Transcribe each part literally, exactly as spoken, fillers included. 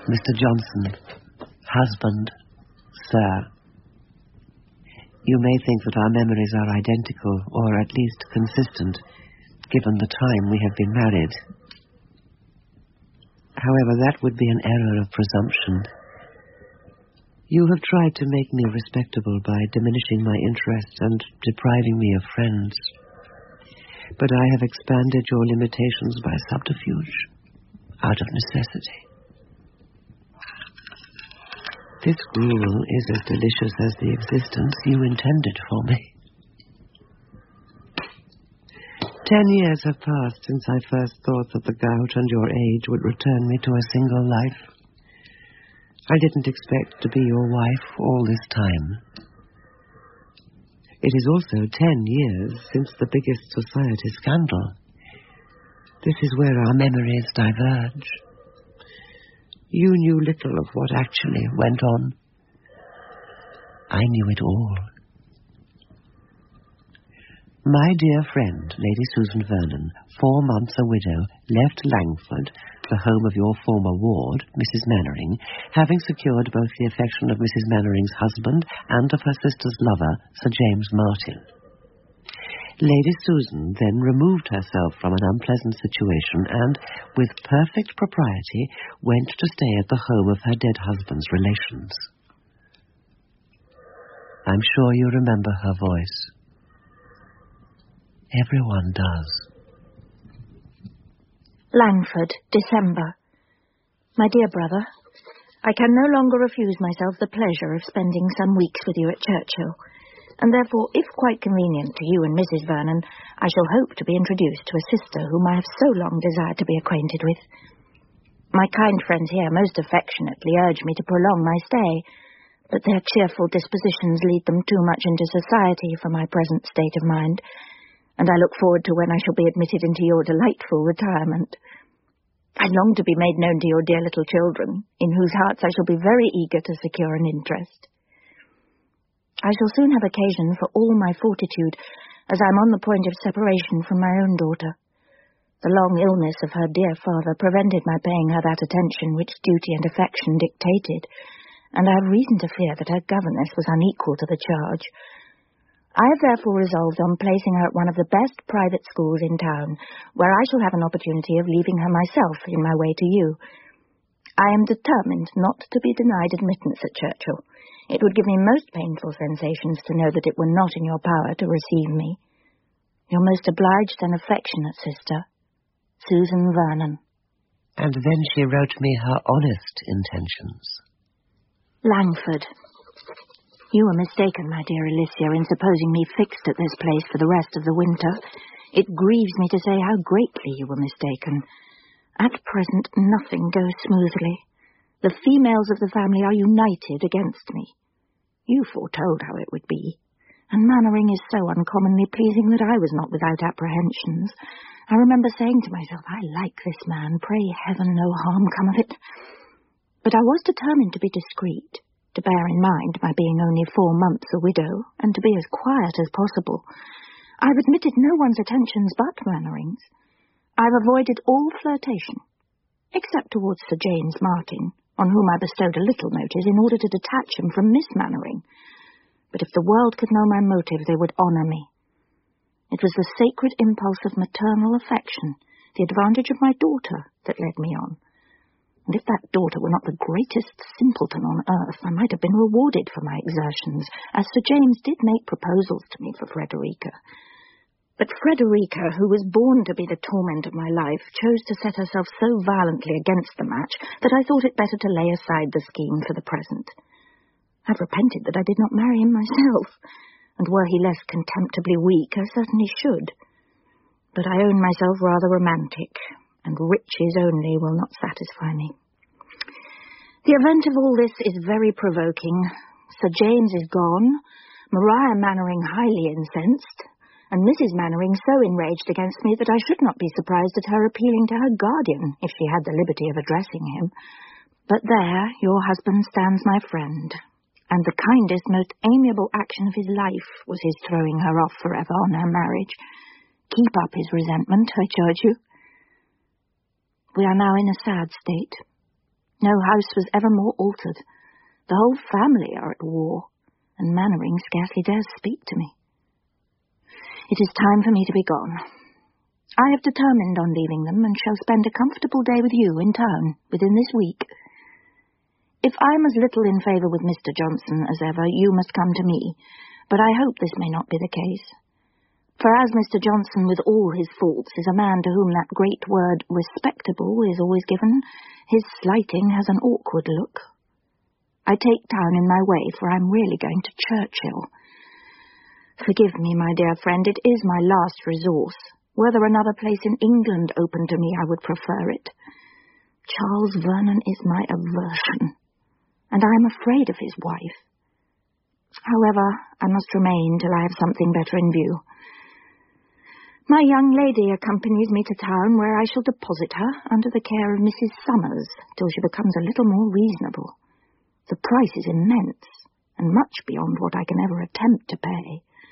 Mister Johnson, husband, sir. You may think that our memories are identical, or at least consistent, given the time we have been married. However, that would be an error of presumption. You have tried to make me respectable by diminishing my interests and depriving me of friends. But I have expanded your limitations by subterfuge, out of necessity. This gruel is as delicious as the existence you intended for me. Ten years have passed since I first thought that the gout and your age would return me to a single life. I didn't expect to be your wife all this time. It is also ten years since the biggest society scandal. This is where our memories diverge. You knew little of what actually went on. I knew it all. My dear friend, Lady Susan Vernon, four months a widow, left Langford, the home of your former ward, Missus Mannering, having secured both the affection of Missus Mannering's husband and of her sister's lover, Sir James Martin. Lady Susan then removed herself from an unpleasant situation and, with perfect propriety, went to stay at the home of her dead husband's relations. I'm sure you remember her voice. Everyone does. Langford, December. My dear brother, I can no longer refuse myself the pleasure of spending some weeks with you at Churchill, and therefore, if quite convenient to you and Missus Vernon, I shall hope to be introduced to a sister whom I have so long desired to be acquainted with. My kind friends here most affectionately urge me to prolong my stay, but their cheerful dispositions lead them too much into society for my present state of mind, and I look forward to when I shall be admitted into your delightful retirement. I long to be made known to your dear little children, in whose hearts I shall be very eager to secure an interest. I shall soon have occasion for all my fortitude, as I am on the point of separation from my own daughter. The long illness of her dear father prevented my paying her that attention which duty and affection dictated, and I have reason to fear that her governess was unequal to the charge. I have therefore resolved on placing her at one of the best private schools in town, where I shall have an opportunity of leaving her myself in my way to you. I am determined not to be denied admittance at Churchill. It would give me most painful sensations to know that it were not in your power to receive me. Your most obliged and affectionate sister, Susan Vernon. And then she wrote me her honest intentions. Langford. You were mistaken, my dear Alicia, in supposing me fixed at this place for the rest of the winter. It grieves me to say how greatly you were mistaken. At present, nothing goes smoothly. The females of the family are united against me. You foretold how it would be, and Mannering is so uncommonly pleasing that I was not without apprehensions. I remember saying to myself, I like this man, pray heaven no harm come of it. But I was determined to be discreet, to bear in mind my being only four months a widow, and to be as quiet as possible. I've admitted no one's attentions but Mannering's. I've avoided all flirtation, except towards Sir James Martin, on whom I bestowed a little notice in order to detach him from Miss Mannering. But if the world could know my motive, they would honour me. It was the sacred impulse of maternal affection, the advantage of my daughter, that led me on. And if that daughter were not the greatest simpleton on earth, I might have been rewarded for my exertions, as Sir James did make proposals to me for Frederica. But Frederica, who was born to be the torment of my life, chose to set herself so violently against the match that I thought it better to lay aside the scheme for the present. I've repented that I did not marry him myself, and were he less contemptibly weak, I certainly should. But I own myself rather romantic, and riches only will not satisfy me. The event of all this is very provoking. Sir James is gone, Maria Mannering highly incensed, and Missus Mannering so enraged against me that I should not be surprised at her appealing to her guardian, if she had the liberty of addressing him. But there your husband stands my friend, and the kindest, most amiable action of his life was his throwing her off forever on her marriage. Keep up his resentment, I charge you. We are now in a sad state. No house was ever more altered. The whole family are at war, and Mannering scarcely dares speak to me. It is time for me to be gone. I have determined on leaving them, and shall spend a comfortable day with you in town within this week. If I am as little in favour with Mister Johnson as ever, you must come to me, but I hope this may not be the case. For as Mister Johnson, with all his faults, is a man to whom that great word respectable is always given, his slighting has an awkward look. I take town in my way, for I'm really going to Churchill. Forgive me, my dear friend, it is my last resource. Were there another place in England open to me, I would prefer it. Charles Vernon is my aversion, and I am afraid of his wife. However, I must remain till I have something better in view. My young lady accompanies me to town, where I shall deposit her under the care of Missus Summers till she becomes a little more reasonable. The price is immense, and much beyond what I can ever attempt to pay.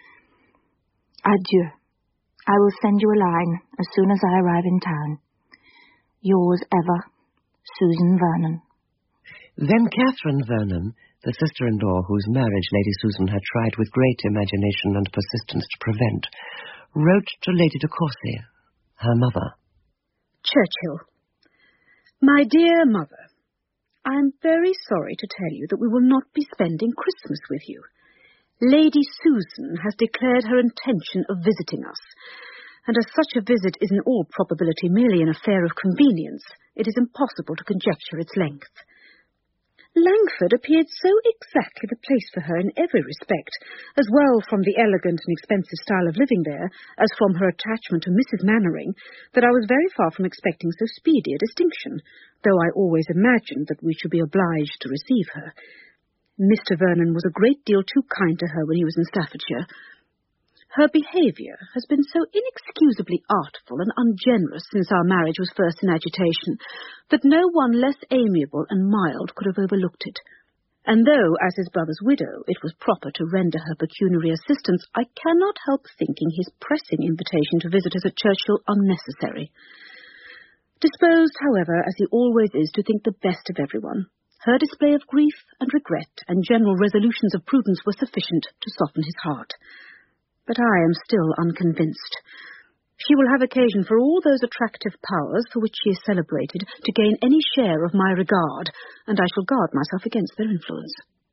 Adieu. I will send you a line as soon as I arrive in town. Yours ever, Susan Vernon. Then Catherine Vernon, the sister-in-law whose marriage Lady Susan had tried with great imagination and persistence to prevent, wrote to Lady de Courcy, her mother. Churchill. My dear mother, I am very sorry to tell you that we will not be spending Christmas with you. Lady Susan has declared her intention of visiting us, and as such a visit is in all probability merely an affair of convenience, it is impossible to conjecture its length. Langford appeared so exactly the place for her in every respect, as well from the elegant and expensive style of living there, as from her attachment to Missus Mannering, that I was very far from expecting so speedy a distinction, though I always imagined that we should be obliged to receive her. Mister Vernon was a great deal too kind to her when he was in Staffordshire. Her behaviour has been so inexcusably artful and ungenerous since our marriage was first in agitation, that no one less amiable and mild could have overlooked it. And though, as his brother's widow, it was proper to render her pecuniary assistance, I cannot help thinking his pressing invitation to visit us at Churchill unnecessary. Disposed, however, as he always is to think the best of everyone, her display of grief and regret and general resolutions of prudence were sufficient to soften his heart. But I am still unconvinced. She will have occasion for all those attractive powers for which she is celebrated to gain any share of my regard, and I shall guard myself against their influence.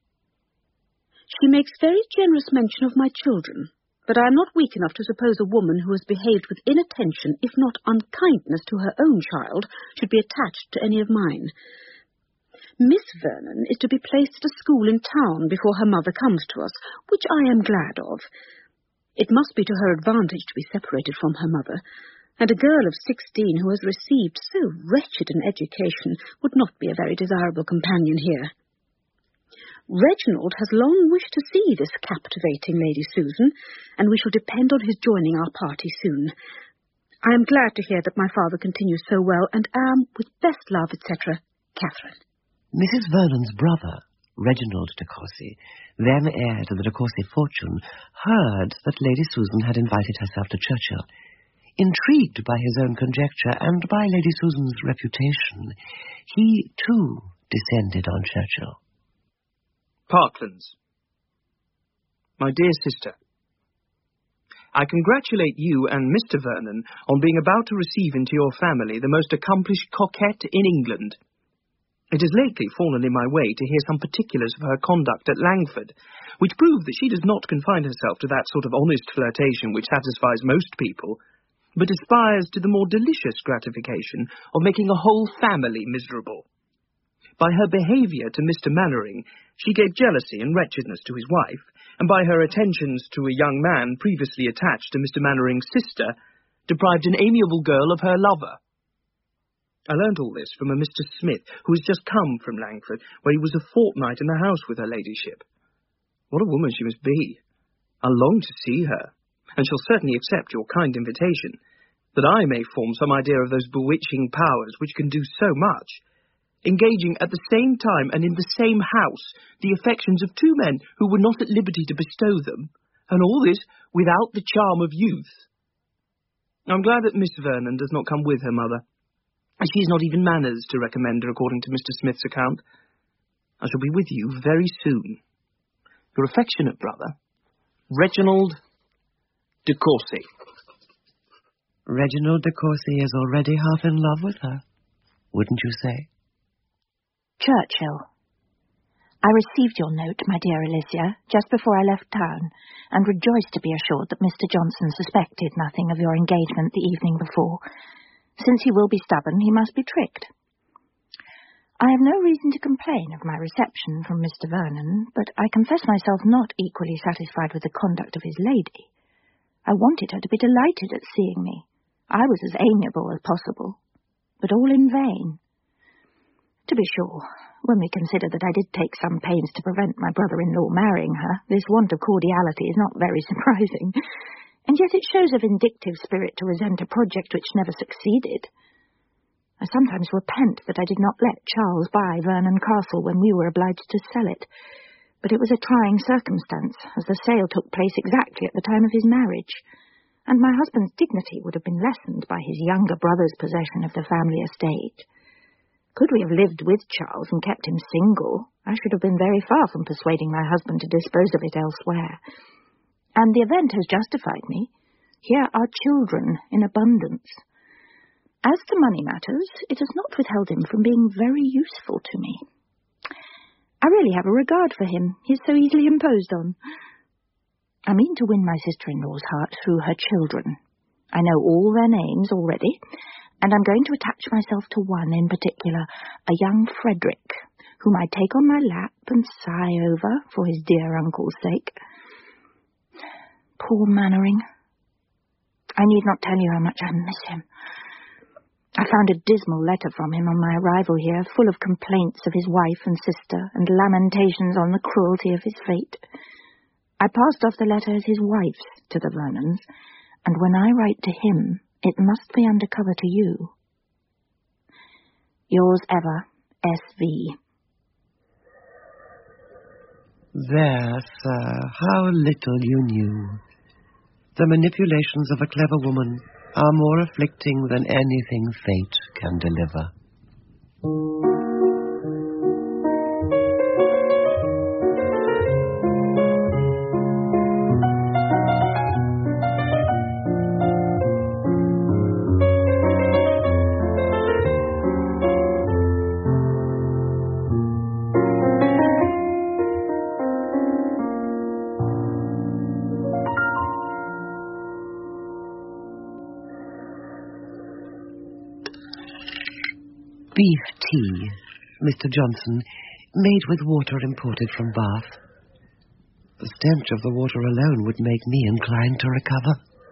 She makes very generous mention of my children, but I am not weak enough to suppose a woman who has behaved with inattention, if not unkindness, to her own child, should be attached to any of mine. Miss Vernon is to be placed at a school in town before her mother comes to us, which I am glad of. It must be to her advantage to be separated from her mother, and a girl of sixteen who has received so wretched an education would not be a very desirable companion here. Reginald has long wished to see this captivating Lady Susan, and we shall depend on his joining our party soon. I am glad to hear that my father continues so well, and am, with best love, et cetera, Catherine. Missus Vernon's brother, Reginald de Courcy, then heir to the de Courcy fortune, heard that Lady Susan had invited herself to Churchill. Intrigued by his own conjecture and by Lady Susan's reputation, he, too, descended on Churchill. Parklands. My dear sister, I congratulate you and Mister Vernon on being about to receive into your family the most accomplished coquette in England. It has lately fallen in my way to hear some particulars of her conduct at Langford, which prove that she does not confine herself to that sort of honest flirtation which satisfies most people, but aspires to the more delicious gratification of making a whole family miserable. By her behaviour to Mister Mannering, she gave jealousy and wretchedness to his wife, and by her attentions to a young man previously attached to Mister Mannering's sister, deprived an amiable girl of her lover. I learnt all this from a Mister Smith, who has just come from Langford, where he was a fortnight in the house with her ladyship. What a woman she must be! I long to see her, and shall certainly accept your kind invitation, that I may form some idea of those bewitching powers which can do so much, engaging at the same time and in the same house the affections of two men who were not at liberty to bestow them, and all this without the charm of youth. I'm glad that Miss Vernon does not come with her mother. She's not even manners to recommend her, according to Mister Smith's account. I shall be with you very soon. Your affectionate brother, Reginald de Courcy. Reginald de Courcy is already half in love with her, wouldn't you say? Churchill. I received your note, my dear Alicia, just before I left town, and rejoiced to be assured that Mister Johnson suspected nothing of your engagement the evening before. Since he will be stubborn, he must be tricked. I have no reason to complain of my reception from Mister Vernon, but I confess myself not equally satisfied with the conduct of his lady. I wanted her to be delighted at seeing me. I was as amiable as possible, but all in vain. To be sure, when we consider that I did take some pains to prevent my brother-in-law marrying her, this want of cordiality is not very surprising, and yet it shows a vindictive spirit to resent a project which never succeeded. I sometimes repent that I did not let Charles buy Vernon Castle when we were obliged to sell it, but it was a trying circumstance, as the sale took place exactly at the time of his marriage, and my husband's dignity would have been lessened by his younger brother's possession of the family estate. Could we have lived with Charles and kept him single, I should have been very far from persuading my husband to dispose of it elsewhere. And the event has justified me. Here are children in abundance. As to money matters, it has not withheld him from being very useful to me. I really have a regard for him. He is so easily imposed on. I mean to win my sister-in-law's heart through her children. I know all their names already, and I'm going to attach myself to one in particular, a young Frederick, whom I take on my lap and sigh over for his dear uncle's sake. Poor Mannering. I need not tell you how much I miss him. I found a dismal letter from him on my arrival here, full of complaints of his wife and sister, and lamentations on the cruelty of his fate. I passed off the letter as his wife's to the Vernons, and when I write to him, it must be under cover to you. Yours ever, S V There, sir, how little you knew. The manipulations of a clever woman are more afflicting than anything fate can deliver. Beef tea, Mister Johnson, made with water imported from Bath. The stench of the water alone would make me inclined to recover.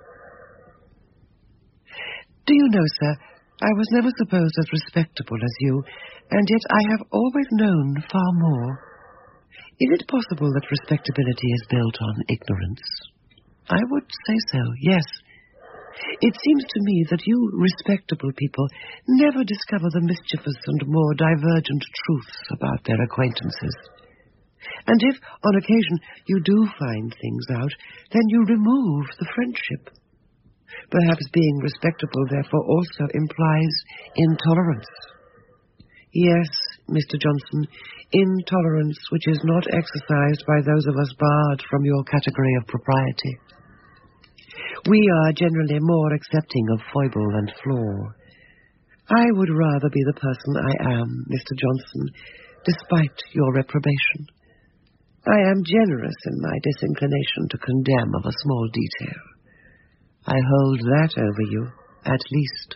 Do you know, sir, I was never supposed as respectable as you, and yet I have always known far more. Is it possible that respectability is built on ignorance? I would say so, yes. It seems to me that you respectable people never discover the mischievous and more divergent truths about their acquaintances. And if, on occasion, you do find things out, then you remove the friendship. Perhaps being respectable, therefore, also implies intolerance. Yes, Mister Johnson, intolerance which is not exercised by those of us barred from your category of propriety. We are generally more accepting of foible and flaw. I would rather be the person I am, Mister Johnson, despite your reprobation. I am generous in my disinclination to condemn of a small detail. I hold that over you, at least.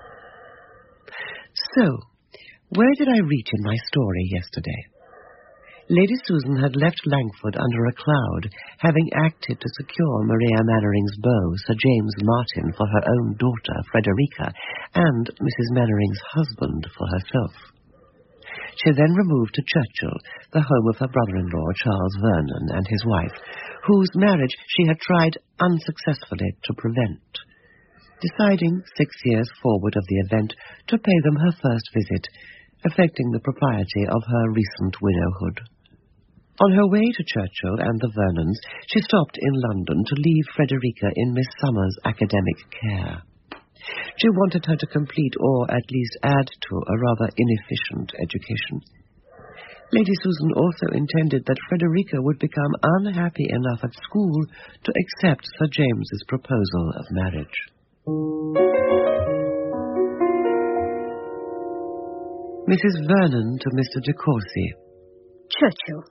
So, where did I reach in my story yesterday? Lady Susan had left Langford under a cloud, having acted to secure Maria Mannering's beau, Sir James Martin, for her own daughter, Frederica, and Missus Mannering's husband for herself. She then removed to Churchill, the home of her brother-in-law, Charles Vernon, and his wife, whose marriage she had tried unsuccessfully to prevent, deciding, six years forward of the event, to pay them her first visit, affecting the propriety of her recent widowhood. On her way to Churchill and the Vernons, she stopped in London to leave Frederica in Miss Summer's academic care. She wanted her to complete, or at least add to, a rather inefficient education. Lady Susan also intended that Frederica would become unhappy enough at school to accept Sir James's proposal of marriage. Missus Vernon to Mister de Courcy. Churchill.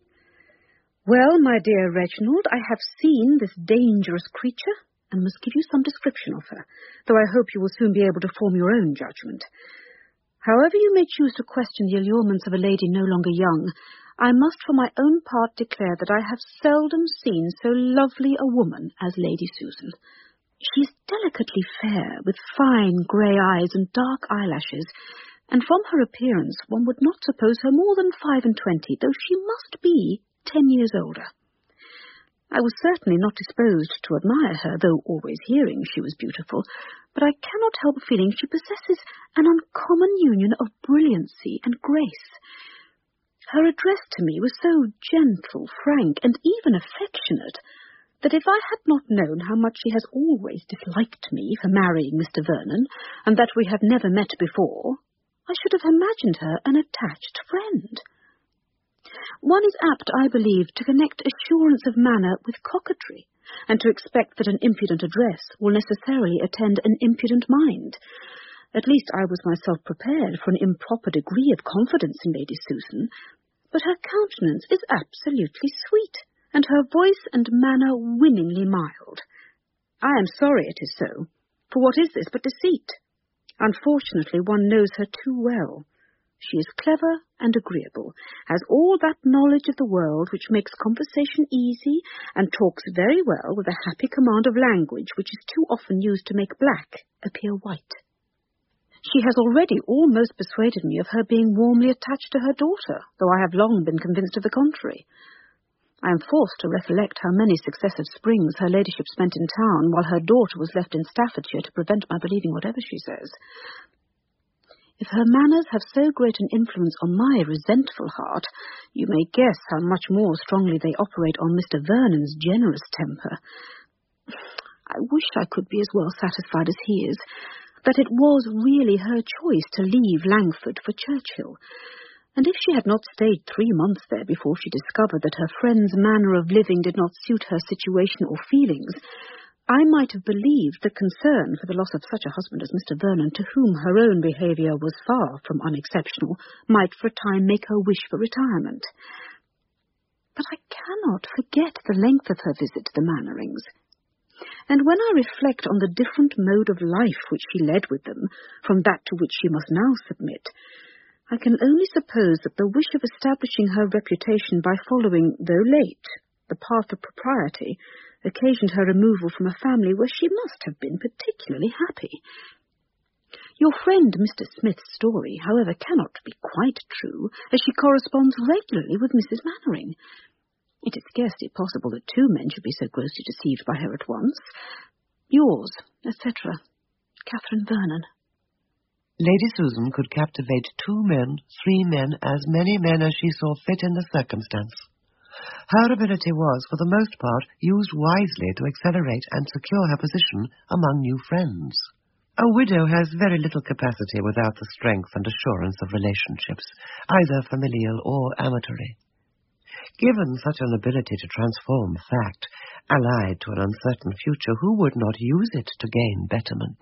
Well, my dear Reginald, I have seen this dangerous creature and must give you some description of her, though I hope you will soon be able to form your own judgment. However you may choose to question the allurements of a lady no longer young, I must for my own part declare that I have seldom seen so lovely a woman as Lady Susan. She is delicately fair, with fine grey eyes and dark eyelashes, and from her appearance one would not suppose her more than five and twenty, though she must be ten years older. I was certainly not disposed to admire her, though always hearing she was beautiful, but I cannot help feeling she possesses an uncommon union of brilliancy and grace. Her address to me was so gentle, frank, and even affectionate, that if I had not known how much she has always disliked me for marrying Mister Vernon, and that we had never met before, I should have imagined her an attached friend. One is apt, I believe, to connect assurance of manner with coquetry, and to expect that an impudent address will necessarily attend an impudent mind. At least I was myself prepared for an improper degree of confidence in Lady Susan, but her countenance is absolutely sweet, and her voice and manner winningly mild. I am sorry it is so, for what is this but deceit? Unfortunately, one knows her too well. She is clever and agreeable, has all that knowledge of the world which makes conversation easy, and talks very well with a happy command of language which is too often used to make black appear white. She has already almost persuaded me of her being warmly attached to her daughter, though I have long been convinced of the contrary. I am forced to recollect how many successive springs her ladyship spent in town, while her daughter was left in Staffordshire to prevent my believing whatever she says. If her manners have so great an influence on my resentful heart, you may guess how much more strongly they operate on Mister Vernon's generous temper. I wish I could be as well satisfied as he is, that it was really her choice to leave Langford for Churchill, and if she had not stayed three months there before she discovered that her friend's manner of living did not suit her situation or feelings, I might have believed the concern for the loss of such a husband as Mister Vernon, to whom her own behaviour was far from unexceptional, might for a time make her wish for retirement. But I cannot forget the length of her visit to the Mannerings, and when I reflect on the different mode of life which she led with them from that to which she must now submit, I can only suppose that the wish of establishing her reputation by following, though late, the path of propriety, occasioned her removal from a family where she must have been particularly happy. Your friend Mister Smith's story, however, cannot be quite true, as she corresponds regularly with Missus Mannering. It is scarcely possible that two men should be so grossly deceived by her at once. Yours, et cetera, Catherine Vernon. Lady Susan could captivate two men, three men, as many men as she saw fit in the circumstance. Her ability was, for the most part, used wisely to accelerate and secure her position among new friends. A widow has very little capacity without the strength and assurance of relationships, either familial or amatory. Given such an ability to transform fact, allied to an uncertain future, who would not use it to gain betterment?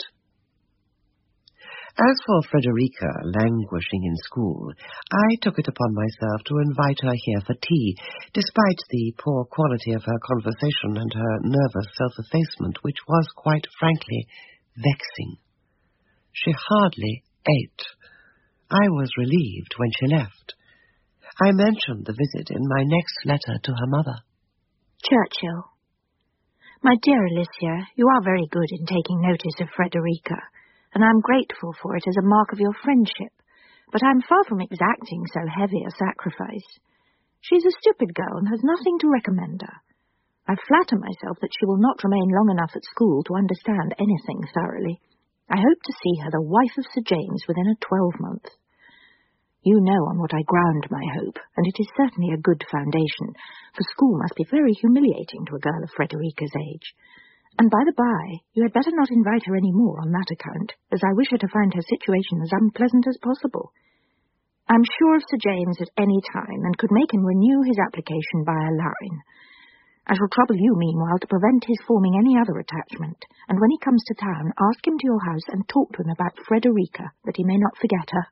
As for Frederica languishing in school, I took it upon myself to invite her here for tea, despite the poor quality of her conversation and her nervous self-effacement, which was, quite frankly, vexing. She hardly ate. I was relieved when she left. I mentioned the visit in my next letter to her mother. Churchill. My dear Alicia, you are very good in taking notice of Frederica, and I'm grateful for it as a mark of your friendship, but I'm far from exacting so heavy a sacrifice. She's a stupid girl and has nothing to recommend her. I flatter myself that she will not remain long enough at school to understand anything thoroughly. I hope to see her the wife of Sir James within a twelvemonth. You know on what I ground my hope, and it is certainly a good foundation, for school must be very humiliating to a girl of Frederica's age. And by the by, you had better not invite her any more on that account, as I wish her to find her situation as unpleasant as possible. I'm sure of Sir James at any time, and could make him renew his application by a line. I shall trouble you, meanwhile, to prevent his forming any other attachment, and when he comes to town, ask him to your house and talk to him about Frederica, that he may not forget her.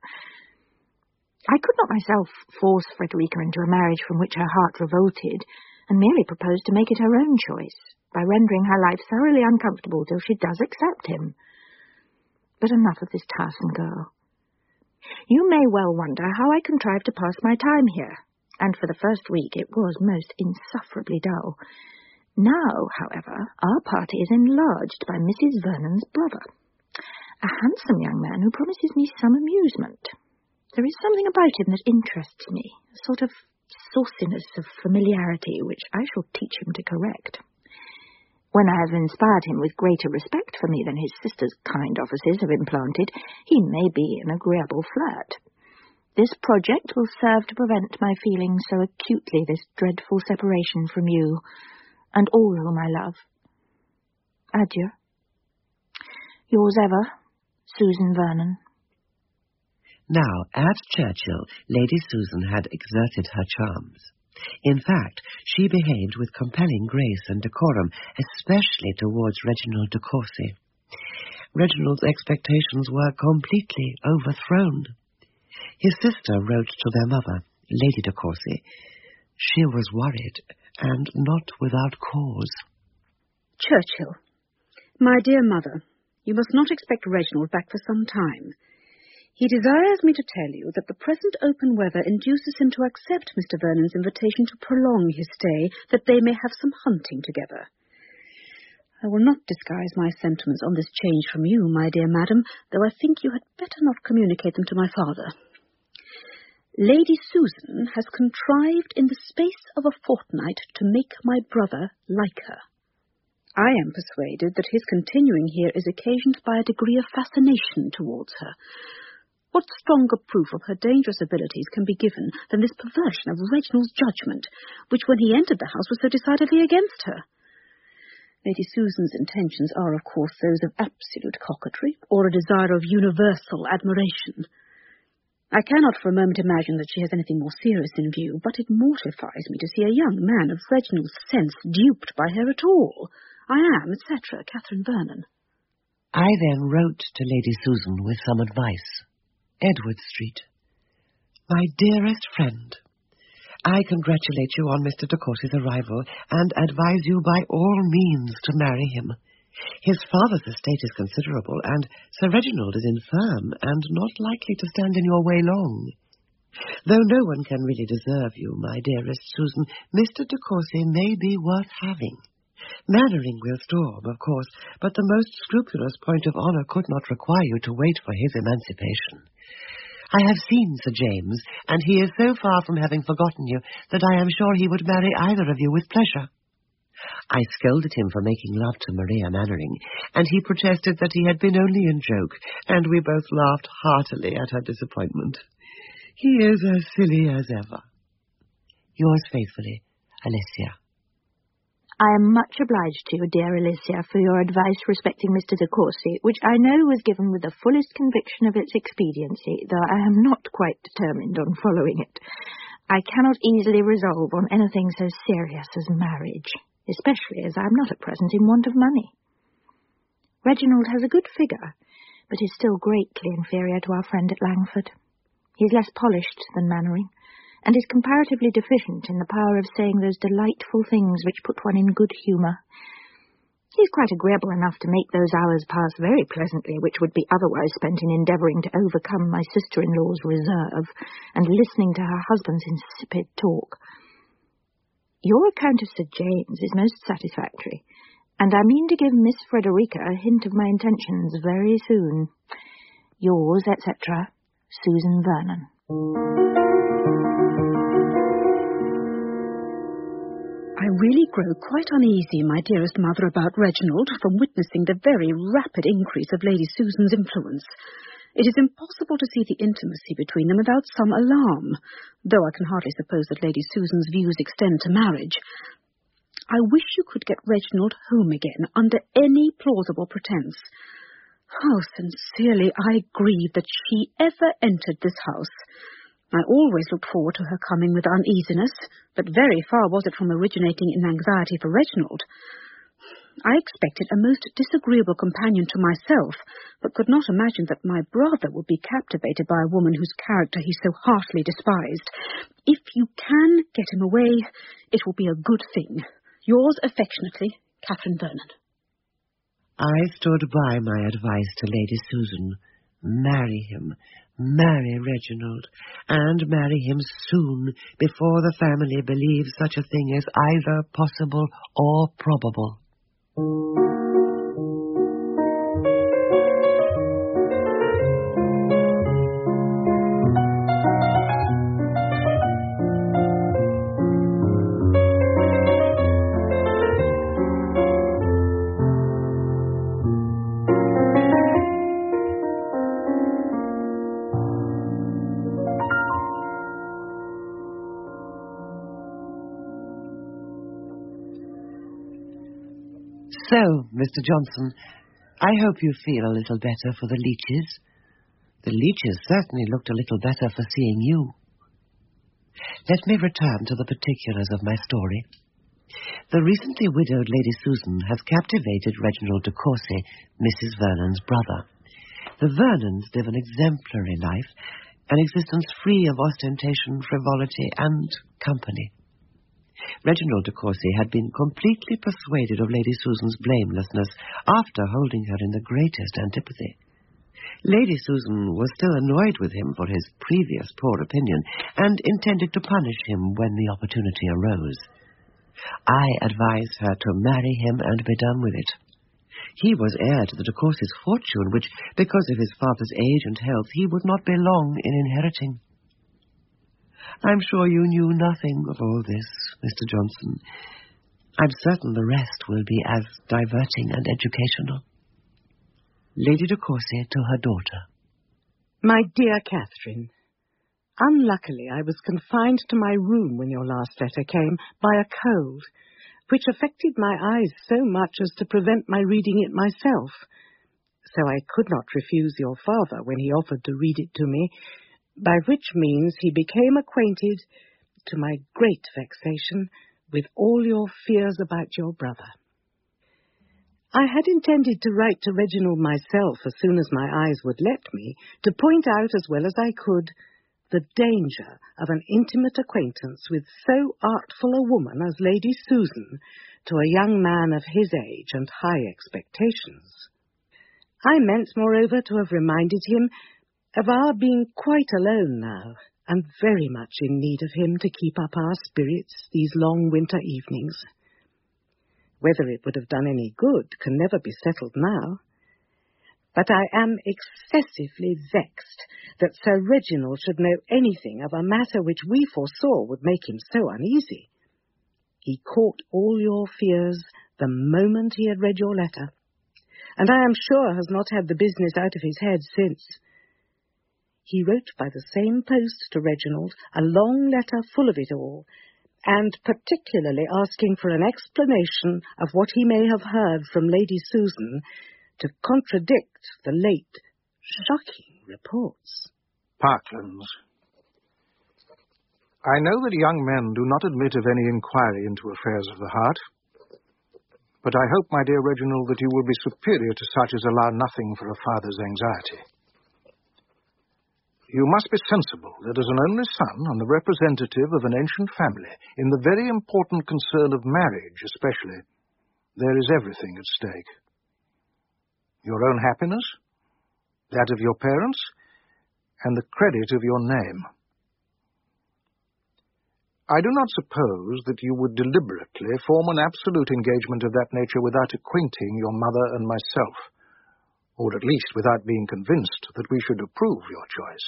I could not myself force Frederica into a marriage from which her heart revolted, and merely proposed to make it her own choice, by rendering her life thoroughly uncomfortable till she does accept him. But enough of this tiresome girl. You may well wonder how I contrived to pass my time here, and for the first week it was most insufferably dull. Now, however, our party is enlarged by Missus Vernon's brother, a handsome young man who promises me some amusement. There is something about him that interests me, a sort of sauciness of familiarity which I shall teach him to correct. When I have inspired him with greater respect for me than his sister's kind offices have implanted, he may be an agreeable flirt. This project will serve to prevent my feeling so acutely this dreadful separation from you, and all whom I love. Adieu. Yours ever, Susan Vernon. Now, at Churchill, Lady Susan had exerted her charms. In fact, she behaved with compelling grace and decorum, especially towards Reginald de Courcy. Reginald's expectations were completely overthrown. His sister wrote to their mother, Lady de Courcy. She was worried, and not without cause. Churchill, my dear mother, you must not expect Reginald back for some time. He desires me to tell you that the present open weather induces him to accept Mister Vernon's invitation to prolong his stay, that they may have some hunting together. I will not disguise my sentiments on this change from you, my dear madam, though I think you had better not communicate them to my father. Lady Susan has contrived in the space of a fortnight to make my brother like her. I am persuaded that his continuing here is occasioned by a degree of fascination towards her. What stronger proof of her dangerous abilities can be given than this perversion of Reginald's judgment, which when he entered the house was so decidedly against her? Lady Susan's intentions are, of course, those of absolute coquetry, or a desire of universal admiration. I cannot for a moment imagine that she has anything more serious in view, but it mortifies me to see a young man of Reginald's sense duped by her at all. I am, et cetera, Catherine Vernon. I then wrote to Lady Susan with some advice. Edward Street. My dearest friend, I congratulate you on Mister de Courcy's arrival, and advise you by all means to marry him. His father's estate is considerable, and Sir Reginald is infirm, and not likely to stand in your way long. Though no one can really deserve you, my dearest Susan, Mister de Courcy may be worth having. Mannering will storm, of course, but the most scrupulous point of honour could not require you to wait for his emancipation. I have seen Sir James, and he is so far from having forgotten you that I am sure he would marry either of you with pleasure. I scolded him for making love to Maria Mannering, and he protested that he had been only in joke, and we both laughed heartily at her disappointment. He is as silly as ever. Yours faithfully, Alicia. I am much obliged to you, dear Alicia, for your advice respecting Mister de Courcy, which I know was given with the fullest conviction of its expediency, though I am not quite determined on following it. I cannot easily resolve on anything so serious as marriage, especially as I am not at present in want of money. Reginald has a good figure, but is still greatly inferior to our friend at Langford. He is less polished than Mannering, and is comparatively deficient in the power of saying those delightful things which put one in good humour. He is quite agreeable enough to make those hours pass very pleasantly which would be otherwise spent in endeavouring to overcome my sister-in-law's reserve, and listening to her husband's insipid talk. Your account of Sir James is most satisfactory, and I mean to give Miss Frederica a hint of my intentions very soon. Yours, et cetera, Susan Vernon. I really grow quite uneasy, my dearest mother, about Reginald, from witnessing the very rapid increase of Lady Susan's influence. It is impossible to see the intimacy between them without some alarm, though I can hardly suppose that Lady Susan's views extend to marriage. I wish you could get Reginald home again under any plausible pretence. How sincerely I grieve that she ever entered this house. I always looked forward to her coming with uneasiness, but very far was it from originating in anxiety for Reginald. I expected a most disagreeable companion to myself, but could not imagine that my brother would be captivated by a woman whose character he so heartily despised. If you can get him away, it will be a good thing. Yours affectionately, Catherine Vernon. I stood by my advice to Lady Susan. Marry him, marry Reginald, and marry him soon, before the family believes such a thing is either possible or probable. So, Mister Johnson, I hope you feel a little better for the Leaches. The Leaches certainly looked a little better for seeing you. Let me return to the particulars of my story. The recently widowed Lady Susan has captivated Reginald de Courcy, Missus Vernon's brother. The Vernons live an exemplary life, an existence free of ostentation, frivolity, and company. Reginald de Courcy had been completely persuaded of Lady Susan's blamelessness after holding her in the greatest antipathy. Lady Susan was still annoyed with him for his previous poor opinion, and intended to punish him when the opportunity arose. I advised her to marry him and be done with it. He was heir to the de Courcy's fortune, which, because of his father's age and health, he would not be long in inheriting. I'm sure you knew nothing of all this, Mister Johnson. I'm certain the rest will be as diverting and educational. Lady de Courcy to her daughter. My dear Catherine, unluckily I was confined to my room when your last letter came by a cold, which affected my eyes so much as to prevent my reading it myself. So I could not refuse your father when he offered to read it to me, by which means he became acquainted, to my great vexation, with all your fears about your brother. I had intended to write to Reginald myself as soon as my eyes would let me, to point out as well as I could the danger of an intimate acquaintance with so artful a woman as Lady Susan to a young man of his age and high expectations. I meant, moreover, to have reminded him of our being quite alone now, and very much in need of him to keep up our spirits these long winter evenings. Whether it would have done any good can never be settled now. But I am excessively vexed that Sir Reginald should know anything of a matter which we foresaw would make him so uneasy. He caught all your fears the moment he had read your letter, and I am sure has not had the business out of his head since. He wrote by the same post to Reginald a long letter full of it all, and particularly asking for an explanation of what he may have heard from Lady Susan to contradict the late shocking reports. Parklands. I know that young men do not admit of any inquiry into affairs of the heart, but I hope, my dear Reginald, that you will be superior to such as allow nothing for a father's anxiety. You must be sensible that as an only son and the representative of an ancient family, in the very important concern of marriage especially, there is everything at stake. Your own happiness, that of your parents, and the credit of your name. I do not suppose that you would deliberately form an absolute engagement of that nature without acquainting your mother and myself, or at least without being convinced that we should approve your choice.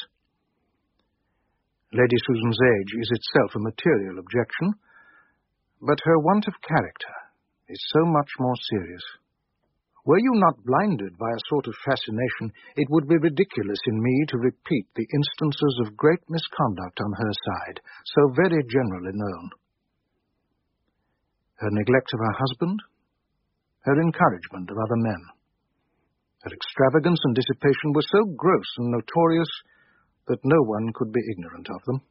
Lady Susan's age is itself a material objection, but her want of character is so much more serious. Were you not blinded by a sort of fascination, it would be ridiculous in me to repeat the instances of great misconduct on her side, so very generally known. Her neglect of her husband, her encouragement of other men. Her extravagance and dissipation were so gross and notorious that no one could be ignorant of them.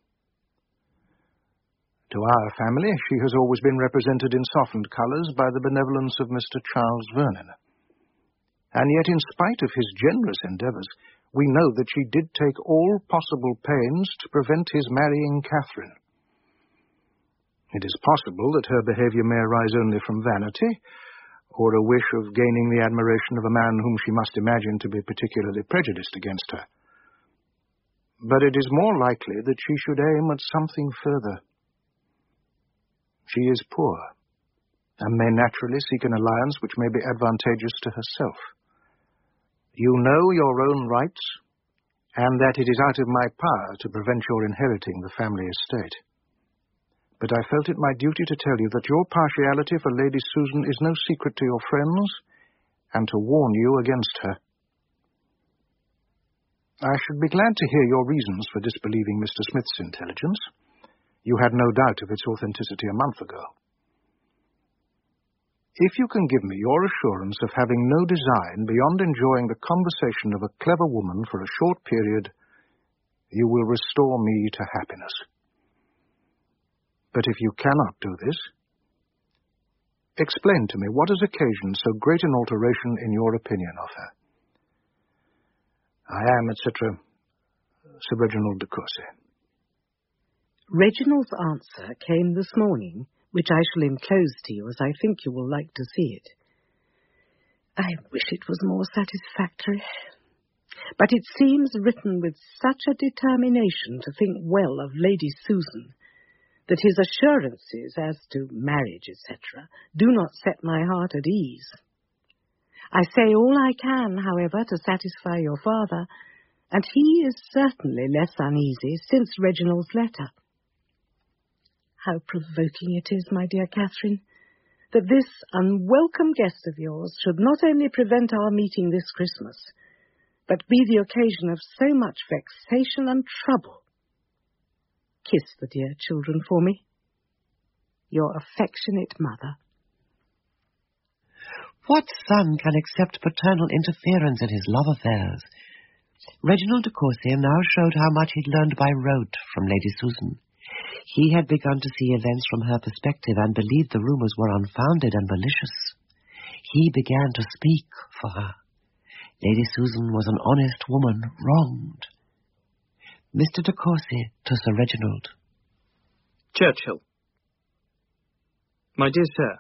To our family, she has always been represented in softened colours by the benevolence of Mister Charles Vernon. And yet, in spite of his generous endeavours, we know that she did take all possible pains to prevent his marrying Catherine. It is possible that her behaviour may arise only from vanity, or a wish of gaining the admiration of a man whom she must imagine to be particularly prejudiced against her. But it is more likely that she should aim at something further. She is poor, and may naturally seek an alliance which may be advantageous to herself. You know your own rights, and that it is out of my power to prevent your inheriting the family estate. But I felt it my duty to tell you that your partiality for Lady Susan is no secret to your friends, and to warn you against her. I should be glad to hear your reasons for disbelieving Mister Smith's intelligence. You had no doubt of its authenticity a month ago. If you can give me your assurance of having no design beyond enjoying the conversation of a clever woman for a short period, you will restore me to happiness. But if you cannot do this, explain to me what has occasioned so great an alteration in your opinion of her. I am, et cetera, Sir Reginald de Courcy. Reginald's answer came this morning, which I shall enclose to you, as I think you will like to see it. I wish it was more satisfactory, but it seems written with such a determination to think well of Lady Susan, that his assurances as to marriage, et cetera, do not set my heart at ease. I say all I can, however, to satisfy your father, and he is certainly less uneasy since Reginald's letter. How provoking it is, my dear Catherine, that this unwelcome guest of yours should not only prevent our meeting this Christmas, but be the occasion of so much vexation and trouble. Kiss the dear children for me. Your affectionate mother. What son can accept paternal interference in his love affairs? Reginald de Courcy now showed how much he'd learned by rote from Lady Susan. He had begun to see events from her perspective and believed the rumours were unfounded and malicious. He began to speak for her. Lady Susan was an honest woman, wronged. Mister de Courcy to Sir Reginald. Churchill. My dear sir,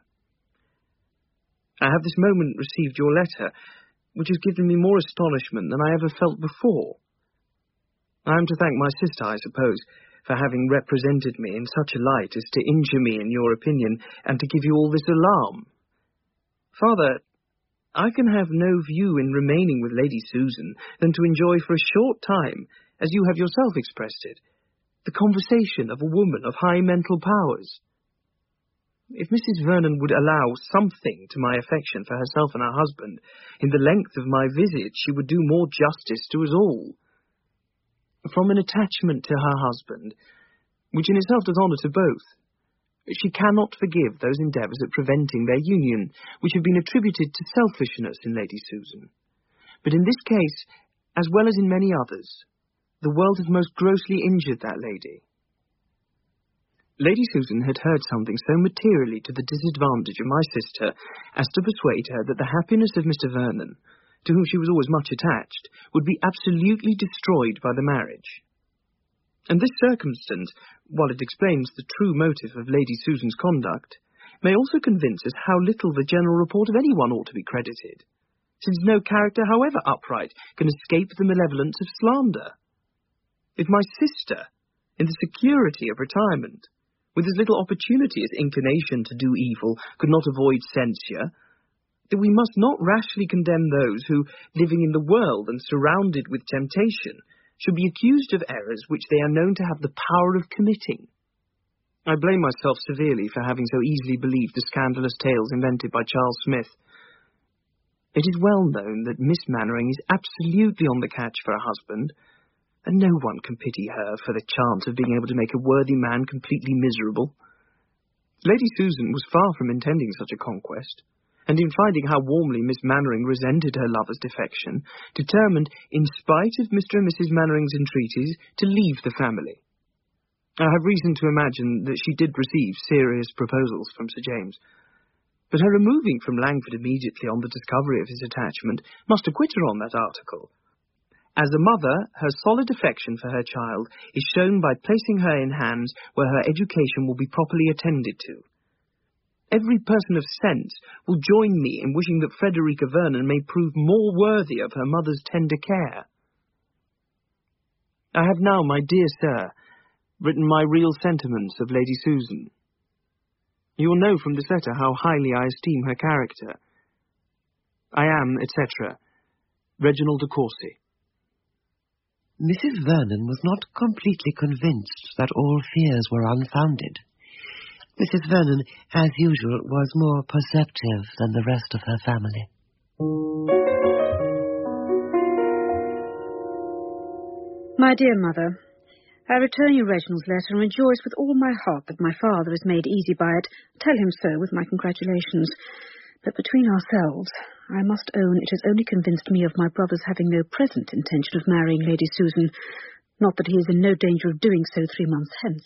I have this moment received your letter, which has given me more astonishment than I ever felt before. I am to thank my sister, I suppose, for having represented me in such a light as to injure me in your opinion, and to give you all this alarm. Father, I can have no view in remaining with Lady Susan than to enjoy for a short time, as you have yourself expressed it, the conversation of a woman of high mental powers. If Missus Vernon would allow something to my affection for herself and her husband, in the length of my visit she would do more justice to us all. From an attachment to her husband, which in itself does honour to both, she cannot forgive those endeavours at preventing their union, which have been attributed to selfishness in Lady Susan. But in this case, as well as in many others, the world has most grossly injured that lady. Lady Susan had heard something so materially to the disadvantage of my sister as to persuade her that the happiness of Mister Vernon, to whom she was always much attached, would be absolutely destroyed by the marriage. And this circumstance, while it explains the true motive of Lady Susan's conduct, may also convince us how little the general report of anyone ought to be credited, since no character, however upright, can escape the malevolence of slander. If my sister, in the security of retirement, with as little opportunity as inclination to do evil, could not avoid censure, that we must not rashly condemn those who, living in the world and surrounded with temptation, should be accused of errors which they are known to have the power of committing. I blame myself severely for having so easily believed the scandalous tales invented by Charles Smith. It is well known that Miss Mannering is absolutely on the catch for a husband, and no one can pity her for the chance of being able to make a worthy man completely miserable. Lady Susan was far from intending such a conquest, and in finding how warmly Miss Mannering resented her lover's defection, determined, in spite of Mister and Missus Mannering's entreaties, to leave the family. I have reason to imagine that she did receive serious proposals from Sir James, but her removing from Langford immediately on the discovery of his attachment must acquit her on that article. As a mother, her solid affection for her child is shown by placing her in hands where her education will be properly attended to. Every person of sense will join me in wishing that Frederica Vernon may prove more worthy of her mother's tender care. I have now, my dear sir, written my real sentiments of Lady Susan. You will know from this letter how highly I esteem her character. I am, et cetera, Reginald de Courcy. Missus Vernon was not completely convinced that all fears were unfounded. Missus Vernon, as usual, was more perceptive than the rest of her family. My dear mother, I return you Reginald's letter and rejoice with all my heart that my father is made easy by it. Tell him so with my congratulations. But between ourselves, I must own it has only convinced me of my brother's having no present intention of marrying Lady Susan, not that he is in no danger of doing so three months hence.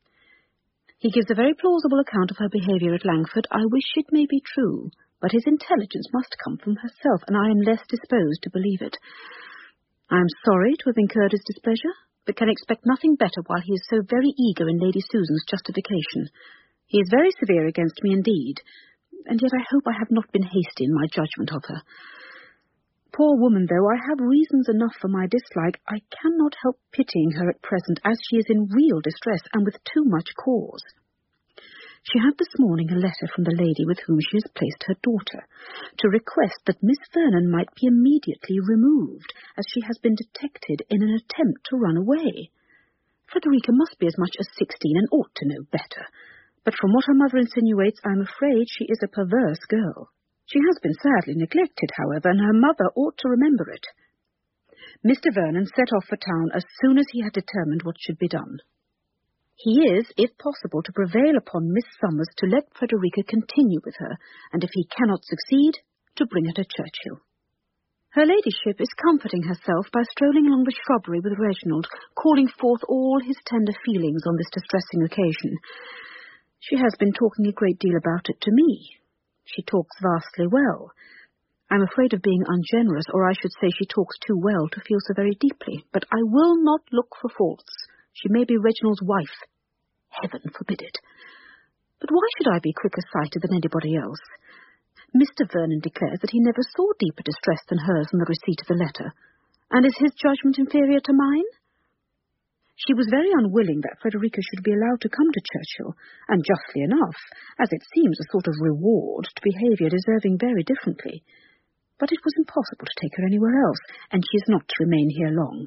He gives a very plausible account of her behaviour at Langford. I wish it may be true, but his intelligence must come from herself, and I am less disposed to believe it. I am sorry to have incurred his displeasure, but can expect nothing better while he is so very eager in Lady Susan's justification. He is very severe against me indeed, and yet I hope I have not been hasty in my judgment of her. Poor woman, though I have reasons enough for my dislike, I cannot help pitying her at present, as she is in real distress, and with too much cause. She had this morning a letter from the lady with whom she has placed her daughter, to request that Miss Vernon might be immediately removed, as she has been detected in an attempt to run away. Frederica must be as much as sixteen and ought to know better, but from what her mother insinuates, I am afraid she is a perverse girl. She has been sadly neglected, however, and her mother ought to remember it. Mister Vernon set off for town as soon as he had determined what should be done. He is, if possible, to prevail upon Miss Summers to let Frederica continue with her, and if he cannot succeed, to bring her to Churchill. Her ladyship is comforting herself by strolling along the shrubbery with Reginald, calling forth all his tender feelings on this distressing occasion. She has been talking a great deal about it to me. She talks vastly well. I'm afraid of being ungenerous, or I should say she talks too well to feel so very deeply, but I will not look for faults. She may be Reginald's wife. Heaven forbid it. But why should I be quicker-sighted than anybody else? Mister Vernon declares that he never saw deeper distress than hers on the receipt of the letter. And is his judgment inferior to mine? She was very unwilling that Frederica should be allowed to come to Churchill, and justly enough, as it seems a sort of reward to behaviour deserving very differently. But it was impossible to take her anywhere else, and she is not to remain here long.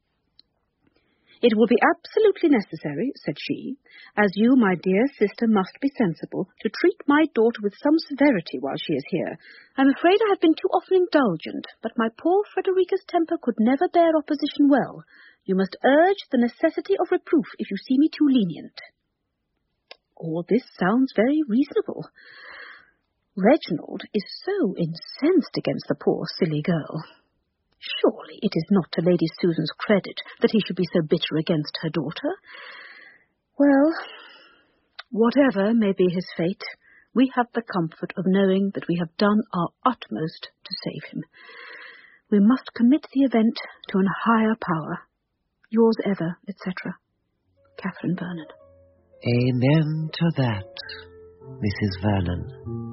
It will be absolutely necessary, said she, as you, my dear sister, must be sensible, to treat my daughter with some severity while she is here. I'm afraid I have been too often indulgent, but my poor Frederica's temper could never bear opposition well. You must urge the necessity of reproof if you see me too lenient. All this sounds very reasonable. Reginald is so incensed against the poor silly girl. Surely it is not to Lady Susan's credit that he should be so bitter against her daughter. Well, whatever may be his fate, we have the comfort of knowing that we have done our utmost to save him. We must commit the event to an higher power. Yours ever, et cetera, Catherine Vernon. Amen to that, Missus Vernon.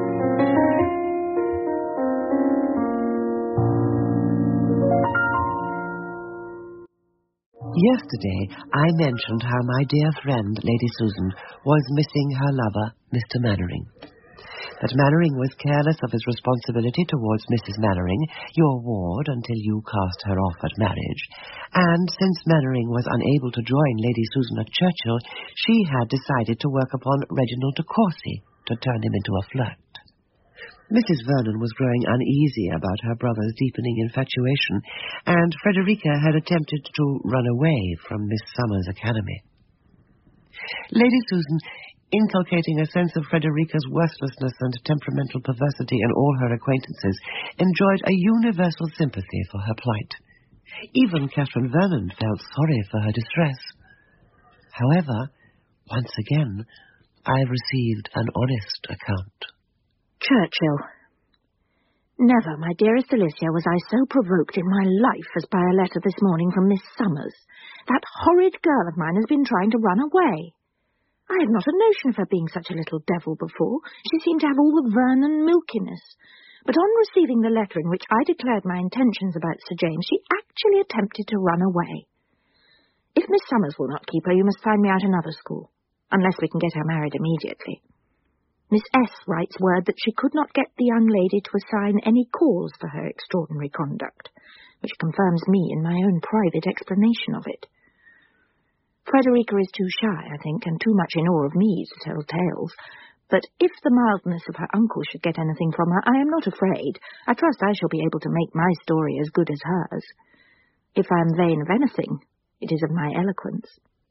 Yesterday, I mentioned how my dear friend, Lady Susan, was missing her lover, Mister Mannering. That Mannering was careless of his responsibility towards Missus Mannering, your ward, until you cast her off at marriage. And since Mannering was unable to join Lady Susan at Churchill, she had decided to work upon Reginald de Courcy to turn him into a flirt. Missus Vernon was growing uneasy about her brother's deepening infatuation, and Frederica had attempted to run away from Miss Summers' academy. Lady Susan, inculcating a sense of Frederica's worthlessness and temperamental perversity in all her acquaintances, enjoyed a universal sympathy for her plight. Even Catherine Vernon felt sorry for her distress. However, once again, I received an honest account. Churchill. Never, my dearest Alicia, was I so provoked in my life as by a letter this morning from Miss Summers. That horrid girl of mine has been trying to run away. I had not a notion of her being such a little devil before. She seemed to have all the Vernon milkiness. But on receiving the letter in which I declared my intentions about Sir James, she actually attempted to run away. If Miss Summers will not keep her, you must find me out another school, unless we can get her married immediately. Miss S. writes word that she could not get the young lady to assign any cause for her extraordinary conduct, which confirms me in my own private explanation of it. Frederica is too shy, I think, and too much in awe of me to tell tales. But if the mildness of her uncle should get anything from her, I am not afraid. I trust I shall be able to make my story as good as hers. If I am vain of anything, it is of my eloquence.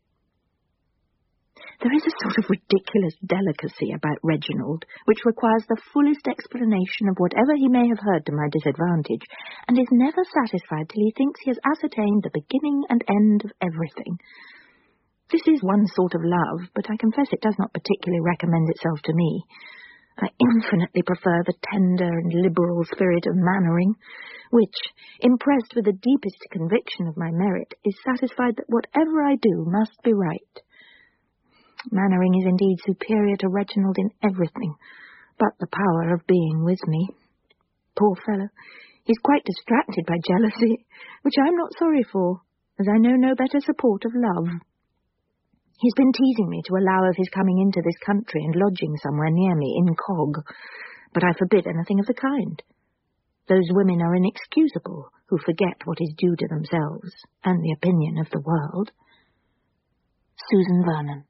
There is a sort of ridiculous delicacy about Reginald, which requires the fullest explanation of whatever he may have heard to my disadvantage, and is never satisfied till he thinks he has ascertained the beginning and end of everything. This is one sort of love, but I confess it does not particularly recommend itself to me. I infinitely prefer the tender and liberal spirit of Mannering, which, impressed with the deepest conviction of my merit, is satisfied that whatever I do must be right. Mannering is indeed superior to Reginald in everything, but the power of being with me. Poor fellow, he's quite distracted by jealousy, which I'm not sorry for, as I know no better support of love. He's been teasing me to allow of his coming into this country and lodging somewhere near me, incog, but I forbid anything of the kind. Those women are inexcusable who forget what is due to themselves and the opinion of the world. Susan Vernon.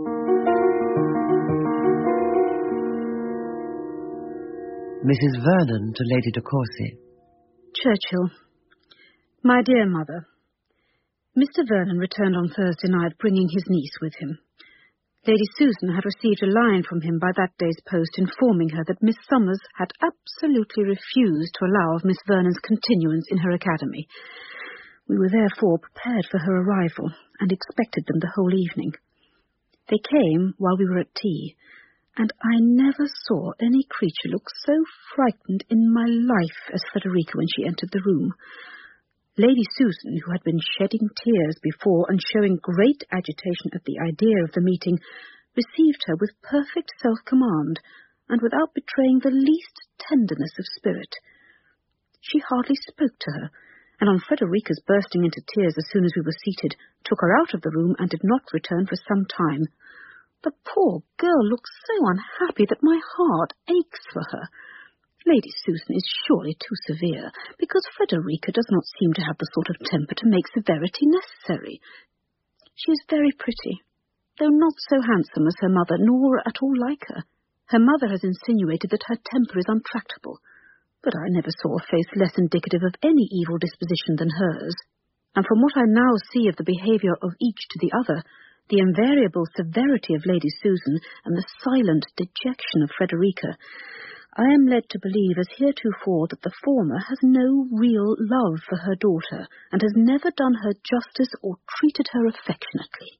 Missus Vernon to Lady de Courcy. Churchill. My dear mother, Mister Vernon returned on Thursday night bringing his niece with him. Lady Susan had received a line from him by that day's post informing her that Miss Summers had absolutely refused to allow of Miss Vernon's continuance in her academy. We were therefore prepared for her arrival and expected them the whole evening. They came while we were at tea, and I never saw any creature look so frightened in my life as Frederica when she entered the room. Lady Susan, who had been shedding tears before and showing great agitation at the idea of the meeting, received her with perfect self-command and without betraying the least tenderness of spirit. She hardly spoke to her, and on Frederica's bursting into tears as soon as we were seated, took her out of the room and did not return for some time. The poor girl looks so unhappy that my heart aches for her. Lady Susan is surely too severe, because Frederica does not seem to have the sort of temper to make severity necessary. She is very pretty, though not so handsome as her mother, nor at all like her. Her mother has insinuated that her temper is untractable, but I never saw a face less indicative of any evil disposition than hers, and from what I now see of the behaviour of each to the other, the invariable severity of Lady Susan and the silent dejection of Frederica, I am led to believe as heretofore that the former has no real love for her daughter, and has never done her justice or treated her affectionately.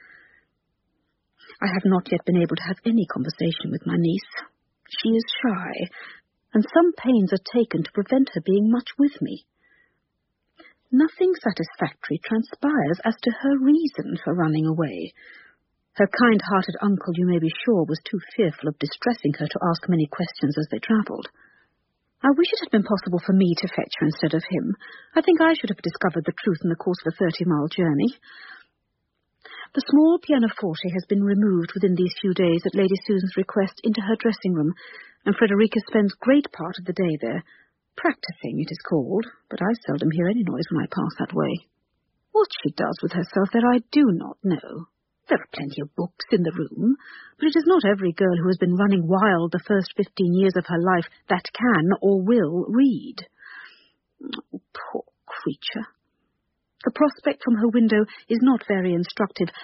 I have not yet been able to have any conversation with my niece. She is shy, and some pains are taken to prevent her being much with me. Nothing satisfactory transpires as to her reason for running away. Her kind-hearted uncle, you may be sure, was too fearful of distressing her to ask many questions as they travelled. I wish it had been possible for me to fetch her instead of him. I think I should have discovered the truth in the course of a thirty-mile journey. The small pianoforte has been removed within these few days at Lady Susan's request into her dressing-room, and Frederica spends great part of the day there. Practising, it is called, but I seldom hear any noise when I pass that way. What she does with herself there I do not know. There are plenty of books in the room, but it is not every girl who has been running wild the first fifteen years of her life that can or will read. Oh, poor creature. The prospect from her window is not very instructive,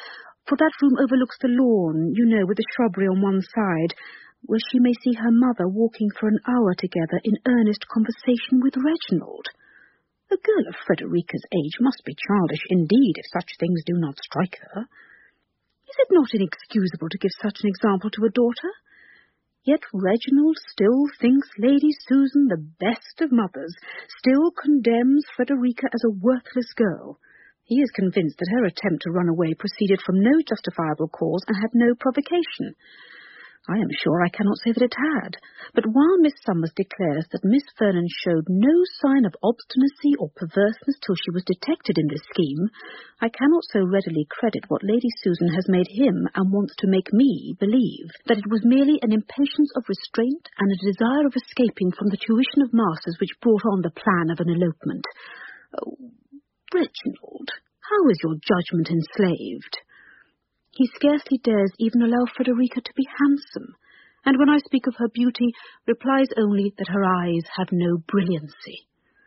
For that room overlooks the lawn, you know, with the shrubbery on one side, where she may see her mother walking for an hour together in earnest conversation with Reginald. A girl of Frederica's age must be childish indeed if such things do not strike her. Is it not inexcusable to give such an example to a daughter? Yet Reginald still thinks Lady Susan the best of mothers, still condemns Frederica as a worthless girl. He is convinced that her attempt to run away proceeded from no justifiable cause and had no provocation. I am sure I cannot say that it had, but while Miss Summers declares that Miss Vernon showed no sign of obstinacy or perverseness till she was detected in this scheme, I cannot so readily credit what Lady Susan has made him and wants to make me believe, that it was merely an impatience of restraint and a desire of escaping from the tuition of masters which brought on the plan of an elopement. Oh, Reginald, how is your judgment enslaved? He scarcely dares even allow Frederica to be handsome, and when I speak of her beauty, replies only that her eyes have no brilliancy.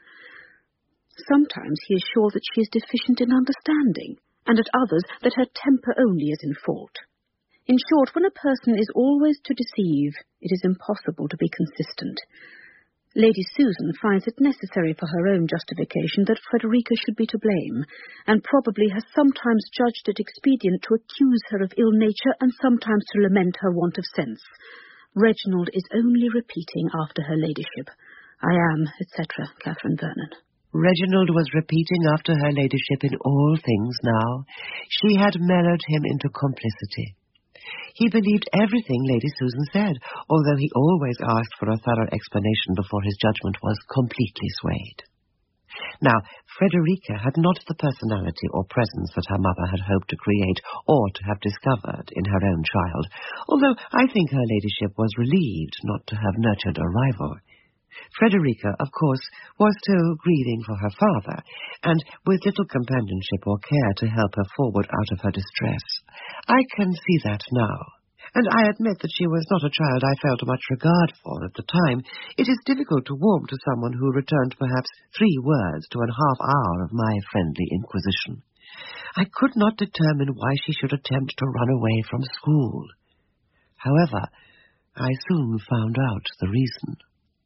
Sometimes he is sure that she is deficient in understanding, and at others that her temper only is in fault. In short, when a person is always to deceive, it is impossible to be consistent. Lady Susan finds it necessary for her own justification that Frederica should be to blame, and probably has sometimes judged it expedient to accuse her of ill nature and sometimes to lament her want of sense. Reginald is only repeating after her ladyship, I am, et cetera, Catherine Vernon. Reginald was repeating after her ladyship in all things now. She had mellowed him into complicity. He believed everything Lady Susan said, although he always asked for a thorough explanation before his judgment was completely swayed. Now, Frederica had not the personality or presence that her mother had hoped to create or to have discovered in her own child, although I think her ladyship was relieved not to have nurtured a rival. Frederica, of course, was still grieving for her father, and with little companionship or care to help her forward out of her distress. I can see that now, and I admit that she was not a child I felt much regard for at the time. It is difficult to warm to someone who returned perhaps three words to an half hour of my friendly inquisition. I could not determine why she should attempt to run away from school. However, I soon found out the reason.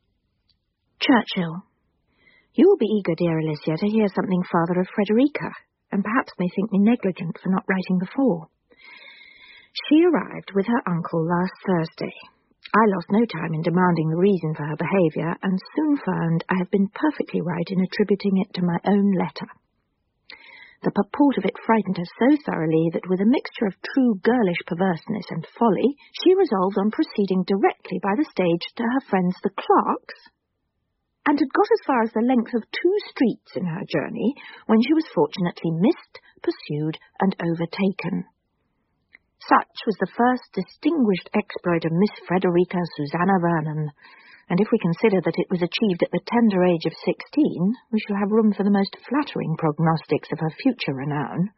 Churchill, you will be eager, dear Alicia, to hear something farther of Frederica, and perhaps may think me negligent for not writing before. She arrived with her uncle last Thursday. I lost no time in demanding the reason for her behaviour, and soon found I have been perfectly right in attributing it to my own letter. The purport of it frightened her so thoroughly that with a mixture of true girlish perverseness and folly, she resolved on proceeding directly by the stage to her friends the Clarks, and had got as far as the length of two streets in her journey when she was fortunately missed, pursued, and overtaken. Such was the first distinguished exploit of Miss Frederica Susanna Vernon, and if we consider that it was achieved at the tender age of sixteen, we shall have room for the most flattering prognostics of her future renown.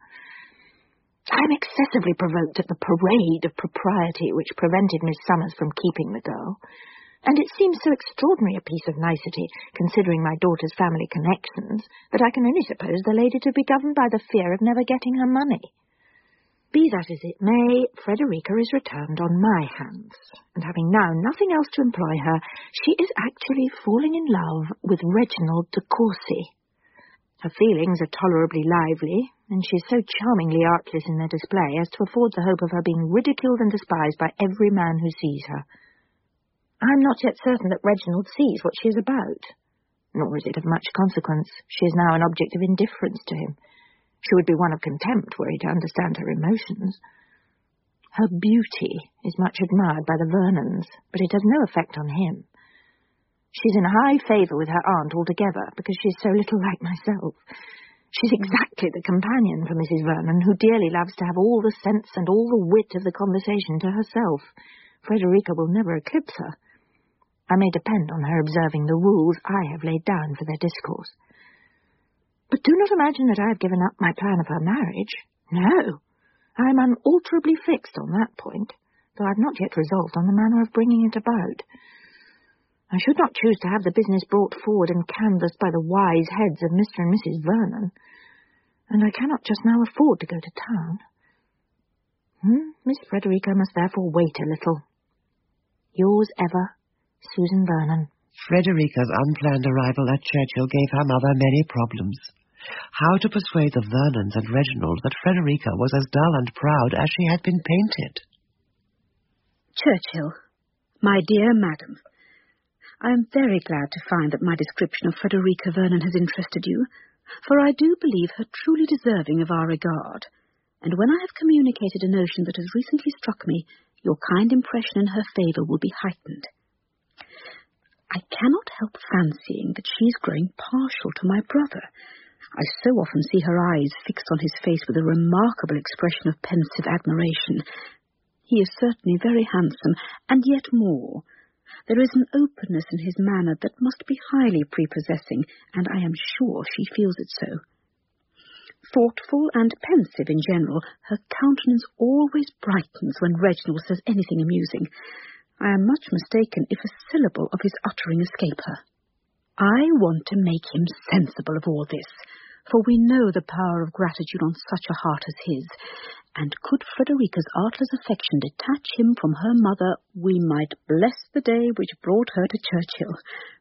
I am excessively provoked at the parade of propriety which prevented Miss Summers from keeping the girl, and it seems so extraordinary a piece of nicety, considering my daughter's family connections, that I can only suppose the lady to be governed by the fear of never getting her money. Be that as it may, Frederica is returned on my hands, and having now nothing else to employ her, she is actually falling in love with Reginald de Courcy. Her feelings are tolerably lively, and she is so charmingly artless in their display as to afford the hope of her being ridiculed and despised by every man who sees her. I am not yet certain that Reginald sees what she is about, nor is it of much consequence. She is now an object of indifference to him. She would be one of contempt were he to understand her emotions. Her beauty is much admired by the Vernons, but it has no effect on him. She is in high favour with her aunt altogether, because she is so little like myself. She is exactly the companion for Missus Vernon, who dearly loves to have all the sense and all the wit of the conversation to herself. Frederica will never eclipse her. I may depend on her observing the rules I have laid down for their discourse. But do not imagine that I have given up my plan of her marriage. No, I am unalterably fixed on that point, though I have not yet resolved on the manner of bringing it about. I should not choose to have the business brought forward and canvassed by the wise heads of Mister and Missus Vernon, and I cannot just now afford to go to town. Hmm? Miss Frederica must therefore wait a little. Yours ever, Susan Vernon. Frederica's unplanned arrival at Churchill gave her mother many problems. How to persuade the Vernons and Reginald that Frederica was as dull and proud as she had been painted? Churchill, my dear madam, I am very glad to find that my description of Frederica Vernon has interested you, for I do believe her truly deserving of our regard, and when I have communicated a notion that has recently struck me, your kind impression in her favour will be heightened. I cannot help fancying that she is growing partial to my brother. I so often see her eyes fixed on his face with a remarkable expression of pensive admiration. He is certainly very handsome, and yet more. There is an openness in his manner that must be highly prepossessing, and I am sure she feels it so. Thoughtful and pensive in general, her countenance always brightens when Reginald says anything amusing. I am much mistaken if a syllable of his uttering escape her. I want to make him sensible of all this, for we know the power of gratitude on such a heart as his, and could Frederica's artless affection detach him from her mother, we might bless the day which brought her to Churchill.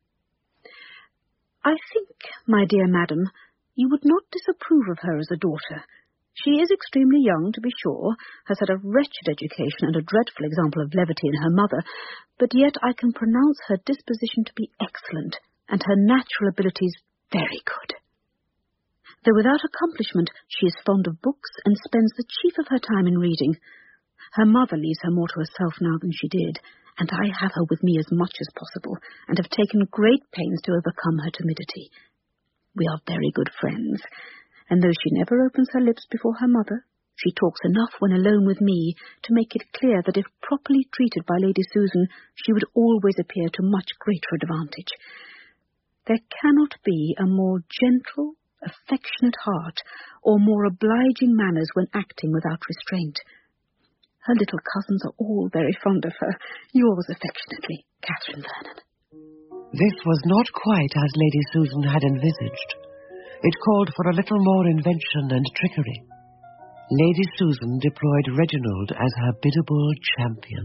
I think, my dear madam, you would not disapprove of her as a daughter. She is extremely young, to be sure, has had a wretched education and a dreadful example of levity in her mother, but yet I can pronounce her disposition to be excellent, and her natural abilities very good. Though without accomplishment, she is fond of books and spends the chief of her time in reading. Her mother leaves her more to herself now than she did, and I have her with me as much as possible, and have taken great pains to overcome her timidity. We are very good friends, and though she never opens her lips before her mother, she talks enough when alone with me to make it clear that if properly treated by Lady Susan, she would always appear to much greater advantage. There cannot be a more gentle, affectionate heart, or more obliging manners when acting without restraint. Her little cousins are all very fond of her. Yours affectionately, Catherine Vernon. This was not quite as Lady Susan had envisaged. It called for a little more invention and trickery. Lady Susan deployed Reginald as her biddable champion.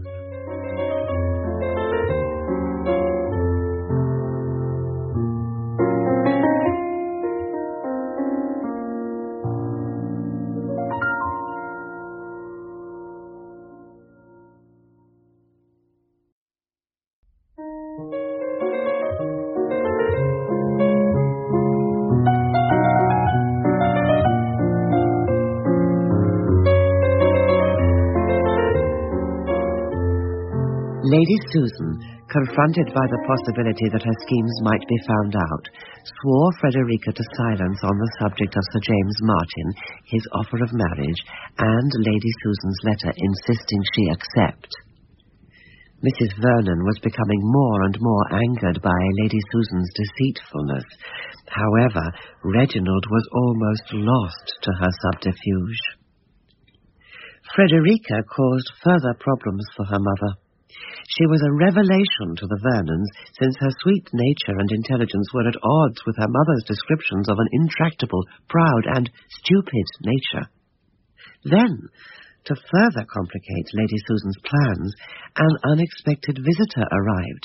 Lady Susan, confronted by the possibility that her schemes might be found out, swore Frederica to silence on the subject of Sir James Martin, his offer of marriage, and Lady Susan's letter insisting she accept. Missus Vernon was becoming more and more angered by Lady Susan's deceitfulness. However, Reginald was almost lost to her subterfuge. Frederica caused further problems for her mother. She was a revelation to the Vernons, since her sweet nature and intelligence were at odds with her mother's descriptions of an intractable, proud, and stupid nature. Then, to further complicate Lady Susan's plans, an unexpected visitor arrived.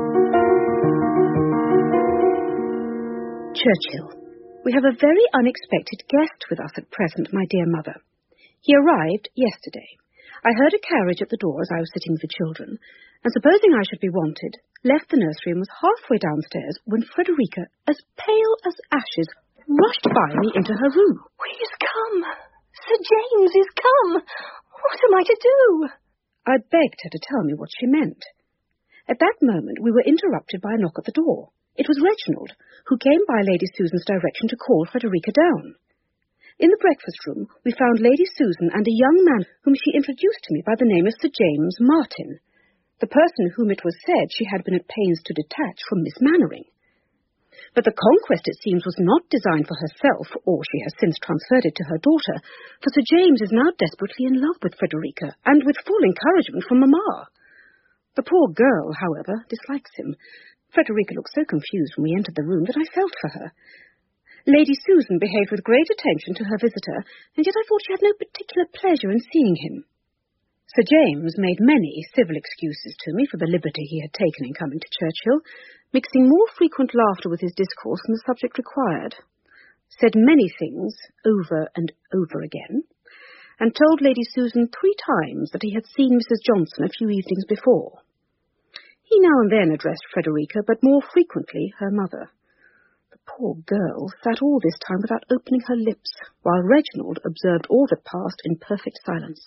Churchill, we have a very unexpected guest with us at present, my dear mother. He arrived yesterday. I heard a carriage at the door as I was sitting with the children, and supposing I should be wanted, left the nursery and was halfway downstairs when Frederica, as pale as ashes, rushed by me into her room. He is come! Sir James is come! What am I to do? I begged her to tell me what she meant. At that moment we were interrupted by a knock at the door. It was Reginald, who came by Lady Susan's direction to call Frederica down. In the breakfast room, we found Lady Susan and a young man whom she introduced to me by the name of Sir James Martin, the person whom it was said she had been at pains to detach from Miss Mannering. But the conquest, it seems, was not designed for herself, or she has since transferred it to her daughter, for Sir James is now desperately in love with Frederica, and with full encouragement from Mamma. The poor girl, however, dislikes him. Frederica looked so confused when we entered the room that I felt for her. Lady Susan behaved with great attention to her visitor, and yet I thought she had no particular pleasure in seeing him. Sir James made many civil excuses to me for the liberty he had taken in coming to Churchill, mixing more frequent laughter with his discourse than the subject required, said many things over and over again, and told Lady Susan three times that he had seen Missus Johnson a few evenings before. He now and then addressed Frederica, but more frequently her mother. The poor girl sat all this time without opening her lips, while Reginald observed all that passed in perfect silence.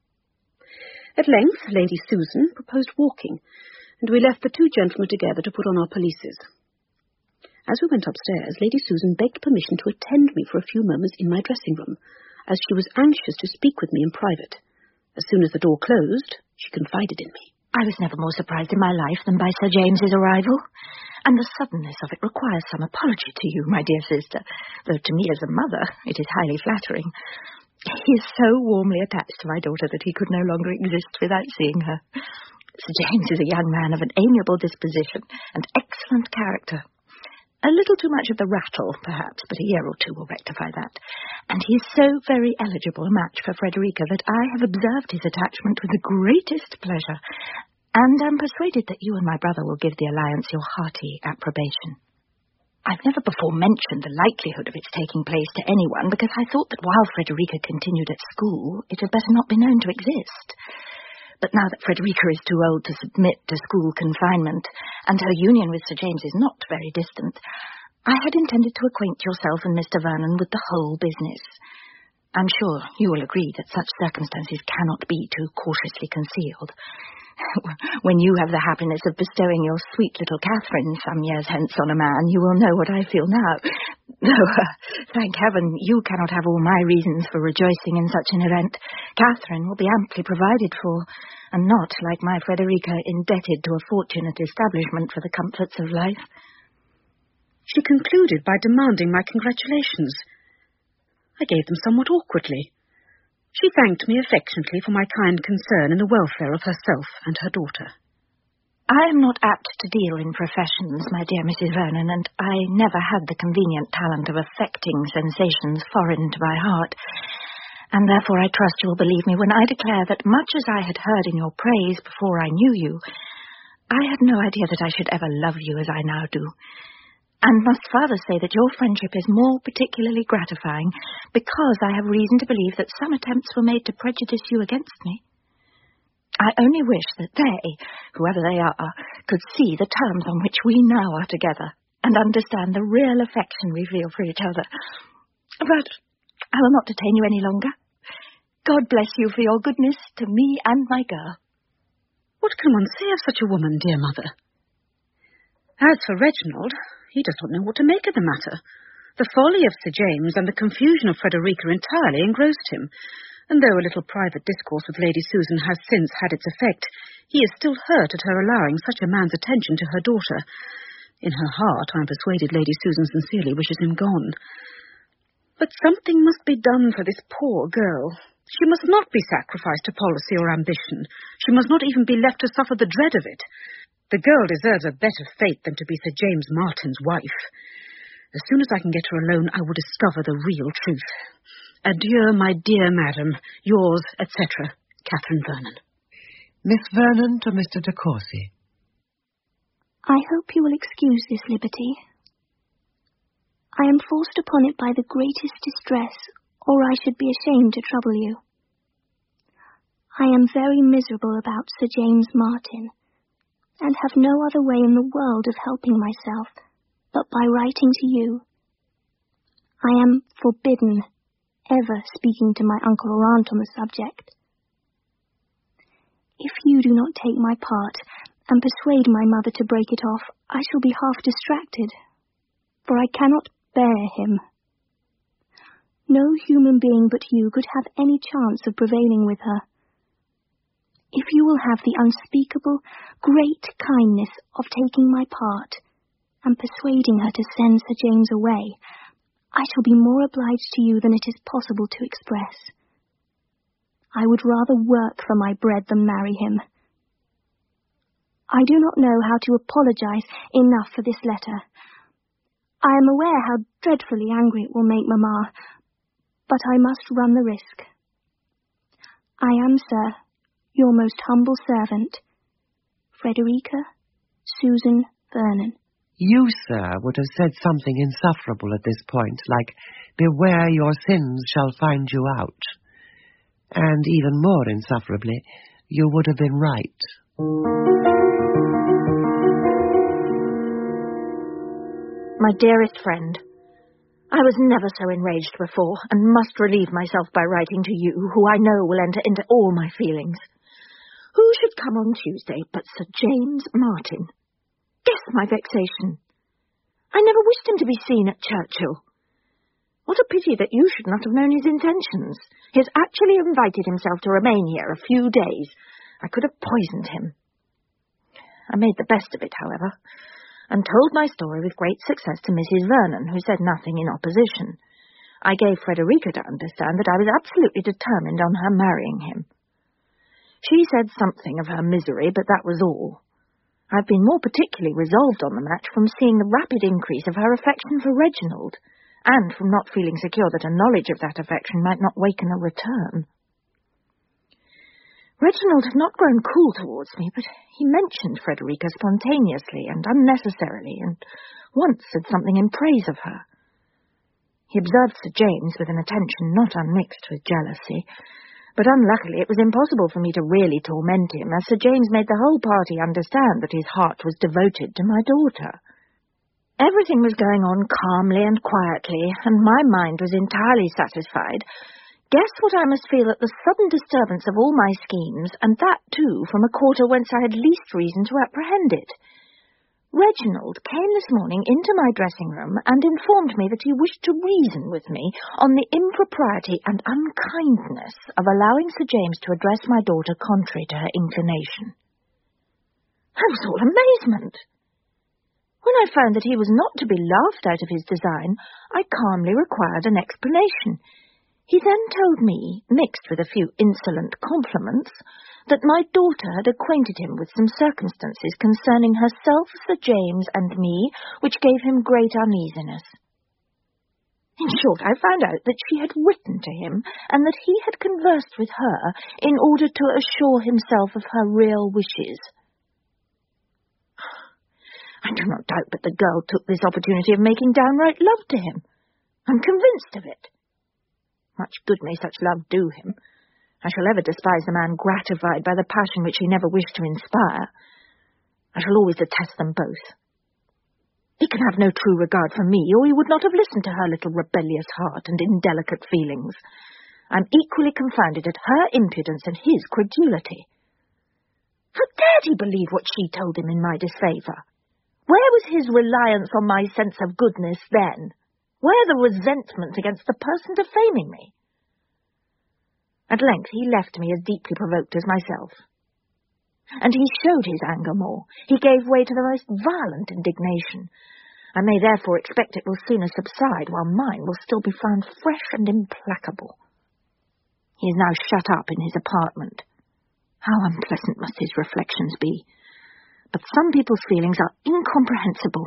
At length, Lady Susan proposed walking, and we left the two gentlemen together to put on our pelisses. As we went upstairs, Lady Susan begged permission to attend me for a few moments in my dressing-room, as she was anxious to speak with me in private. As soon as the door closed, she confided in me. I was never more surprised in my life than by Sir James's arrival, and the suddenness of it requires some apology to you, my dear sister, though to me as a mother it is highly flattering. He is so warmly attached to my daughter that he could no longer exist without seeing her. Sir James is a young man of an amiable disposition and excellent character. A little too much of the rattle, perhaps, but a year or two will rectify that. And he is so very eligible a match for Frederica that I have observed his attachment with the greatest pleasure, and am persuaded that you and my brother will give the alliance your hearty approbation. I've never before mentioned the likelihood of its taking place to anyone, because I thought that while Frederica continued at school, it had better not be known to exist. But now that Frederica is too old to submit to school confinement, and her union with Sir James is not very distant, I had intended to acquaint yourself and Mister Vernon with the whole business. I'm sure you will agree that such circumstances cannot be too cautiously concealed. When you have the happiness of bestowing your sweet little Catherine some years hence on a man, you will know what I feel now. Though, uh, thank heaven, you cannot have all my reasons for rejoicing in such an event. Catherine will be amply provided for, and not, like my Frederica, indebted to a fortunate establishment for the comforts of life. She concluded by demanding my congratulations. I gave them somewhat awkwardly. She thanked me affectionately for my kind concern in the welfare of herself and her daughter. I am not apt to deal in professions, my dear Missus Vernon, and I never had the convenient talent of affecting sensations foreign to my heart, and therefore I trust you will believe me when I declare that much as I had heard in your praise before I knew you, I had no idea that I should ever love you as I now do. And must further say that your friendship is more particularly gratifying because I have reason to believe that some attempts were made to prejudice you against me. I only wish that they, whoever they are, could see the terms on which we now are together and understand the real affection we feel for each other. But I will not detain you any longer. God bless you for your goodness to me and my girl. What can one say of such a woman, dear mother? As for Reginald, he does not know what to make of the matter. The folly of Sir James and the confusion of Frederica entirely engrossed him, and though a little private discourse with Lady Susan has since had its effect, he is still hurt at her allowing such a man's attention to her daughter. In her heart, I am persuaded Lady Susan sincerely wishes him gone. But something must be done for this poor girl. She must not be sacrificed to policy or ambition. She must not even be left to suffer the dread of it. The girl deserves a better fate than to be Sir James Martin's wife. As soon as I can get her alone, I will discover the real truth. Adieu, my dear madam, yours, et cetera, Catherine Vernon. Miss Vernon to Mister de Courcy. I hope you will excuse this liberty. I am forced upon it by the greatest distress, or I should be ashamed to trouble you. I am very miserable about Sir James Martin, and have no other way in the world of helping myself but by writing to you. I am forbidden ever speaking to my uncle or aunt on the subject. If you do not take my part and persuade my mother to break it off, I shall be half distracted, for I cannot bear him. No human being but you could have any chance of prevailing with her. If you will have the unspeakable, great kindness of taking my part and persuading her to send Sir James away, I shall be more obliged to you than it is possible to express. I would rather work for my bread than marry him. I do not know how to apologize enough for this letter. I am aware how dreadfully angry it will make Mamma, but I must run the risk. I am, sir, Your most humble servant, Frederica Susan Vernon. You, sir, would have said something insufferable at this point, like, beware your sins shall find you out. And even more insufferably, you would have been right. My dearest friend, I was never so enraged before, and must relieve myself by writing to you, who I know will enter into all my feelings. Who should come on Tuesday but Sir James Martin? Guess my vexation. I never wished him to be seen at Churchill. What a pity that you should not have known his intentions. He has actually invited himself to remain here a few days. I could have poisoned him. I made the best of it, however, and told my story with great success to Missus Vernon, who said nothing in opposition. I gave Frederica to understand that I was absolutely determined on her marrying him. She said something of her misery, but that was all. I've been more particularly resolved on the match from seeing the rapid increase of her affection for Reginald, and from not feeling secure that a knowledge of that affection might not waken a return. Reginald had not grown cool towards me, but he mentioned Frederica spontaneously and unnecessarily, and once said something in praise of her. He observed Sir James with an attention not unmixed with jealousy, but unluckily it was impossible for me to really torment him, as Sir James made the whole party understand that his heart was devoted to my daughter. Everything was going on calmly and quietly, and my mind was entirely satisfied. Guess what I must feel at the sudden disturbance of all my schemes, and that, too, from a quarter whence I had least reason to apprehend it. Reginald came this morning into my dressing-room and informed me that he wished to reason with me on the impropriety and unkindness of allowing Sir James to address my daughter contrary to her inclination. I was all amazement. When I found that he was not to be laughed out of his design, I calmly required an explanation. He then told me, mixed with a few insolent compliments, that my daughter had acquainted him with some circumstances concerning herself, Sir James, and me, which gave him great uneasiness. In short, I found out that she had written to him, and that he had conversed with her in order to assure himself of her real wishes. I do not doubt but the girl took this opportunity of making downright love to him. I'm convinced of it. Much good may such love do him. I shall ever despise the man gratified by the passion which he never wished to inspire. I shall always detest them both. He can have no true regard for me, or he would not have listened to her little rebellious heart and indelicate feelings. I'm equally confounded at her impudence and his credulity. How dared he believe what she told him in my disfavour? Where was his reliance on my sense of goodness then? Where the resentment against the person defaming me? At length he left me as deeply provoked as myself. And he showed his anger more. He gave way to the most violent indignation. I may therefore expect it will sooner subside, while mine will still be found fresh and implacable. He is now shut up in his apartment. How unpleasant must his reflections be! But some people's feelings are incomprehensible.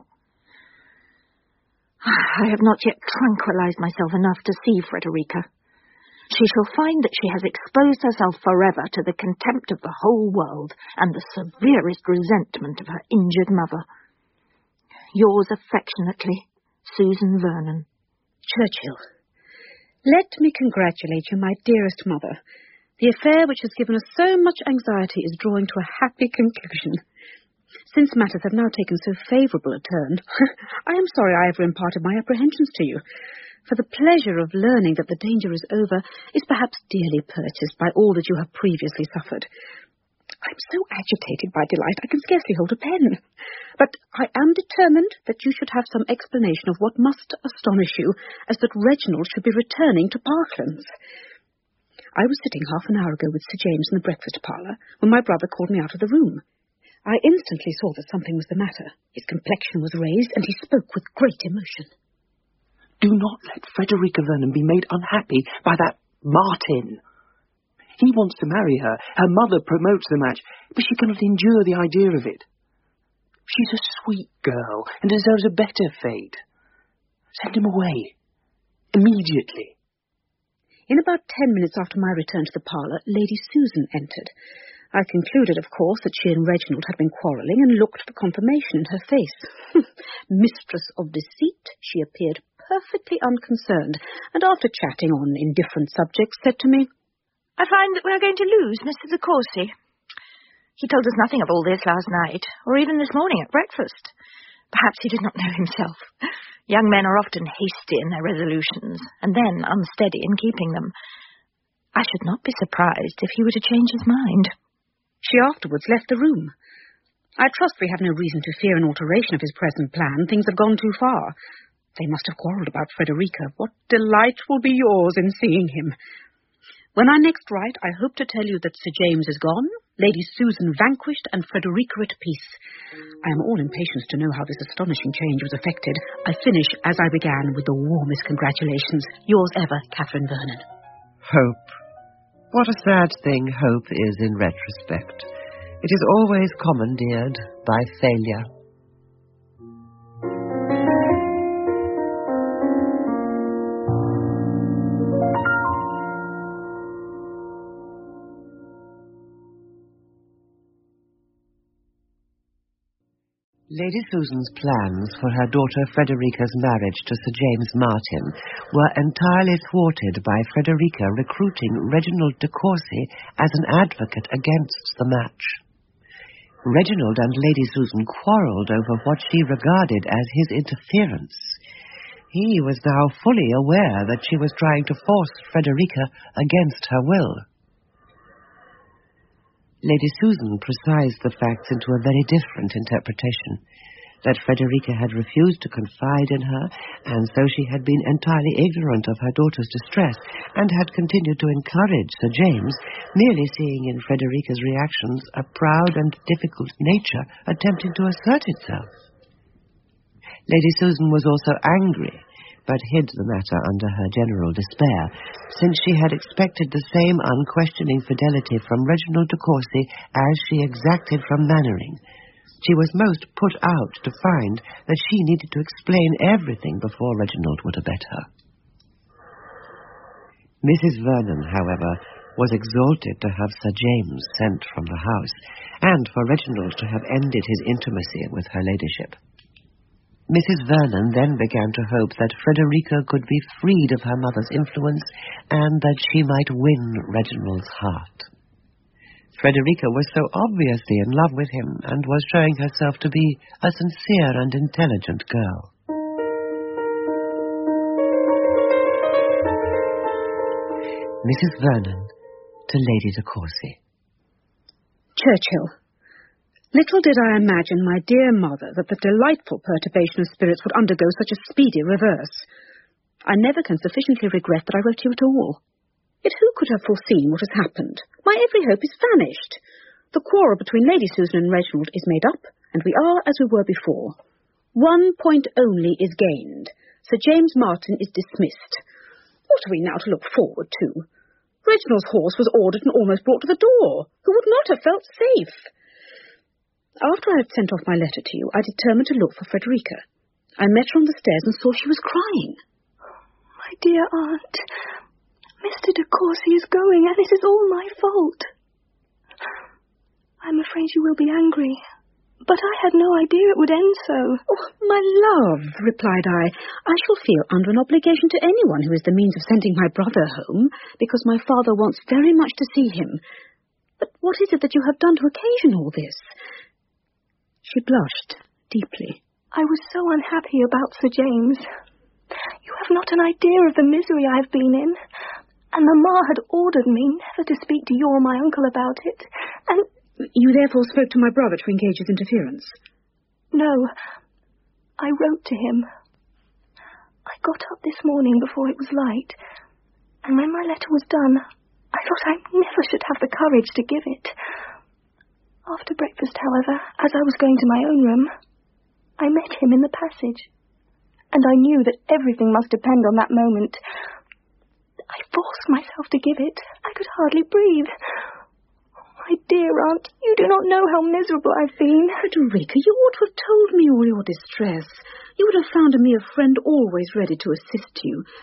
I have not yet tranquilized myself enough to see Frederica. She shall find that she has exposed herself forever to the contempt of the whole world and the severest resentment of her injured mother. Yours affectionately, Susan Vernon. Churchill, let me congratulate you, my dearest mother. The affair which has given us so much anxiety is drawing to a happy conclusion. Since matters have now taken so favourable a turn, I am sorry I ever imparted my apprehensions to you, for the pleasure of learning that the danger is over is perhaps dearly purchased by all that you have previously suffered. I am so agitated by delight I can scarcely hold a pen. But I am determined that you should have some explanation of what must astonish you, as that Reginald should be returning to Parklands. I was sitting half an hour ago with Sir James in the breakfast parlour when my brother called me out of the room. I instantly saw that something was the matter. His complexion was raised, and he spoke with great emotion. Do not let Frederica Vernon be made unhappy by that Martin. He wants to marry her. Her mother promotes the match, but she cannot endure the idea of it. She's a sweet girl and deserves a better fate. Send him away. Immediately. In about ten minutes after my return to the parlour, Lady Susan entered. I concluded, of course, that she and Reginald had been quarrelling and looked for confirmation in her face. Mistress of deceit, she appeared perfectly unconcerned, and after chatting on indifferent subjects, said to me, I find that we are going to lose Mister De Courcy. He told us nothing of all this last night, or even this morning at breakfast. Perhaps he did not know himself. Young men are often hasty in their resolutions, and then unsteady in keeping them. I should not be surprised if he were to change his mind. She afterwards left the room. I trust we have no reason to fear an alteration of his present plan. Things have gone too far. They must have quarrelled about Frederica. What delight will be yours in seeing him. When I next write, I hope to tell you that Sir James is gone, Lady Susan vanquished, and Frederica at peace. I am all impatience to know how this astonishing change was effected. I finish, as I began, with the warmest congratulations. Yours ever, Catherine Vernon. Hope. What a sad thing hope is in retrospect. It is always commandeered by failure. Lady Susan's plans for her daughter Frederica's marriage to Sir James Martin were entirely thwarted by Frederica recruiting Reginald de Courcy as an advocate against the match. Reginald and Lady Susan quarrelled over what she regarded as his interference. He was now fully aware that she was trying to force Frederica against her will. Lady Susan precised the facts into a very different interpretation, that Frederica had refused to confide in her, and so she had been entirely ignorant of her daughter's distress, and had continued to encourage Sir James, merely seeing in Frederica's reactions a proud and difficult nature attempting to assert itself. Lady Susan was also angry, but hid the matter under her general despair, since she had expected the same unquestioning fidelity from Reginald de Courcy as she exacted from Mannering. She was most put out to find that she needed to explain everything before Reginald would abet her. Missus Vernon, however, was exalted to have Sir James sent from the house, and for Reginald to have ended his intimacy with her ladyship. Missus Vernon then began to hope that Frederica could be freed of her mother's influence, and that she might win Reginald's heart. Frederica was so obviously in love with him, and was showing herself to be a sincere and intelligent girl. Missus Vernon to Lady de Courcy. Churchill. Little did I imagine, my dear mother, that the delightful perturbation of spirits would undergo such a speedy reverse. I never can sufficiently regret that I wrote you at all. Yet who could have foreseen what has happened? My every hope is vanished. The quarrel between Lady Susan and Reginald is made up, and we are as we were before. One point only is gained. Sir James Martin is dismissed. What are we now to look forward to? Reginald's horse was ordered and almost brought to the door. Who would not have felt safe? After I had sent off my letter to you, I determined to look for Frederica. I met her on the stairs and saw she was crying. My dear aunt, Mister De Courcy is going, and it is all my fault. I'm afraid you will be angry, but I had no idea it would end so. Oh, my love, replied I, I shall feel under an obligation to anyone who is the means of sending my brother home, because my father wants very much to see him. But what is it that you have done to occasion all this? She blushed deeply. I was so unhappy about Sir James. You have not an idea of the misery I have been in. And Mamma had ordered me never to speak to you or my uncle about it. And you therefore spoke to my brother to engage his interference? No. I wrote to him. I got up this morning before it was light, and when my letter was done, I thought I never should have the courage to give it. After breakfast, however, as I was going to my own room, I met him in the passage, and I knew that everything must depend on that moment. I forced myself to give it. I could hardly breathe. Oh, my dear aunt, you do not know how miserable I've been. Frederica, you ought to have told me all your distress. You would have found in me a friend always ready to assist you.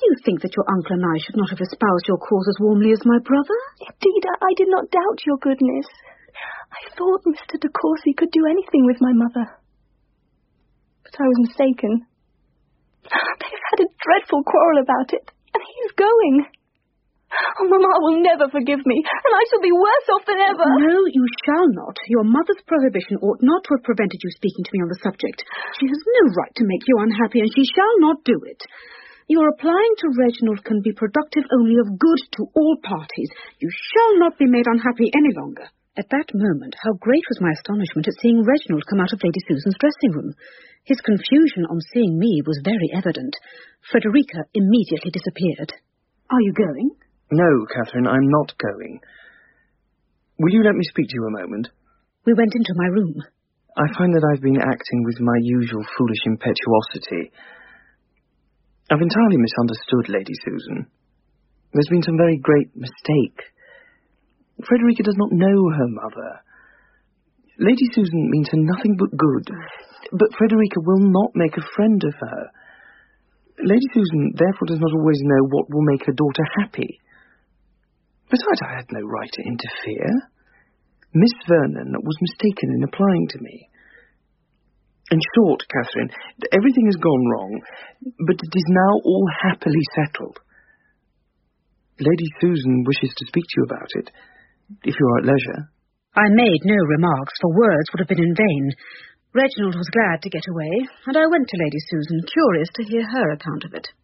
do you think that your uncle and I should not have espoused your cause as warmly as my brother? Indeed, I did not doubt your goodness. I thought Mister de Courcy could do anything with my mother. But I was mistaken. They've had a dreadful quarrel about it, and he's going. Oh, Mamma will never forgive me, and I shall be worse off than ever. No, you shall not. Your mother's prohibition ought not to have prevented you speaking to me on the subject. She has no right to make you unhappy, and she shall not do it. Your applying to Reginald can be productive only of good to all parties. You shall not be made unhappy any longer. At that moment, how great was my astonishment at seeing Reginald come out of Lady Susan's dressing room. His confusion on seeing me was very evident. Frederica immediately disappeared. Are you going? No, Catherine, I'm not going. Will you let me speak to you a moment? We went into my room. I find that I've been acting with my usual foolish impetuosity. I've entirely misunderstood Lady Susan. There's been some very great mistake. Frederica does not know her mother. Lady Susan means her nothing but good, but Frederica will not make a friend of her. Lady Susan therefore does not always know what will make her daughter happy. Besides, I had no right to interfere. Miss Vernon was mistaken in applying to me. In short, Catherine, everything has gone wrong, but it is now all happily settled. Lady Susan wishes to speak to you about it, if you are at leisure. I made no remarks, for words would have been in vain. Reginald was glad to get away, and I went to Lady Susan, curious to hear her account of it.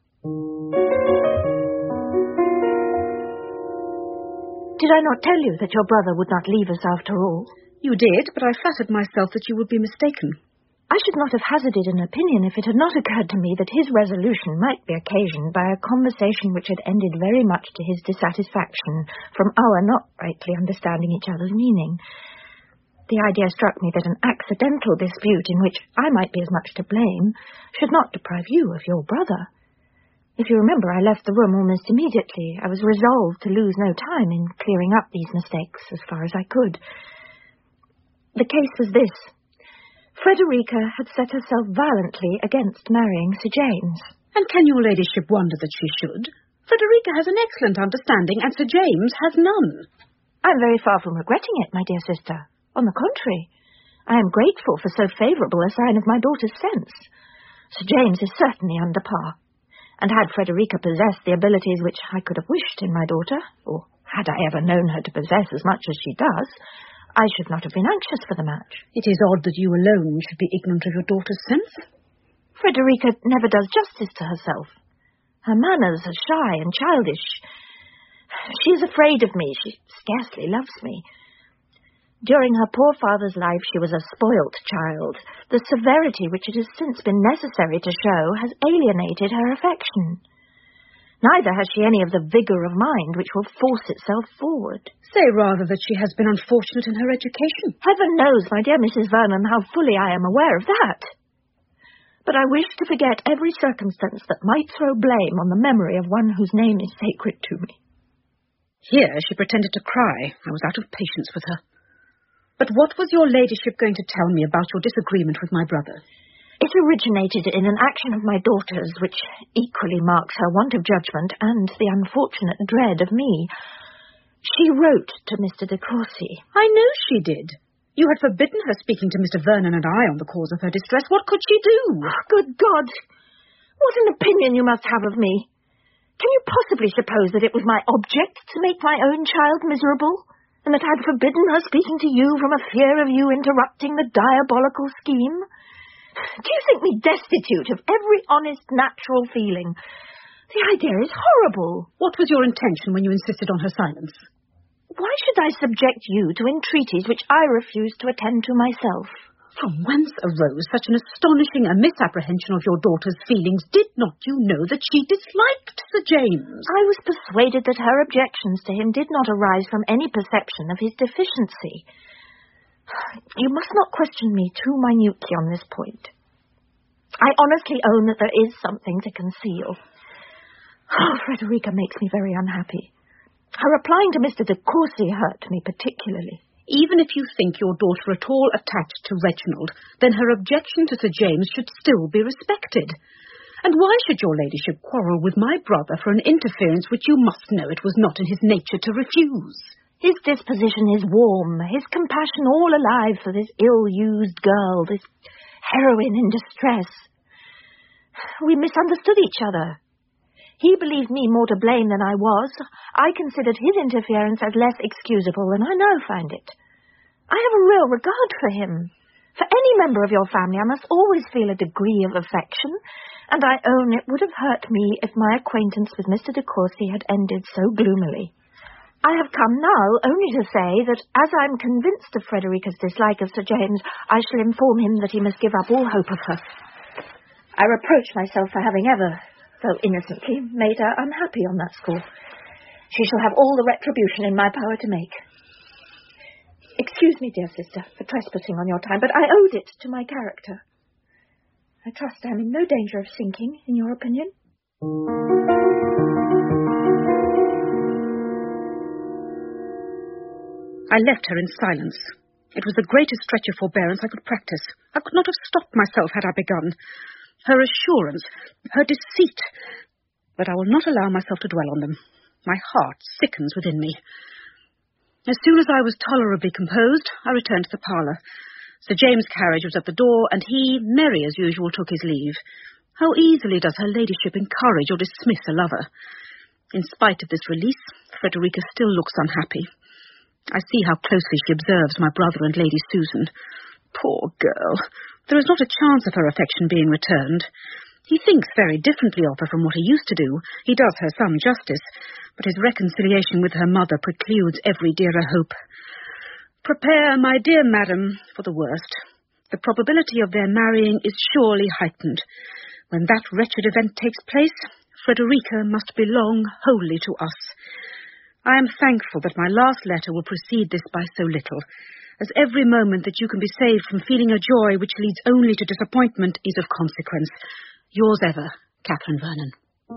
Did I not tell you that your brother would not leave us after all? You did, but I flattered myself that you would be mistaken. I should not have hazarded an opinion if it had not occurred to me that his resolution might be occasioned by a conversation which had ended very much to his dissatisfaction from our not rightly understanding each other's meaning. The idea struck me that an accidental dispute in which I might be as much to blame should not deprive you of your brother. If you remember, I left the room almost immediately. I was resolved to lose no time in clearing up these mistakes as far as I could. The case was this. Frederica had set herself violently against marrying Sir James. And can your ladyship wonder that she should? Frederica has an excellent understanding, and Sir James has none. I am very far from regretting it, my dear sister. On the contrary, I am grateful for so favourable a sign of my daughter's sense. Sir James is certainly under par. And had Frederica possessed the abilities which I could have wished in my daughter, or had I ever known her to possess as much as she does, I should not have been anxious for the match. It is odd that you alone should be ignorant of your daughter's sense. Frederica never does justice to herself. Her manners are shy and childish. She is afraid of me. She scarcely loves me. During her poor father's life, she was a spoilt child. The severity which it has since been necessary to show has alienated her affection. Neither has she any of the vigour of mind which will force itself forward. Say rather that she has been unfortunate in her education. Heaven knows, my dear Missus Vernon, how fully I am aware of that. But I wish to forget every circumstance that might throw blame on the memory of one whose name is sacred to me. Here she pretended to cry. I was out of patience with her. But what was your ladyship going to tell me about your disagreement with my brother? It originated in an action of my daughter's, which equally marks her want of judgment and the unfortunate dread of me. She wrote to Mister de Courcy. I know she did. You had forbidden her speaking to Mister Vernon and I on the cause of her distress. What could she do? Oh, good God! What an opinion you must have of me! Can you possibly suppose that it was my object to make my own child miserable? And that I'd forbidden her speaking to you from a fear of you interrupting the diabolical scheme? Do you think me destitute of every honest, natural feeling? The idea is horrible. What was your intention when you insisted on her silence? Why should I subject you to entreaties which I refuse to attend to myself? From whence arose such an astonishing a misapprehension of your daughter's feelings? Did not you know that she disliked Sir James? I was persuaded that her objections to him did not arise from any perception of his deficiency. You must not question me too minutely on this point. I honestly own that there is something to conceal. Oh, Frederica makes me very unhappy. Her replying to Mister de Courcy hurt me particularly. Even if you think your daughter at all attached to Reginald, then her objection to Sir James should still be respected. And why should your ladyship quarrel with my brother for an interference which you must know it was not in his nature to refuse? His disposition is warm, his compassion all alive for this ill-used girl, this heroine in distress. We misunderstood each other. He believed me more to blame than I was. I considered his interference as less excusable than I now find it. I have a real regard for him. For any member of your family, I must always feel a degree of affection, and I own it would have hurt me if my acquaintance with Mister de Courcy had ended so gloomily. I have come now only to say that, as I am convinced of Frederica's dislike of Sir James, I shall inform him that he must give up all hope of her. I reproach myself for having ever, though innocently, made her unhappy on that score. She shall have all the retribution in my power to make. Excuse me, dear sister, for trespassing on your time, but I owed it to my character. I trust I am in no danger of sinking, in your opinion. I left her in silence. It was the greatest stretch of forbearance I could practice. I could not have stopped myself had I begun. Her assurance, her deceit. But I will not allow myself to dwell on them. My heart sickens within me. As soon as I was tolerably composed, I returned to the parlour. Sir James' carriage was at the door, and he, merry as usual, took his leave. How easily does her ladyship encourage or dismiss a lover! In spite of this release, Frederica still looks unhappy. I see how closely she observes my brother and Lady Susan. Poor girl! There is not a chance of her affection being returned. He thinks very differently of her from what he used to do. He does her some justice, but his reconciliation with her mother precludes every dearer hope. Prepare, my dear madam, for the worst. The probability of their marrying is surely heightened. When that wretched event takes place, Frederica must belong wholly to us. I am thankful that my last letter will precede this by so little, as every moment that you can be saved from feeling a joy which leads only to disappointment is of consequence. Yours ever, Catherine Vernon.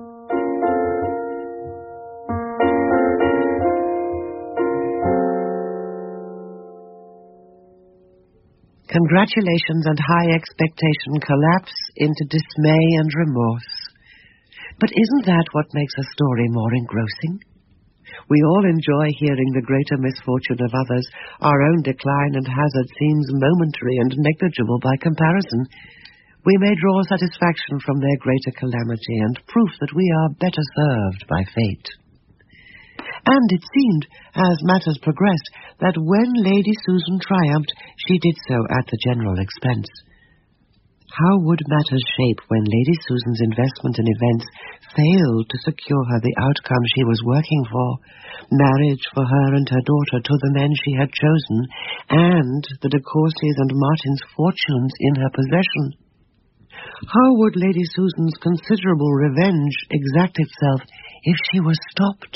Congratulations and high expectation collapse into dismay and remorse. But isn't that what makes a story more engrossing? We all enjoy hearing the greater misfortune of others. Our own decline and hazard seems momentary and negligible by comparison. We may draw satisfaction from their greater calamity and proof that we are better served by fate. And it seemed, as matters progressed, that when Lady Susan triumphed, she did so at the general expense. How would matters shape when Lady Susan's investment in events failed to secure her the outcome she was working for, marriage for her and her daughter to the men she had chosen, and the de Courcys and Martins' fortunes in her possession? How would Lady Susan's considerable revenge exact itself if she was stopped?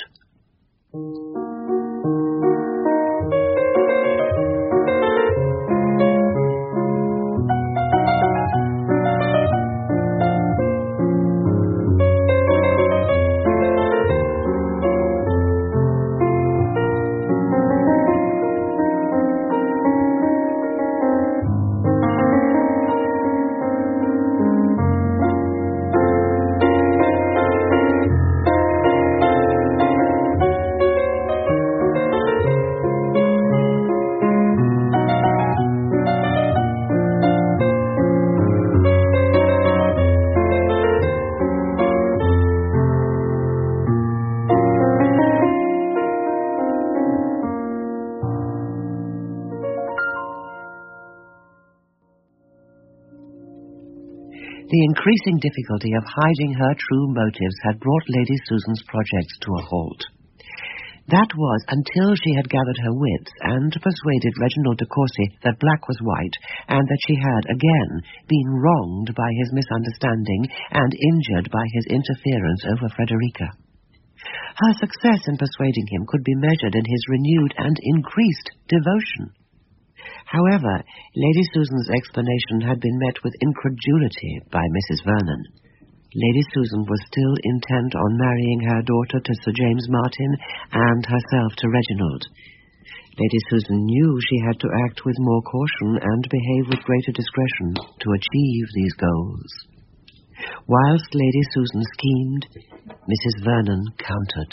The increasing difficulty of hiding her true motives had brought Lady Susan's projects to a halt. That was until she had gathered her wits and persuaded Reginald de Courcy that black was white, and that she had, again, been wronged by his misunderstanding and injured by his interference over Frederica. Her success in persuading him could be measured in his renewed and increased devotion. However, Lady Susan's explanation had been met with incredulity by Missus Vernon. Lady Susan was still intent on marrying her daughter to Sir James Martin and herself to Reginald. Lady Susan knew she had to act with more caution and behave with greater discretion to achieve these goals. Whilst Lady Susan schemed, Missus Vernon countered.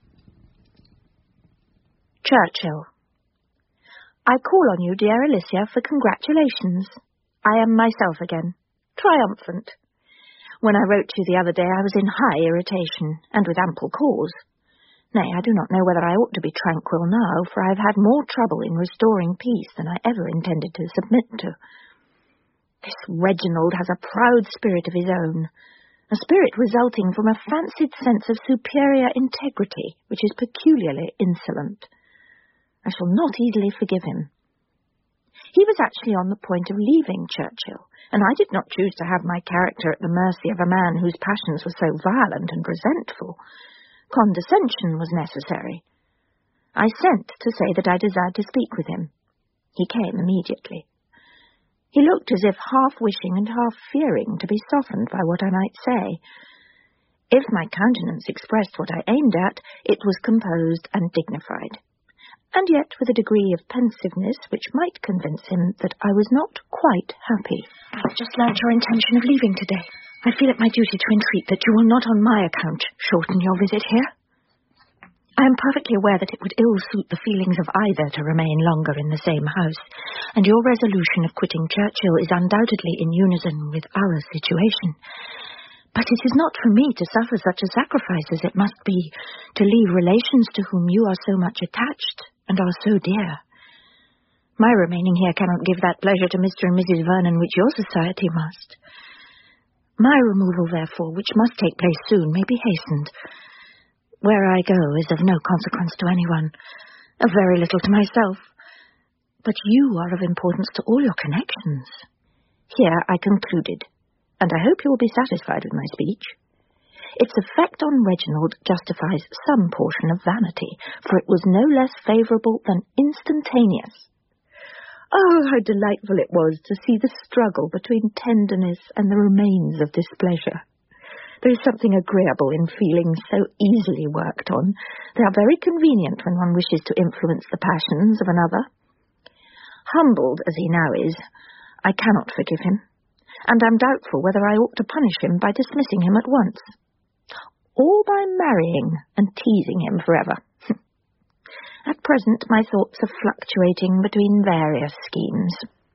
Churchill. I call on you, dear Alicia, for congratulations. I am myself again, triumphant. When I wrote to you the other day, I was in high irritation, and with ample cause. Nay, I do not know whether I ought to be tranquil now, for I have had more trouble in restoring peace than I ever intended to submit to. This Reginald has a proud spirit of his own, a spirit resulting from a fancied sense of superior integrity, which is peculiarly insolent. I shall not easily forgive him. He was actually on the point of leaving Churchill, and I did not choose to have my character at the mercy of a man whose passions were so violent and resentful. Condescension was necessary. I sent to say that I desired to speak with him. He came immediately. He looked as if half wishing and half fearing to be softened by what I might say. If my countenance expressed what I aimed at, it was composed and dignified, and yet with a degree of pensiveness which might convince him that I was not quite happy. I have just learnt your intention of leaving today. I feel it my duty to entreat that you will not on my account shorten your visit here. I am perfectly aware that it would ill suit the feelings of either to remain longer in the same house, and your resolution of quitting Churchill is undoubtedly in unison with our situation. But it is not for me to suffer such a sacrifice as it must be to leave relations to whom you are so much attached and are so dear. My remaining here cannot give that pleasure to Mister and Missus Vernon which your society must. My removal, therefore, which must take place soon, may be hastened. Where I go is of no consequence to anyone, of very little to myself. But you are of importance to all your connections. Here I concluded, and I hope you will be satisfied with my speech. Its effect on Reginald justifies some portion of vanity, for it was no less favourable than instantaneous. Oh, how delightful it was to see the struggle between tenderness and the remains of displeasure. There is something agreeable in feelings so easily worked on. They are very convenient when one wishes to influence the passions of another. Humbled as he now is, I cannot forgive him, and am doubtful whether I ought to punish him by dismissing him at once, or by marrying and teasing him forever. At present, my thoughts are fluctuating between various schemes.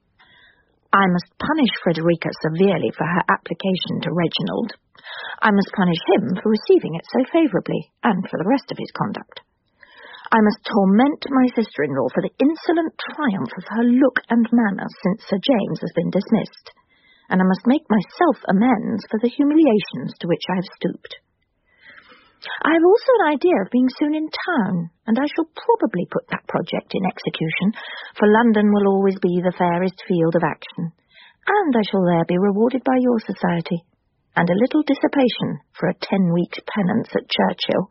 I must punish Frederica severely for her application to Reginald. I must punish him for receiving it so favourably, and for the rest of his conduct. I must torment my sister-in-law for the insolent triumph of her look and manner since Sir James has been dismissed, and I must make myself amends for the humiliations to which I have stooped. I have also an idea of being soon in town, and I shall probably put that project in execution, for London will always be the fairest field of action, and I shall there be rewarded by your society, and a little dissipation for a ten-weeks' penance at Churchill.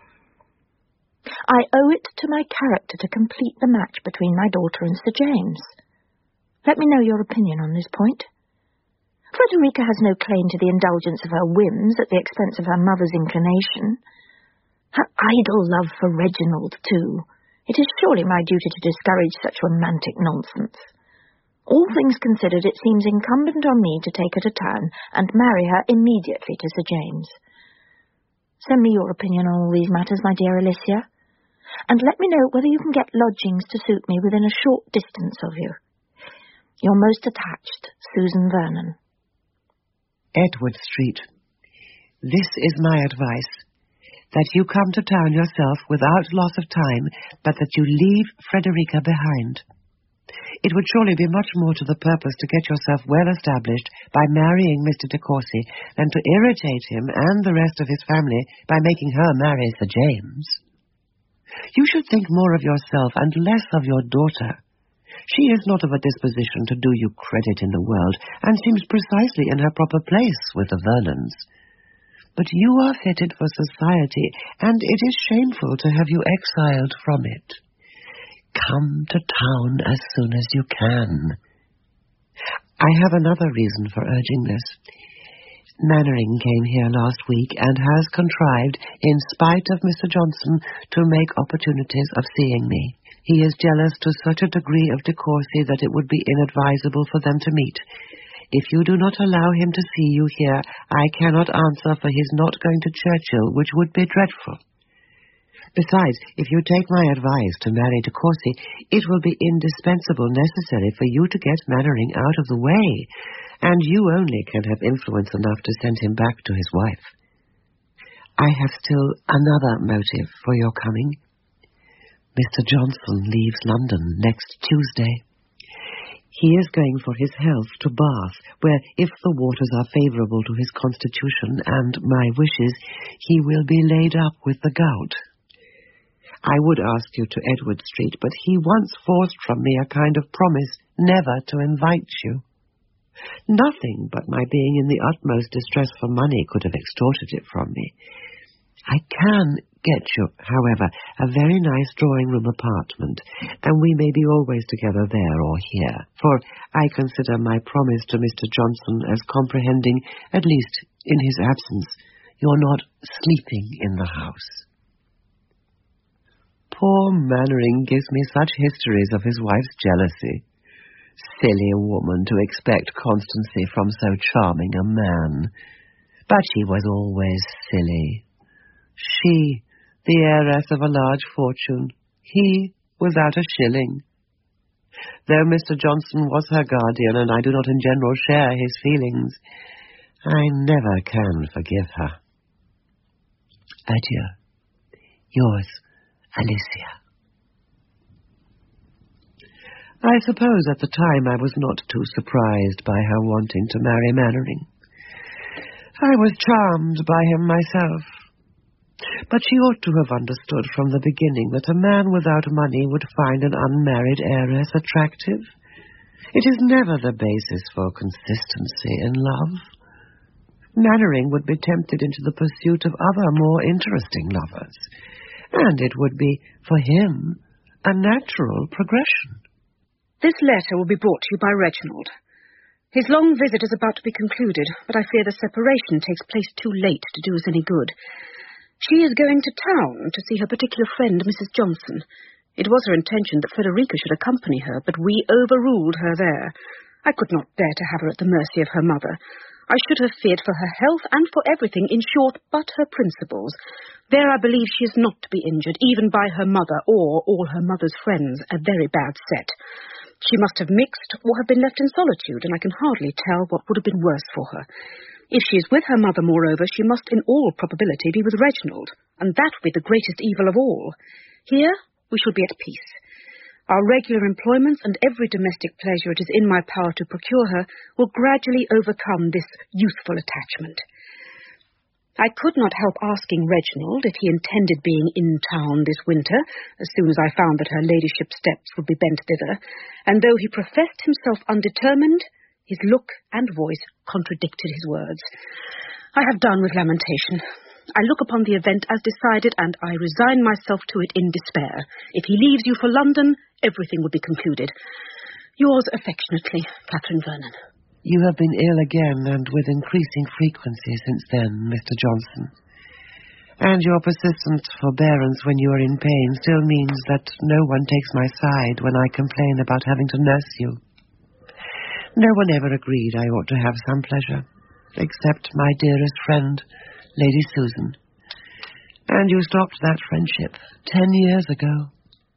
I owe it to my character to complete the match between my daughter and Sir James. Let me know your opinion on this point. Frederica has no claim to the indulgence of her whims at the expense of her mother's inclination. Her idle love for Reginald, too. It is surely my duty to discourage such romantic nonsense. All things considered, it seems incumbent on me to take her to town and marry her immediately to Sir James. Send me your opinion on all these matters, my dear Alicia, and let me know whether you can get lodgings to suit me within a short distance of you. Your most attached, Susan Vernon. Edward Street. This is my advice, that you come to town yourself without loss of time, but that you leave Frederica behind. It would surely be much more to the purpose to get yourself well established by marrying Mister de Courcy than to irritate him and the rest of his family by making her marry Sir James. You should think more of yourself and less of your daughter. She is not of a disposition to do you credit in the world, and seems precisely in her proper place with the Vernons. But you are fitted for society, and it is shameful to have you exiled from it. Come to town as soon as you can. I have another reason for urging this. Mannering came here last week, and has contrived, in spite of Mister Johnson, to make opportunities of seeing me. He is jealous to such a degree of De Courcy that it would be inadvisable for them to meet. If you do not allow him to see you here, I cannot answer for his not going to Churchill, which would be dreadful. Besides, if you take my advice to marry de Courcy, it will be indispensable necessary for you to get Mannering out of the way, and you only can have influence enough to send him back to his wife. I have still another motive for your coming. Mister Johnson leaves London next Tuesday. He is going for his health to Bath, where, if the waters are favourable to his constitution and my wishes, he will be laid up with the gout. I would ask you to Edward Street, but he once forced from me a kind of promise never to invite you. Nothing but my being in the utmost distress for money could have extorted it from me. I can get you, however, a very nice drawing-room apartment, and we may be always together there or here, for I consider my promise to Mister Johnson as comprehending, at least in his absence, your not sleeping in the house. Poor Mannering gives me such histories of his wife's jealousy. Silly woman to expect constancy from so charming a man. But she was always silly. She, the heiress of a large fortune, he without a shilling. Though Mister Johnson was her guardian, and I do not in general share his feelings, I never can forgive her. Adieu. Yours, Alicia. I suppose at the time I was not too surprised by her wanting to marry Mannering. I was charmed by him myself. But she ought to have understood from the beginning that a man without money would find an unmarried heiress attractive. It is never the basis for consistency in love. Mannering would be tempted into the pursuit of other more interesting lovers, and it would be, for him, a natural progression. This letter will be brought to you by Reginald. His long visit is about to be concluded, but I fear the separation takes place too late to do us any good. She is going to town to see her particular friend, Missus Johnson. It was her intention that Frederica should accompany her, but we overruled her there. I could not bear to have her at the mercy of her mother. I should have feared for her health and for everything, in short, but her principles. There I believe she is not to be injured, even by her mother or all her mother's friends, a very bad set. She must have mixed or have been left in solitude, and I can hardly tell what would have been worse for her. If she is with her mother, moreover, she must in all probability be with Reginald, and that would be the greatest evil of all. Here we shall be at peace. Our regular employments and every domestic pleasure it is in my power to procure her will gradually overcome this youthful attachment. I could not help asking Reginald if he intended being in town this winter, as soon as I found that her ladyship's steps would be bent thither, and though he professed himself undetermined, his look and voice contradicted his words. I have done with lamentation. I look upon the event as decided, and I resign myself to it in despair. If he leaves you for London, everything will be concluded. Yours affectionately, Catherine Vernon. You have been ill again, and with increasing frequency since then, Mister Johnson. And your persistent forbearance when you are in pain still means that no one takes my side when I complain about having to nurse you. No one ever agreed I ought to have some pleasure, except my dearest friend, Lady Susan. And you stopped that friendship ten years ago.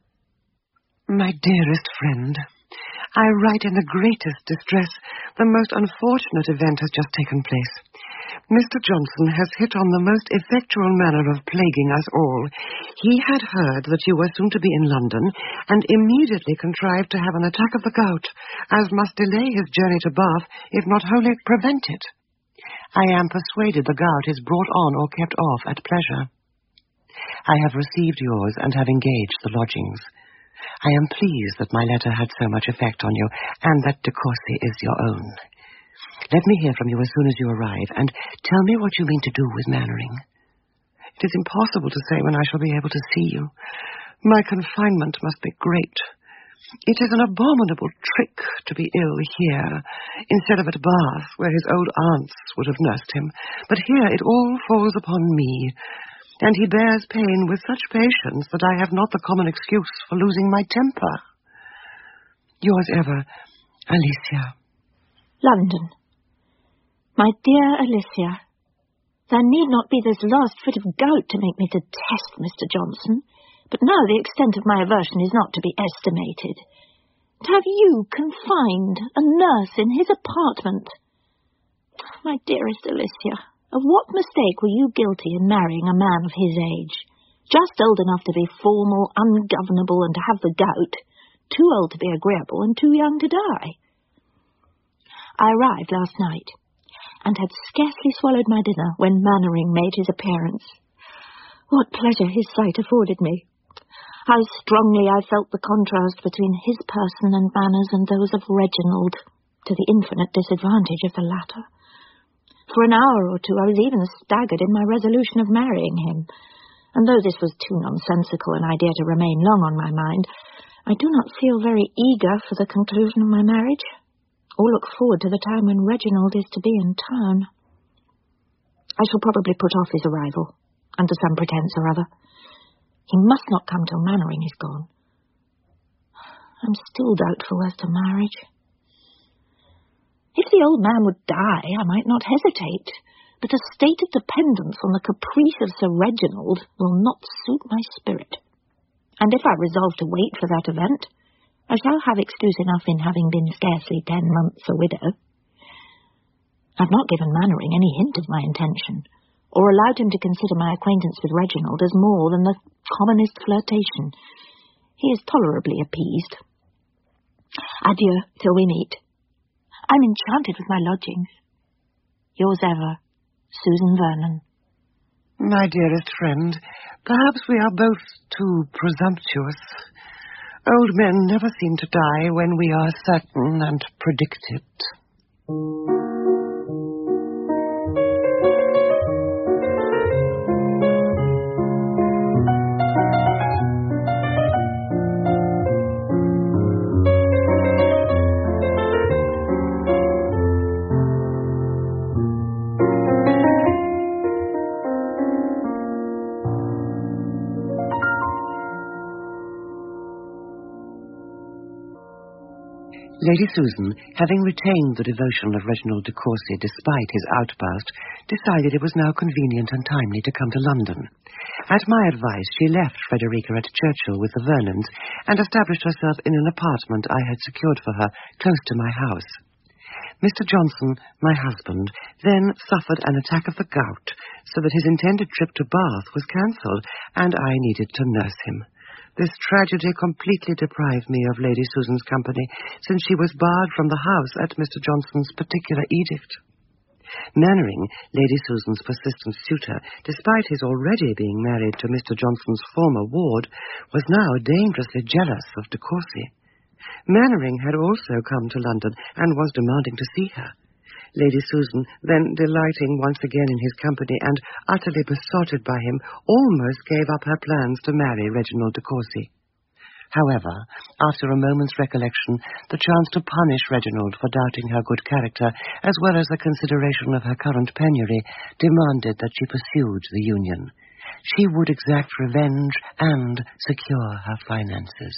My dearest friend, I write in the greatest distress. The most unfortunate event has just taken place. Mister Johnson has hit on the most effectual manner of plaguing us all. He had heard that you were soon to be in London, and immediately contrived to have an attack of the gout, as must delay his journey to Bath, if not wholly prevent it. I am persuaded the gout is brought on or kept off at pleasure. I have received yours, and have engaged the lodgings. I am pleased that my letter had so much effect on you, and that de Courcy is your own. Let me hear from you as soon as you arrive, and tell me what you mean to do with Mannering. It is impossible to say when I shall be able to see you. My confinement must be great. It is an abominable trick to be ill here, instead of at Bath, where his old aunts would have nursed him. But here it all falls upon me, and he bears pain with such patience that I have not the common excuse for losing my temper. Yours ever, Alicia. London, My dear Alicia, there need not be this last fit of gout to make me detest Mister Johnson, but now the extent of my aversion is not to be estimated. To have you confined, a nurse in his apartment. My dearest Alicia, of what mistake were you guilty in marrying a man of his age? Just old enough to be formal, ungovernable, and to have the gout. Too old to be agreeable and too young to die. I arrived last night, and had scarcely swallowed my dinner when Mannering made his appearance. What pleasure his sight afforded me! How strongly I felt the contrast between his person and manners and those of Reginald, to the infinite disadvantage of the latter. For an hour or two I was even staggered in my resolution of marrying him, and though this was too nonsensical an idea to remain long on my mind, I do not feel very eager for the conclusion of my marriage, or look forward to the time when Reginald is to be in town. I shall probably put off his arrival, under some pretence or other. He must not come till Mannering is gone. I'm still doubtful as to marriage. If the old man would die, I might not hesitate, but a state of dependence on the caprice of Sir Reginald will not suit my spirit. And if I resolve to wait for that event, I shall have excuse enough in having been scarcely ten months a widow. I've not given Mannering any hint of my intention, or allowed him to consider my acquaintance with Reginald as more than the commonest flirtation. He is tolerably appeased. Adieu till we meet. I'm enchanted with my lodgings. Yours ever, Susan Vernon. My dearest friend, perhaps we are both too presumptuous. Old men never seem to die when we are certain and predict it. Lady Susan, having retained the devotion of Reginald de Courcy despite his outburst, decided it was now convenient and timely to come to London. At my advice, she left Frederica at Churchill with the Vernons and established herself in an apartment I had secured for her close to my house. Mister Johnson, my husband, then suffered an attack of the gout, so that his intended trip to Bath was cancelled, and I needed to nurse him. This tragedy completely deprived me of Lady Susan's company, since she was barred from the house at Mister Johnson's particular edict. Mannering, Lady Susan's persistent suitor, despite his already being married to Mister Johnson's former ward, was now dangerously jealous of de Courcy. Mannering had also come to London and was demanding to see her. Lady Susan, then delighting once again in his company and utterly besotted by him, almost gave up her plans to marry Reginald de Courcy. However, after a moment's recollection, the chance to punish Reginald for doubting her good character, as well as the consideration of her current penury, demanded that she pursued the union. She would exact revenge and secure her finances.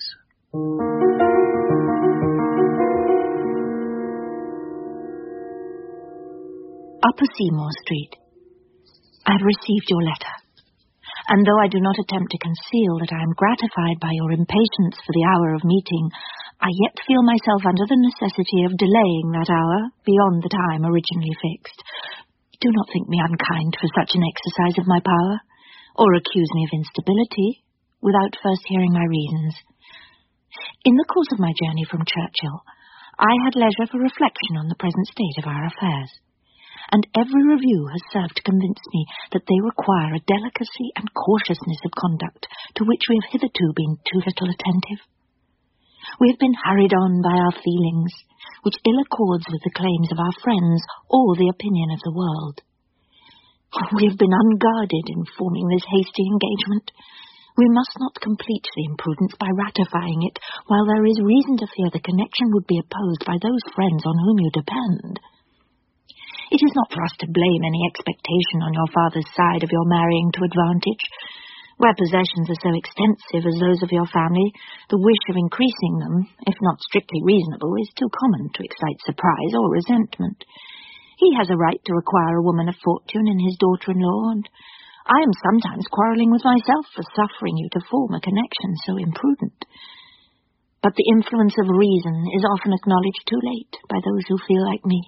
Upper Seymour Street. I have received your letter, and though I do not attempt to conceal that I am gratified by your impatience for the hour of meeting, I yet feel myself under the necessity of delaying that hour beyond the time originally fixed. Do not think me unkind for such an exercise of my power, or accuse me of instability, without first hearing my reasons. In the course of my journey from Churchill, I had leisure for reflection on the present state of our affairs, and every review has served to convince me that they require a delicacy and cautiousness of conduct to which we have hitherto been too little attentive. We have been hurried on by our feelings, which ill accords with the claims of our friends or the opinion of the world. We have been unguarded in forming this hasty engagement. We must not complete the imprudence by ratifying it, while there is reason to fear the connection would be opposed by those friends on whom you depend. It is not for us to blame any expectation on your father's side of your marrying to advantage. Where possessions are so extensive as those of your family, the wish of increasing them, if not strictly reasonable, is too common to excite surprise or resentment. He has a right to require a woman of fortune in his daughter-in-law, and I am sometimes quarrelling with myself for suffering you to form a connection so imprudent. But the influence of reason is often acknowledged too late by those who feel like me.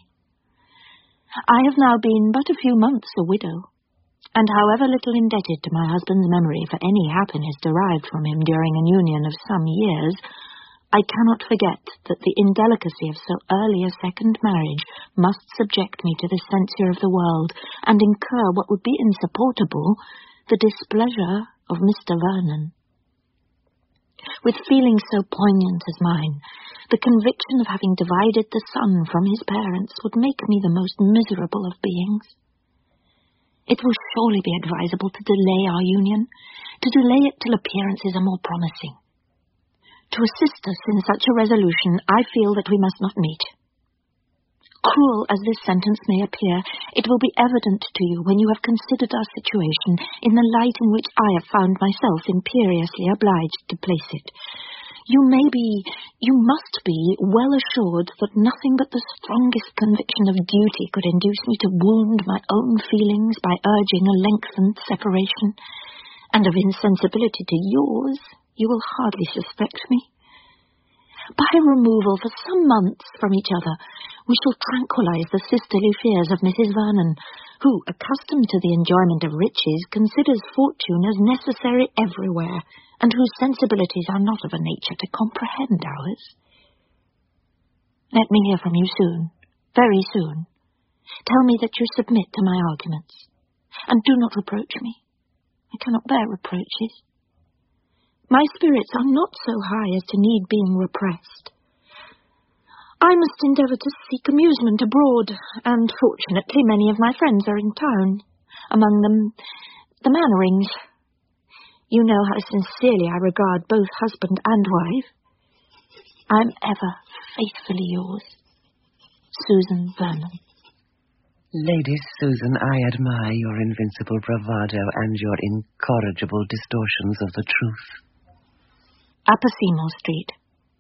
I have now been but a few months a widow, and however little indebted to my husband's memory for any happiness derived from him during an union of some years, I cannot forget that the indelicacy of so early a second marriage must subject me to the censure of the world, and incur what would be insupportable, the displeasure of Mister Vernon. With feelings so poignant as mine, the conviction of having divided the son from his parents would make me the most miserable of beings. It will surely be advisable to delay our union, to delay it till appearances are more promising. To assist us in such a resolution, I feel that we must not meet. Cruel as this sentence may appear, it will be evident to you when you have considered our situation in the light in which I have found myself imperiously obliged to place it. You may be, you must be, well assured that nothing but the strongest conviction of duty could induce me to wound my own feelings by urging a lengthened separation, and of insensibility to yours you will hardly suspect me. By removal for some months from each other, we shall tranquilize the sisterly fears of Missus Vernon, who, accustomed to the enjoyment of riches, considers fortune as necessary everywhere, and whose sensibilities are not of a nature to comprehend ours. Let me hear from you soon, very soon. Tell me that you submit to my arguments, and do not reproach me. I cannot bear reproaches. My spirits are not so high as to need being repressed. I must endeavour to seek amusement abroad, and fortunately many of my friends are in town, among them the Mannerings. You know how sincerely I regard both husband and wife. I am ever faithfully yours, Susan Vernon. Lady Susan, I admire your invincible bravado and your incorrigible distortions of the truth. Upper Seymour Street.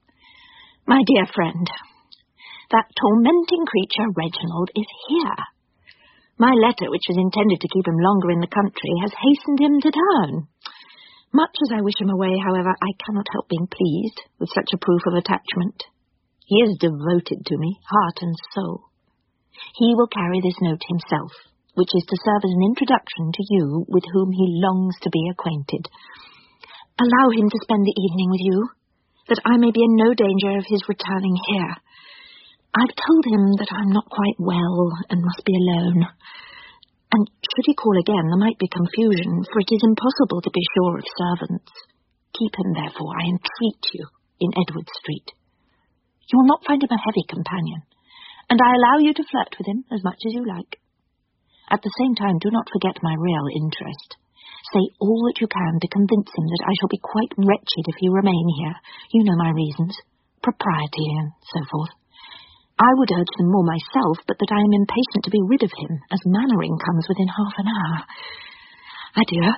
My dear friend, that tormenting creature Reginald is here. My letter, which was intended to keep him longer in the country, has hastened him to town. Much as I wish him away, however, I cannot help being pleased with such a proof of attachment. He is devoted to me, heart and soul. He will carry this note himself, which is to serve as an introduction to you with whom he longs to be acquainted. Allow him to spend the evening with you, that I may be in no danger of his returning here. I've told him that I'm not quite well and must be alone. And should he call again, there might be confusion, for it is impossible to be sure of servants. Keep him, therefore, I entreat you, in Edward Street. You will not find him a heavy companion, and I allow you to flirt with him as much as you like. At the same time, do not forget my real interest. Say all that you can to convince him that I shall be quite wretched if he remain here. You know my reasons, propriety and so forth. I would urge them more myself, but that I am impatient to be rid of him, as Mannering comes within half an hour. Adieu.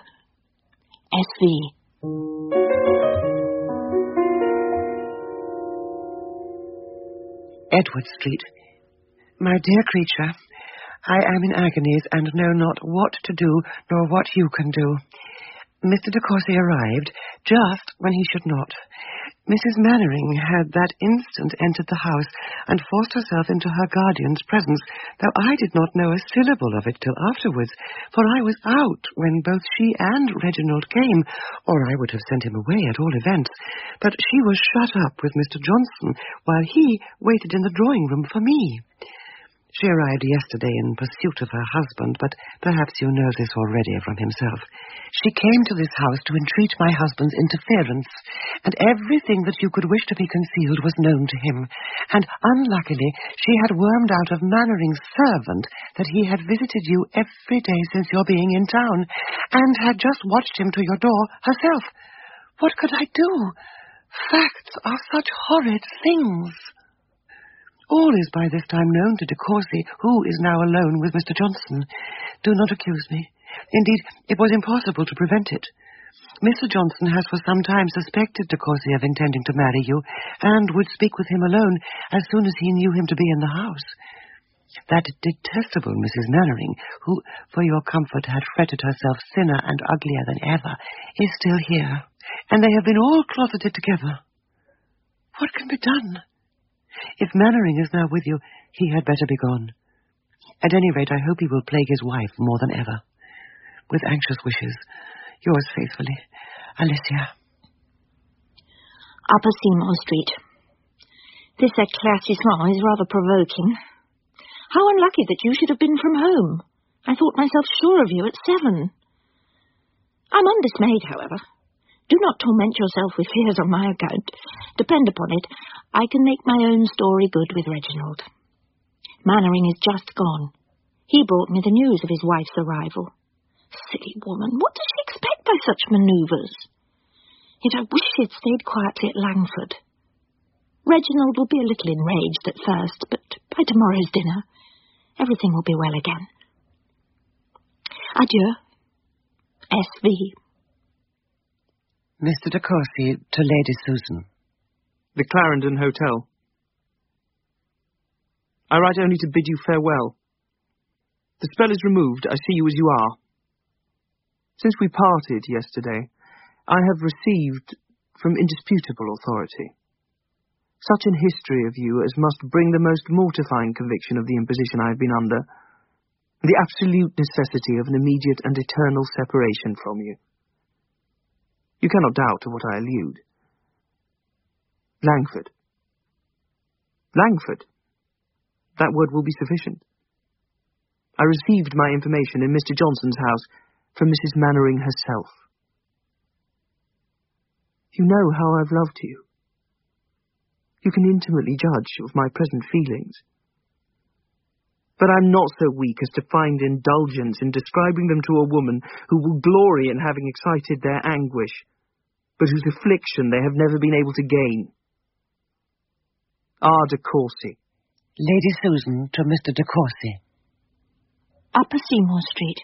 S V Edward Street. My dear creature, I am in agonies and know not what to do nor what you can do. Mister de Courcy arrived just when he should not. Missus Mannering had that instant entered the house and forced herself into her guardian's presence, though I did not know a syllable of it till afterwards, for I was out when both she and Reginald came, or I would have sent him away at all events. But she was shut up with Mister Johnson, while he waited in the drawing-room for me. She arrived yesterday in pursuit of her husband, but perhaps you know this already from himself. She came to this house to entreat my husband's interference, and everything that you could wish to be concealed was known to him. And unluckily, she had wormed out of Mannering's servant that he had visited you every day since your being in town, and had just watched him to your door herself. What could I do? Facts are such horrid things. All is by this time known to de Courcy, who is now alone with Mister Johnson. Do not accuse me. Indeed, it was impossible to prevent it. Mister Johnson has for some time suspected de Courcy of intending to marry you, and would speak with him alone as soon as he knew him to be in the house. That detestable Missus Mannering, who, for your comfort, had fretted herself thinner and uglier than ever, is still here, and they have been all closeted together. What can be done? If Mannering is now with you, he had better be gone. At any rate, I hope he will plague his wife more than ever. With anxious wishes, yours faithfully, Alicia. Upper Seymour Street. This éclaircissement is rather provoking. How unlucky that you should have been from home. I thought myself sure of you at seven. I'm undismayed, however. Do not torment yourself with fears on my account. Depend upon it, I can make my own story good with Reginald. Mannering is just gone. He brought me the news of his wife's arrival. Silly woman, what does she expect by such manoeuvres? Yet I wish she had stayed quietly at Langford. Reginald will be a little enraged at first, but by tomorrow's dinner, everything will be well again. Adieu. S V Mister de Courcy to Lady Susan. The Clarendon Hotel. I write only to bid you farewell. The spell is removed. I see you as you are. Since we parted yesterday, I have received from indisputable authority such an history of you as must bring the most mortifying conviction of the imposition I have been under, the absolute necessity of an immediate and eternal separation from you. You cannot doubt to what I allude. Langford. Langford. That word will be sufficient. I received my information in Mister Johnson's house from Missus Mannering herself. You know how I've loved you. You can intimately judge of my present feelings. But I'm not so weak as to find indulgence in describing them to a woman who will glory in having excited their anguish, but whose affliction they have never been able to gain. R. de Courcy. Lady Susan to Mister de Courcy. Upper Seymour Street.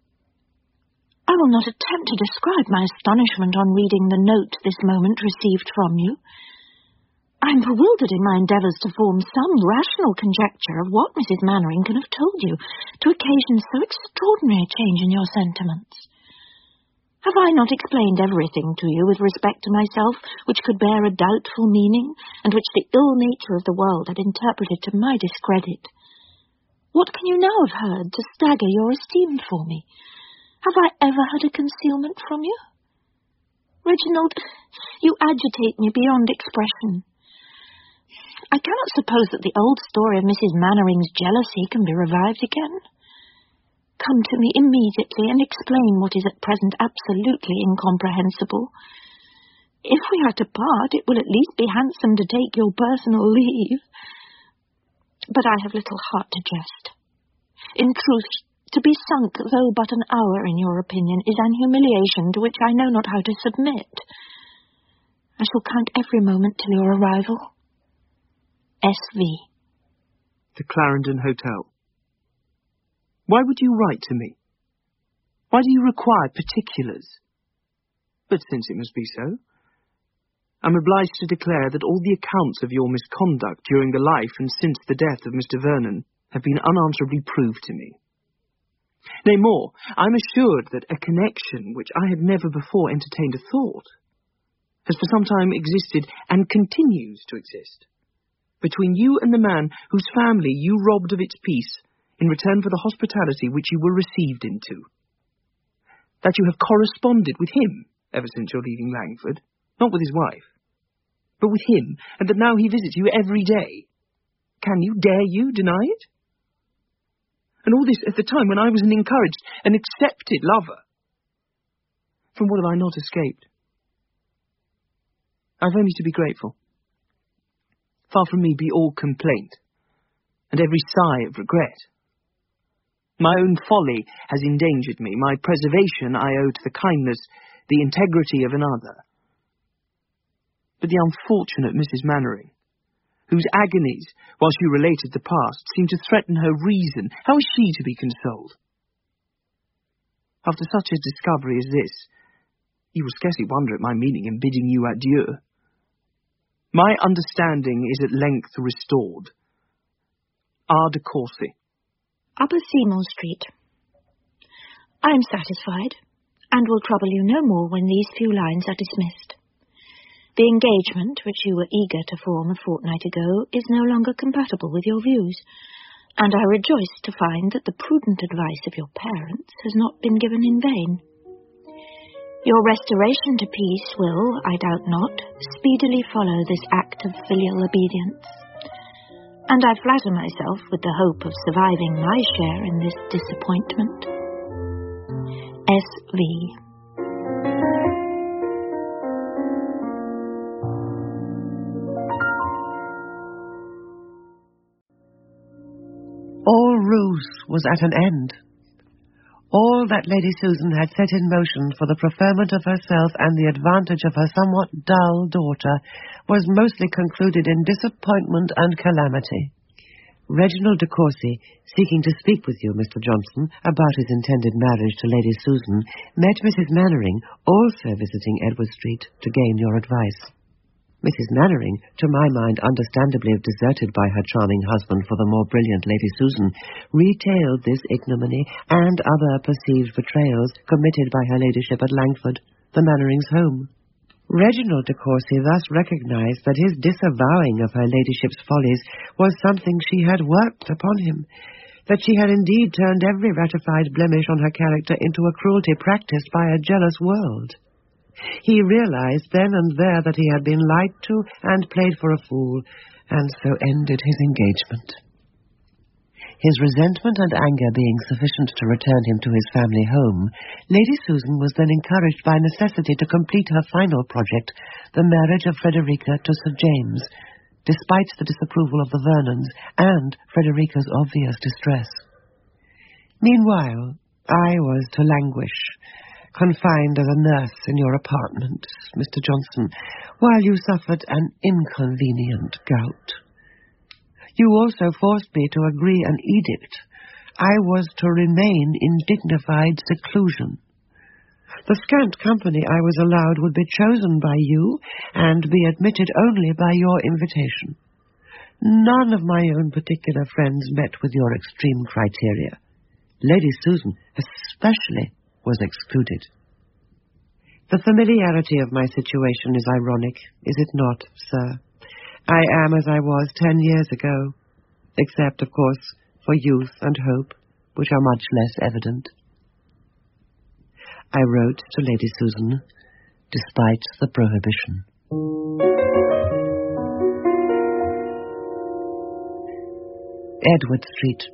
I will not attempt to describe my astonishment on reading the note this moment received from you. I am bewildered in my endeavours to form some rational conjecture of what Missus Mannering can have told you to occasion so extraordinary a change in your sentiments. Have I not explained everything to you with respect to myself which could bear a doubtful meaning, and which the ill nature of the world had interpreted to my discredit? What can you now have heard to stagger your esteem for me? Have I ever had a concealment from you? Reginald, you agitate me beyond expression. I cannot suppose that the old story of Missus Mannering's jealousy can be revived again. Come to me immediately and explain what is at present absolutely incomprehensible. If we are to part, it will at least be handsome to take your personal leave. But I have little heart to jest. In truth, to be sunk, though but an hour in your opinion, is an humiliation to which I know not how to submit. I shall count every moment till your arrival. S V The Clarendon Hotel. Why would you write to me? Why do you require particulars? But since it must be so, I'm obliged to declare that all the accounts of your misconduct during the life and since the death of Mister Vernon have been unanswerably proved to me. Nay, more, I'm assured that a connection which I had never before entertained a thought has for some time existed and continues to exist between you and the man whose family you robbed of its peace in return for the hospitality which you were received into. That you have corresponded with him ever since your leaving Langford, not with his wife, but with him, and that now he visits you every day. Can you, dare you, deny it? And all this at the time when I was an encouraged and accepted lover. From what have I not escaped? I've only to be grateful. Far from me be all complaint, and every sigh of regret. My own folly has endangered me. My preservation I owe to the kindness, the integrity of another. But the unfortunate Missus Mannering, whose agonies, while she related the past, seemed to threaten her reason, how is she to be consoled? After such a discovery as this, you will scarcely wonder at my meaning in bidding you adieu. My understanding is at length restored. R. de Courcy. Upper Seymour Street. I am satisfied, and will trouble you no more when these few lines are dismissed. The engagement which you were eager to form a fortnight ago is no longer compatible with your views, and I rejoice to find that the prudent advice of your parents has not been given in vain. Your restoration to peace will, I doubt not, speedily follow this act of filial obedience, and I flatter myself with the hope of surviving my share in this disappointment. S V All ruse was at an end. All that Lady Susan had set in motion for the preferment of herself and the advantage of her somewhat dull daughter was mostly concluded in disappointment and calamity. Reginald de Courcy, seeking to speak with you, Mister Johnson, about his intended marriage to Lady Susan, met Missus Mannering, also visiting Edward Street, to gain your advice. Missus Mannering, to my mind understandably deserted by her charming husband for the more brilliant Lady Susan, retailed this ignominy and other perceived betrayals committed by her ladyship at Langford, the Mannerings' home. Reginald de Courcy thus recognized that his disavowing of her ladyship's follies was something she had worked upon him, that she had indeed turned every ratified blemish on her character into a cruelty practiced by a jealous world. He realized then and there that he had been lied to and played for a fool, and so ended his engagement. His resentment and anger being sufficient to return him to his family home, Lady Susan was then encouraged by necessity to complete her final project, the marriage of Frederica to Sir James, despite the disapproval of the Vernons and Frederica's obvious distress. Meanwhile, I was to languish, confined as a nurse in your apartment, Mister Johnson, while you suffered an inconvenient gout. You also forced me to agree an edict. I was to remain in dignified seclusion. The scant company I was allowed would be chosen by you and be admitted only by your invitation. None of my own particular friends met with your extreme criteria. Lady Susan especially was excluded. The familiarity of my situation is ironic, is it not, sir? I am as I was ten years ago, except, of course, for youth and hope, which are much less evident. I wrote to Lady Susan, despite the prohibition. Edward Street.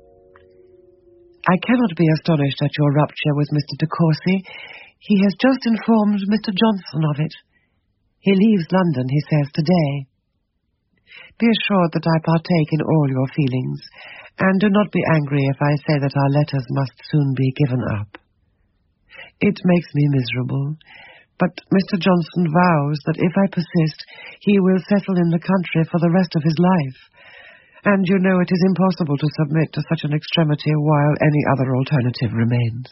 I cannot be astonished at your rupture with Mister de Courcy. He has just informed Mister Johnson of it. He leaves London, he says, today. Be assured that I partake in all your feelings, and do not be angry if I say that our letters must soon be given up. It makes me miserable, but Mister Johnson vows that if I persist, he will settle in the country for the rest of his life. And you know it is impossible to submit to such an extremity while any other alternative remains.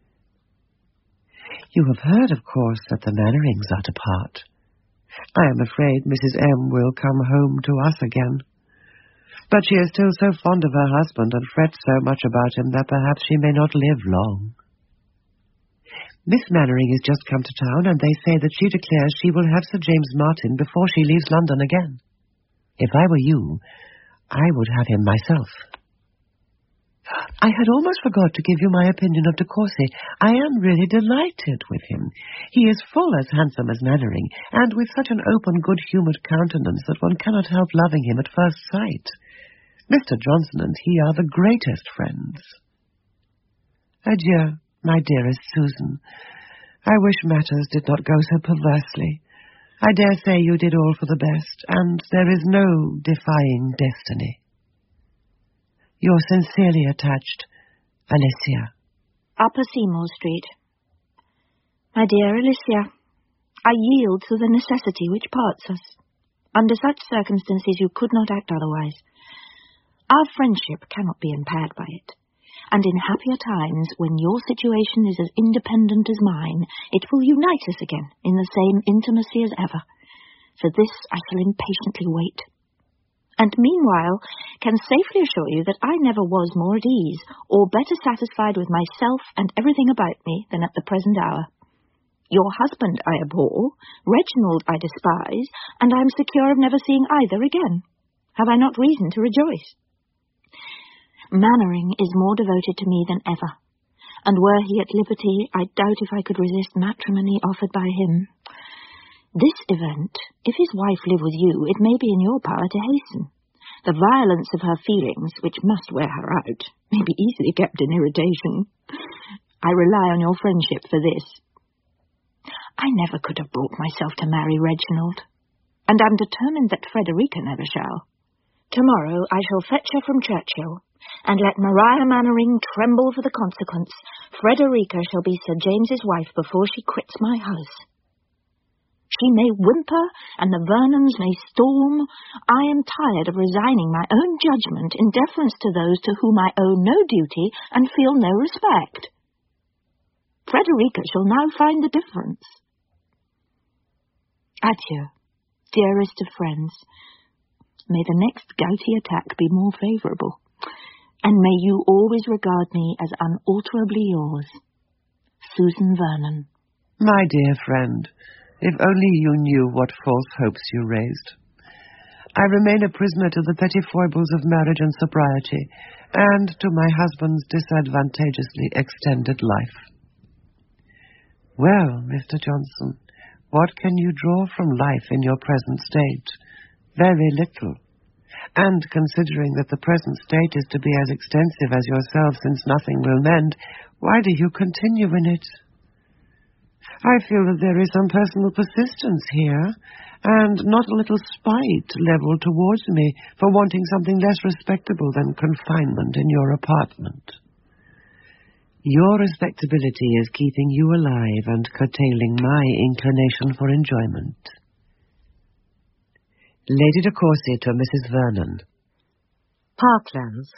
You have heard, of course, that the Mannerings are to part. I am afraid Missus M. will come home to us again. But she is still so fond of her husband and frets so much about him that perhaps she may not live long. Miss Mannering is just come to town, and they say that she declares she will have Sir James Martin before she leaves London again. If I were you, I would have him myself. I had almost forgot to give you my opinion of de Courcy. I am really delighted with him. He is full as handsome as Mannering, and with such an open, good-humoured countenance that one cannot help loving him at first sight. Mister Johnson and he are the greatest friends. Adieu, my dearest Susan. I wish matters did not go so perversely. I dare say you did all for the best, and there is no defying destiny. Your sincerely attached, Alicia. Upper Seymour Street. My dear Alicia, I yield to the necessity which parts us. Under such circumstances you could not act otherwise. Our friendship cannot be impaired by it, and in happier times, when your situation is as independent as mine, it will unite us again in the same intimacy as ever. For this I shall impatiently wait. and meanwhile can safely assure you that I never was more at ease or better satisfied with myself and everything about me than at the present hour. Your husband I abhor, Reginald I despise, and I am secure of never seeing either again. Have I not reason to rejoice? Mannering is more devoted to me than ever, and were he at liberty, I doubt if I could resist matrimony offered by him. This event, if his wife live with you, it may be in your power to hasten. The violence of her feelings, which must wear her out, may be easily kept in irritation. I rely on your friendship for this. I never could have brought myself to marry Reginald, and am determined that Frederica never shall. Tomorrow I shall fetch her from Churchill, and let Maria Mannering tremble for the consequence. Frederica shall be Sir James's wife before she quits my house. She may whimper, and the Vernons may storm. I am tired of resigning my own judgment in deference to those to whom I owe no duty and feel no respect. Frederica shall now find the difference. Adieu, dearest of friends. May the next gouty attack be more favourable, and may you always regard me as unalterably yours, Susan Vernon. My dear friend, if only you knew what false hopes you raised. I remain a prisoner to the petty foibles of marriage and sobriety, and to my husband's disadvantageously extended life. Well, Mister Johnson, what can you draw from life in your present state? Very little. And considering that the present state is to be as extensive as yourself, since nothing will mend, why do you continue in it? I feel that there is some personal persistence here, and not a little spite levelled towards me for wanting something less respectable than confinement in your apartment. Your respectability is keeping you alive and curtailing my inclination for enjoyment. Lady de Courcy to Missus Vernon. Parklands.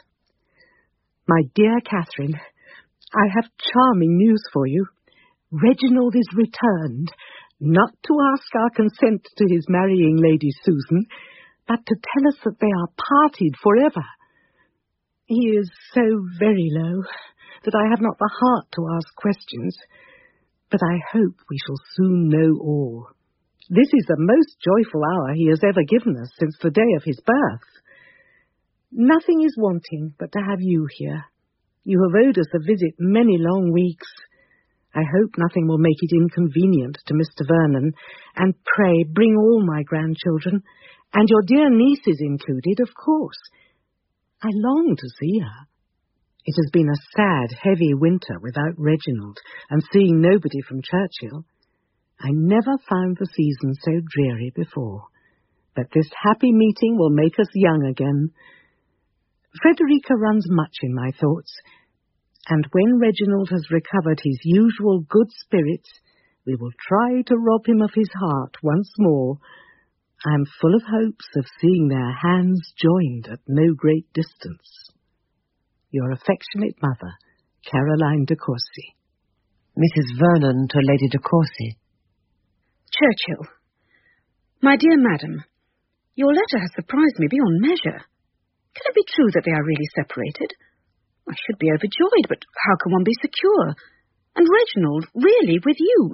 My dear Catherine, I have charming news for you. Reginald is returned, not to ask our consent to his marrying Lady Susan, but to tell us that they are parted forever. He is so very low that I have not the heart to ask questions, but I hope we shall soon know all. This is the most joyful hour he has ever given us since the day of his birth. Nothing is wanting but to have you here. You have owed us a visit many long weeks. I hope nothing will make it inconvenient to Mister Vernon, and pray bring all my grandchildren, and your dear nieces included, of course. I long to see her. It has been a sad, heavy winter without Reginald, and seeing nobody from Churchill. I never found the season so dreary before, but this happy meeting will make us young again. Frederica runs much in my thoughts, and when Reginald has recovered his usual good spirits, we will try to rob him of his heart once more. I am full of hopes of seeing their hands joined at no great distance. Your affectionate mother, Caroline de Courcy. Missus Vernon to Lady de Courcy. Churchill. My dear madam, your letter has surprised me beyond measure. Can it be true that they are really separated? I should be overjoyed, but how can one be secure? And Reginald, really, with you?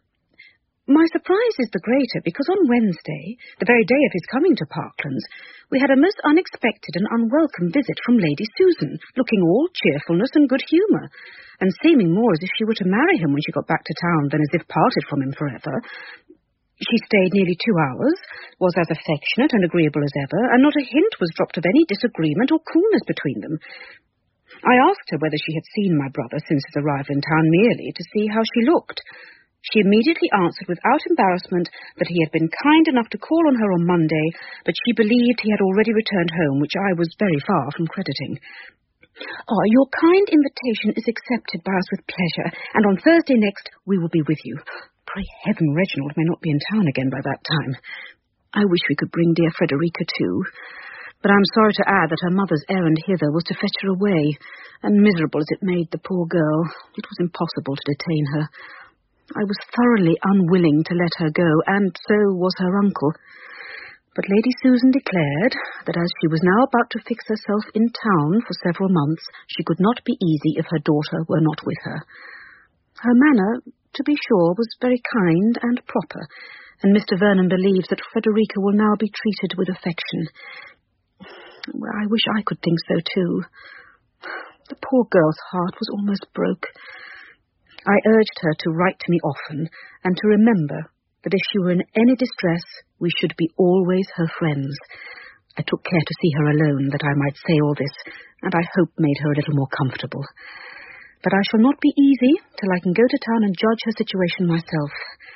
My surprise is the greater because on Wednesday, the very day of his coming to Parklands, we had a most unexpected and unwelcome visit from Lady Susan, looking all cheerfulness and good humour, and seeming more as if she were to marry him when she got back to town than as if parted from him forever. She stayed nearly two hours, was as affectionate and agreeable as ever, and not a hint was dropped of any disagreement or coolness between them. I asked her whether she had seen my brother since his arrival in town merely to see how she looked. She immediately answered without embarrassment that he had been kind enough to call on her on Monday, but she believed he had already returned home, which I was very far from crediting. Oh, your kind invitation is accepted by us with pleasure, and on Thursday next we will be with you. Pray heaven Reginald may not be in town again by that time. I wish we could bring dear Frederica too, but I'm sorry to add that her mother's errand hither was to fetch her away, and miserable as it made the poor girl, it was impossible to detain her. I was thoroughly unwilling to let her go, and so was her uncle. But Lady Susan declared that as she was now about to fix herself in town for several months, she could not be easy if her daughter were not with her. Her manner, to be sure, was very kind and proper, and Mister Vernon believes that Frederica will now be treated with affection. Well, I wish I could think so too. The poor girl's heart was almost broke. I urged her to write to me often, and to remember that if she were in any distress, we should be always her friends. I took care to see her alone, that I might say all this, and I hope made her a little more comfortable. But I shall not be easy till I can go to town and judge her situation myself.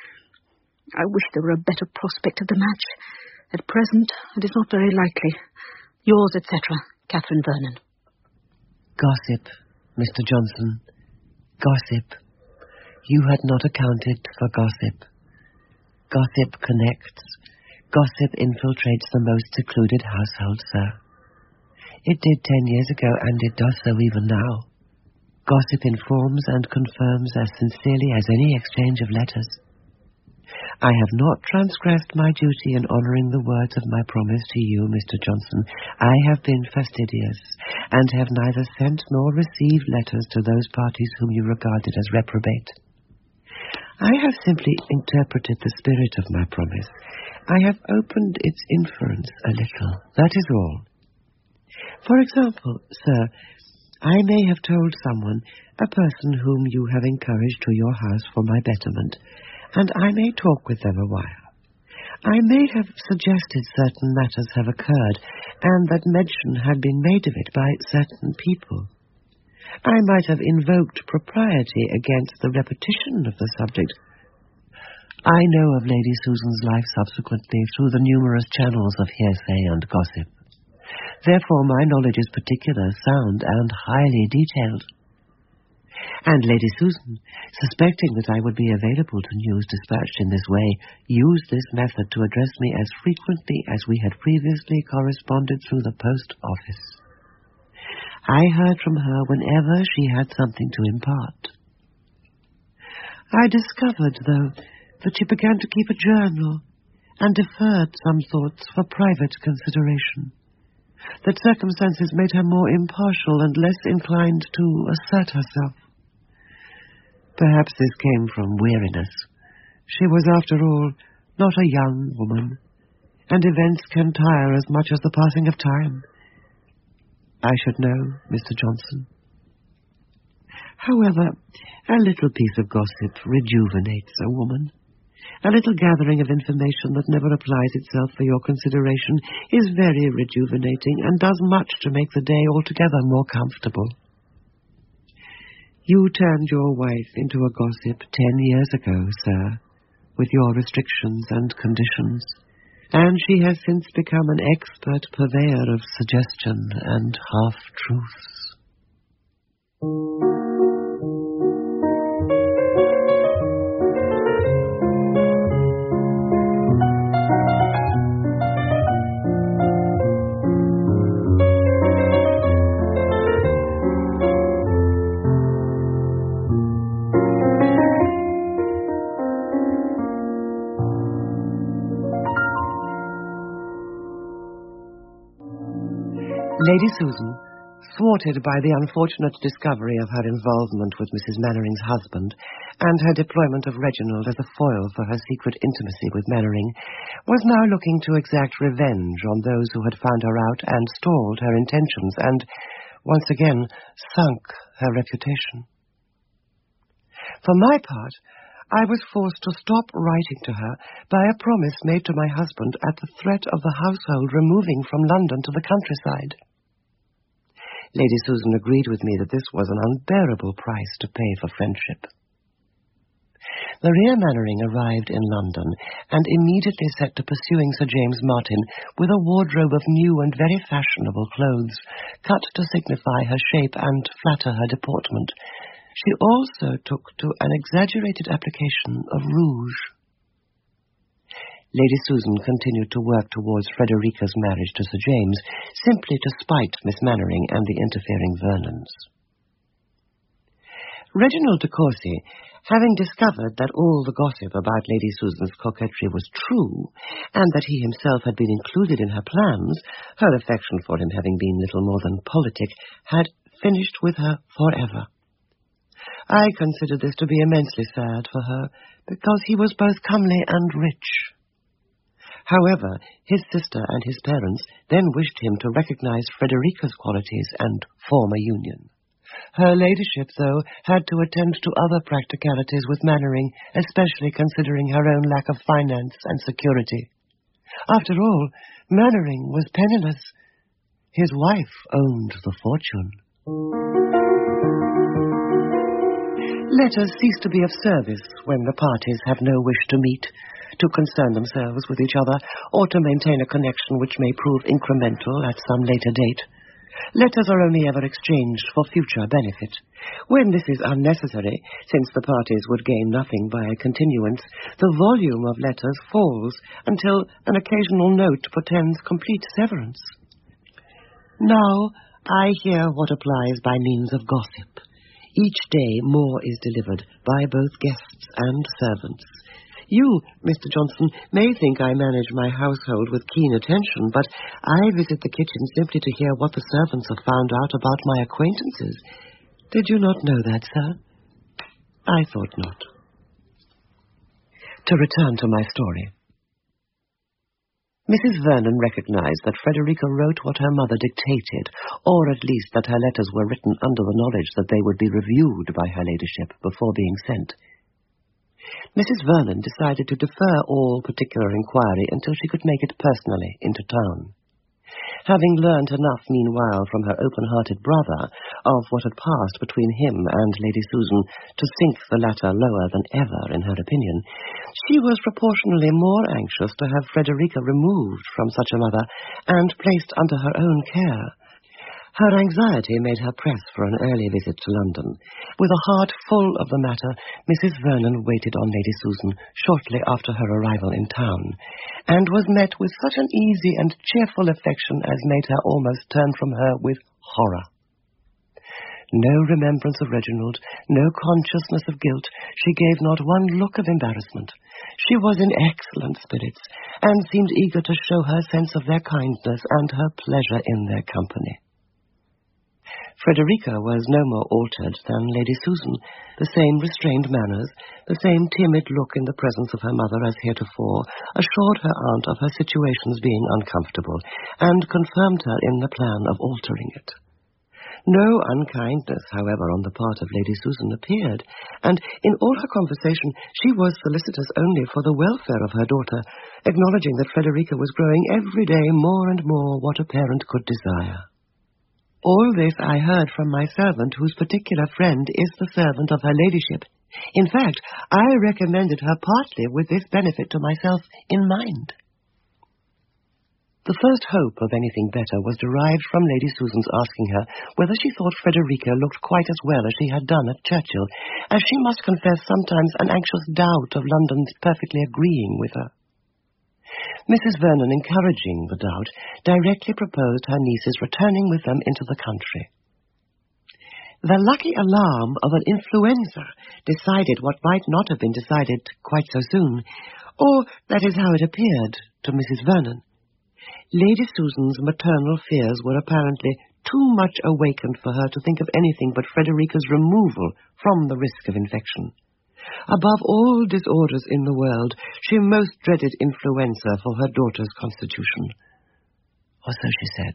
I wish there were a better prospect of the match. At present, it is not very likely. Yours, et cetera, Catherine Vernon. Gossip, Mister Johnson. Gossip. You had not accounted for gossip. Gossip connects. Gossip infiltrates the most secluded household, sir. It did ten years ago, and it does so even now. Gossip informs and confirms as sincerely as any exchange of letters. I have not transgressed my duty in honouring the words of my promise to you, Mister Johnson. I have been fastidious, and have neither sent nor received letters to those parties whom you regarded as reprobate. I have simply interpreted the spirit of my promise. I have opened its inference a little, that is all. For example, sir, I may have told someone, a person whom you have encouraged to your house for my betterment, and I may talk with them a while. I may have suggested certain matters have occurred, and that mention had been made of it by certain people. I might have invoked propriety against the repetition of the subject. I know of Lady Susan's life subsequently through the numerous channels of hearsay and gossip. Therefore my knowledge is particular, sound, and highly detailed. And Lady Susan, suspecting that I would be available to news dispatched in this way, used this method to address me as frequently as we had previously corresponded through the post office. I heard from her whenever she had something to impart. I discovered, though, that she began to keep a journal and deferred some thoughts for private consideration, that circumstances made her more impartial and less inclined to assert herself. Perhaps this came from weariness. She was, after all, not a young woman, and events can tire as much as the passing of time. I should know, Mister Johnson. However, a little piece of gossip rejuvenates a woman. A little gathering of information that never applies itself for your consideration is very rejuvenating and does much to make the day altogether more comfortable. You turned your wife into a gossip ten years ago, sir, with your restrictions and conditions, and she has since become an expert purveyor of suggestion and half-truths. Lady Susan, thwarted by the unfortunate discovery of her involvement with Missus Mannering's husband and her deployment of Reginald as a foil for her secret intimacy with Mannering, was now looking to exact revenge on those who had found her out and stalled her intentions and, once again, sunk her reputation. For my part, I was forced to stop writing to her by a promise made to my husband at the threat of the household removing from London to the countryside. Lady Susan agreed with me that this was an unbearable price to pay for friendship. Maria Mannering arrived in London and immediately set to pursuing Sir James Martin with a wardrobe of new and very fashionable clothes, cut to signify her shape and flatter her deportment. She also took to an exaggerated application of rouge. Lady Susan continued to work towards Frederica's marriage to Sir James, simply to spite Miss Mannering and the interfering Vernons. Reginald de Courcy Having discovered that all the gossip about Lady Susan's coquetry was true, and that he himself had been included in her plans, her affection for him having been little more than politic, had finished with her forever. I considered this to be immensely sad for her, because he was both comely and rich. However, his sister and his parents then wished him to recognize Frederica's qualities and form a union. Her ladyship, though, had to attend to other practicalities with Mannering, especially considering her own lack of finance and security. After all, Mannering was penniless. His wife owned the fortune. Letters cease to be of service when the parties have no wish to meet, to concern themselves with each other, or to maintain a connection which may prove incremental at some later date. Letters are only ever exchanged for future benefit. When this is unnecessary, since the parties would gain nothing by a continuance, the volume of letters falls until an occasional note portends complete severance. Now I hear what applies by means of gossip. Each day more is delivered by both guests and servants. You, Mister Johnson, may think I manage my household with keen attention, but I visit the kitchen simply to hear what the servants have found out about my acquaintances. Did you not know that, sir? I thought not. To return to my story. Missus Vernon recognized that Frederica wrote what her mother dictated, or at least that her letters were written under the knowledge that they would be reviewed by her ladyship before being sent. Missus Vernon decided to defer all particular inquiry until she could make it personally into town. Having learnt enough, meanwhile, from her open-hearted brother of what had passed between him and Lady Susan to sink the latter lower than ever in her opinion, she was proportionally more anxious to have Frederica removed from such a mother and placed under her own care. Her anxiety made her press for an early visit to London. With a heart full of the matter, Missus Vernon waited on Lady Susan shortly after her arrival in town, and was met with such an easy and cheerful affection as made her almost turn from her with horror. No remembrance of Reginald, no consciousness of guilt, she gave not one look of embarrassment. She was in excellent spirits, and seemed eager to show her sense of their kindness and her pleasure in their company. Frederica was no more altered than Lady Susan, the same restrained manners, the same timid look in the presence of her mother as heretofore, assured her aunt of her situation's being uncomfortable, and confirmed her in the plan of altering it. No unkindness, however, on the part of Lady Susan appeared, and in all her conversation she was solicitous only for the welfare of her daughter, acknowledging that Frederica was growing every day more and more what a parent could desire. All this I heard from my servant, whose particular friend is the servant of her ladyship. In fact, I recommended her partly with this benefit to myself in mind. The first hope of anything better was derived from Lady Susan's asking her whether she thought Frederica looked quite as well as she had done at Churchill, as she must confess sometimes an anxious doubt of London's perfectly agreeing with her. Missus Vernon, encouraging the doubt, directly proposed her niece's returning with them into the country. The lucky alarm of an influenza decided what might not have been decided quite so soon, or that is how it appeared to Missus Vernon. Lady Susan's maternal fears were apparently too much awakened for her to think of anything but Frederica's removal from the risk of infection. Above all disorders in the world, she most dreaded influenza for her daughter's constitution. Or so she said.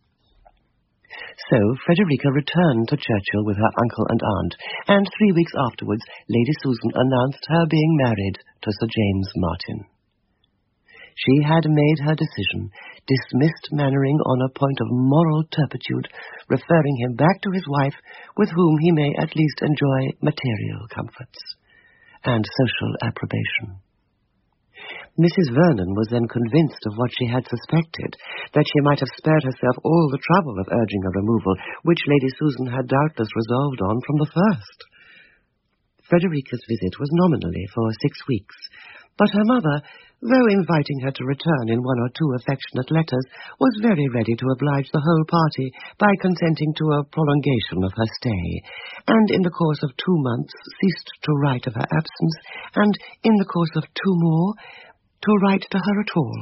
So Frederica returned to Churchill with her uncle and aunt, and three weeks afterwards Lady Susan announced her being married to Sir James Martin. She had made her decision, dismissed Mannering on a point of moral turpitude, referring him back to his wife, with whom he may at least enjoy material comforts and social approbation. Missus Vernon was then convinced of what she had suspected, that she might have spared herself all the trouble of urging a removal, which Lady Susan had doubtless resolved on from the first. Frederica's visit was nominally for six weeks, but her mother, though inviting her to return in one or two affectionate letters, was very ready to oblige the whole party by consenting to a prolongation of her stay, and in the course of two months ceased to write of her absence, and in the course of two more to write to her at all.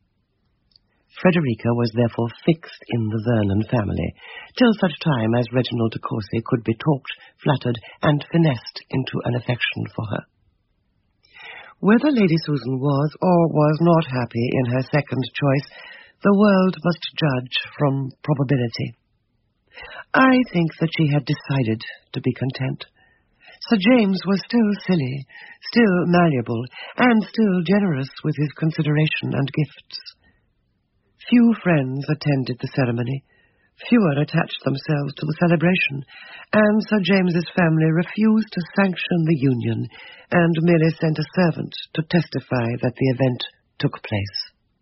Frederica was therefore fixed in the Vernon family, till such time as Reginald de Courcy could be talked, flattered, and finessed into an affection for her. Whether Lady Susan was or was not happy in her second choice, the world must judge from probability. I think that she had decided to be content. Sir James was still silly, still malleable, and still generous with his consideration and gifts. Few friends attended the ceremony, fewer attached themselves to the celebration, and Sir James's family refused to sanction the union, and merely sent a servant to testify that the event took place.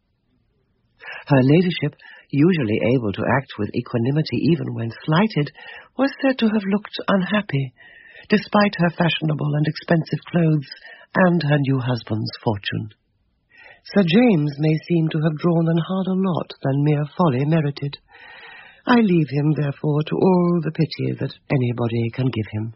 Her ladyship, usually able to act with equanimity even when slighted, was said to have looked unhappy, despite her fashionable and expensive clothes and her new husband's fortune. Sir James may seem to have drawn an harder lot than mere folly merited. I leave him, therefore, to all the pity that anybody can give him.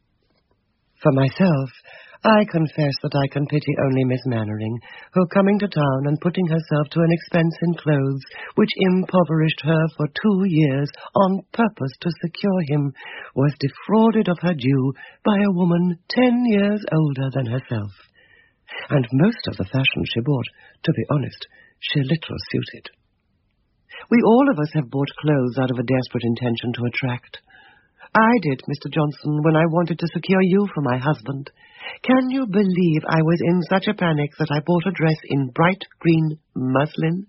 For myself, I confess that I can pity only Miss Mannering, who, coming to town and putting herself to an expense in clothes which impoverished her for two years on purpose to secure him, was defrauded of her due by a woman ten years older than herself. And most of the fashion she bought, to be honest, she little suited. We all of us have bought clothes out of a desperate intention to attract. I did, Mister Johnson, when I wanted to secure you for my husband. Can you believe I was in such a panic that I bought a dress in bright green muslin?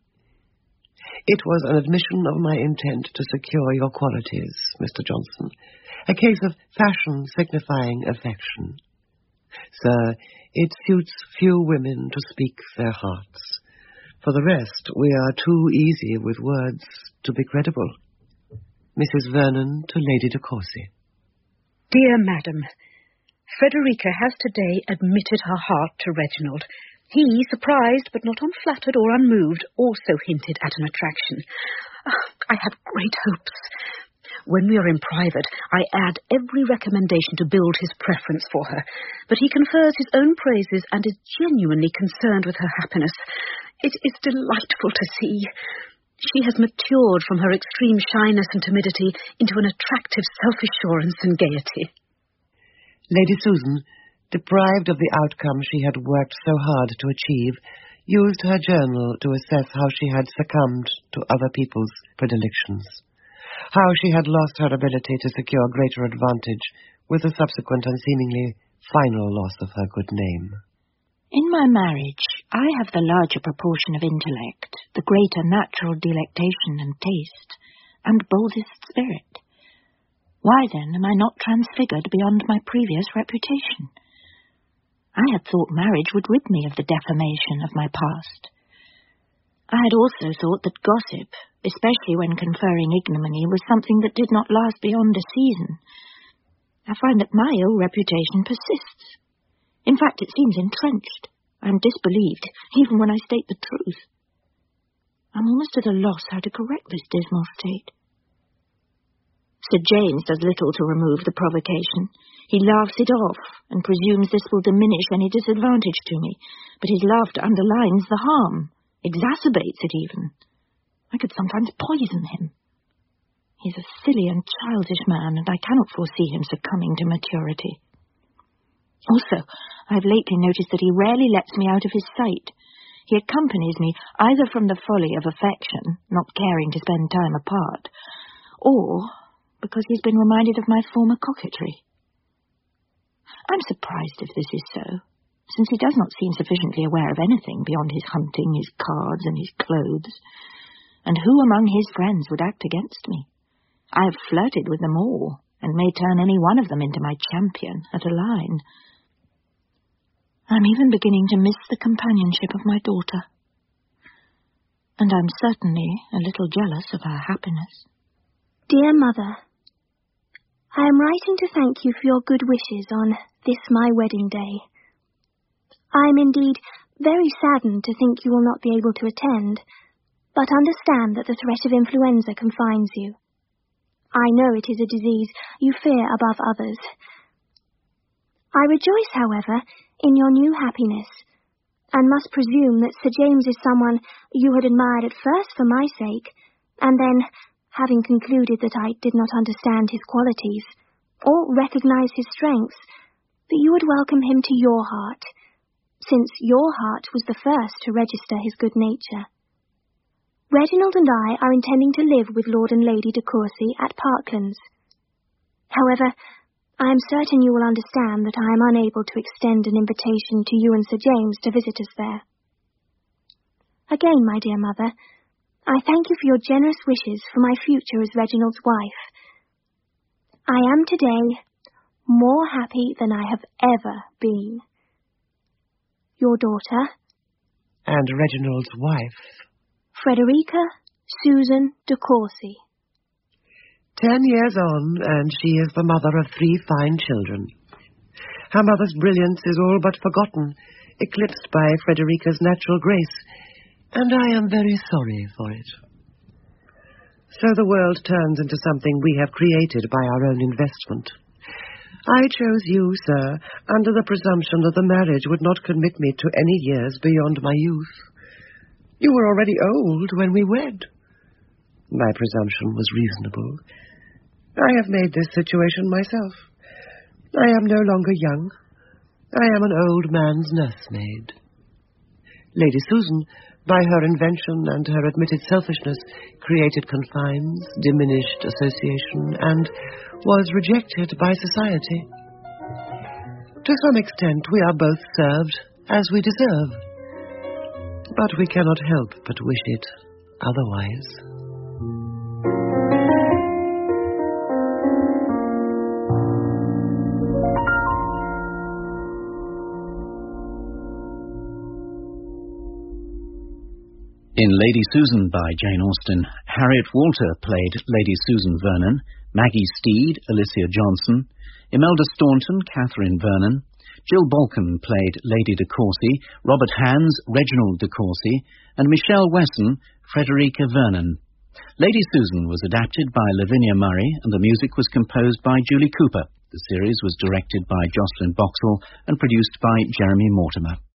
It was an admission of my intent to secure your qualities, Mister Johnson, a case of fashion signifying affection. Sir, it suits few women to speak their hearts. For the rest, we are too easy with words to be credible. Missus Vernon to Lady de Courcy. Dear Madam, Frederica has today admitted her heart to Reginald. He, surprised but not unflattered or unmoved, also hinted at an attraction. Oh, I have great hopes. When we are in private, I add every recommendation to build his preference for her, but he confers his own praises and is genuinely concerned with her happiness. It is delightful to see. She has matured from her extreme shyness and timidity into an attractive self-assurance and gaiety. Lady Susan, deprived of the outcome she had worked so hard to achieve, used her journal to assess how she had succumbed to other people's predilections, how she had lost her ability to secure greater advantage, with the subsequent and seemingly final loss of her good name. In my marriage, I have the larger proportion of intellect, the greater natural delectation and taste, and boldest spirit. Why, then, am I not transfigured beyond my previous reputation? I had thought marriage would rid me of the defamation of my past. I had also thought that gossip, especially when conferring ignominy, was something that did not last beyond a season. I find that my ill reputation persists. In fact, it seems entrenched. I am disbelieved, even when I state the truth. I'm almost at a loss how to correct this dismal state. Sir James does little to remove the provocation. He laughs it off, and presumes this will diminish any disadvantage to me, but his laughter underlines the harm, exacerbates it even. I could sometimes poison him. He's a silly and childish man, and I cannot foresee him succumbing to maturity. Also, I have lately noticed that he rarely lets me out of his sight. He accompanies me either from the folly of affection, not caring to spend time apart, or because he's been reminded of my former coquetry. I'm surprised if this is so, since he does not seem sufficiently aware of anything beyond his hunting, his cards, and his clothes. And who among his friends would act against me? I have flirted with them all, and may turn any one of them into my champion at a line. I'm even beginning to miss the companionship of my daughter. And I'm certainly a little jealous of her happiness. Dear Mother, I am writing to thank you for your good wishes on this my wedding day. I am indeed very saddened to think you will not be able to attend, but understand that the threat of influenza confines you. I know it is a disease you fear above others. I rejoice, however, in your new happiness, and must presume that Sir James is someone you had admired at first for my sake, and then, having concluded that I did not understand his qualities, or recognize his strengths, that you would welcome him to your heart, since your heart was the first to register his good nature. Reginald and I are intending to live with Lord and Lady de Courcy at Parklands. However, I am certain you will understand that I am unable to extend an invitation to you and Sir James to visit us there. Again, my dear mother, I thank you for your generous wishes for my future as Reginald's wife. I am today more happy than I have ever been. Your daughter, and Reginald's wife, Frederica Susan de Courcy. Ten years on, and she is the mother of three fine children. Her mother's brilliance is all but forgotten, eclipsed by Frederica's natural grace, and I am very sorry for it. So the world turns into something we have created by our own investment. I chose you, sir, under the presumption that the marriage would not commit me to any years beyond my youth. You were already old when we wed. My presumption was reasonable. I have made this situation myself. I am no longer young. I am an old man's nursemaid. Lady Susan, by her invention and her admitted selfishness, created confines, diminished association, and was rejected by society. To some extent, we are both served as we deserve. But we cannot help but wish it otherwise. In Lady Susan by Jane Austen, Harriet Walter played Lady Susan Vernon, Maggie Steed, Alicia Johnson, Imelda Staunton, Catherine Vernon, Jill Balcon played Lady de Courcy, Robert Hands, Reginald de Courcy, and Michelle Wesson, Frederica Vernon. Lady Susan was adapted by Lavinia Murray, and the music was composed by Julie Cooper. The series was directed by Jocelyn Boxall and produced by Jeremy Mortimer.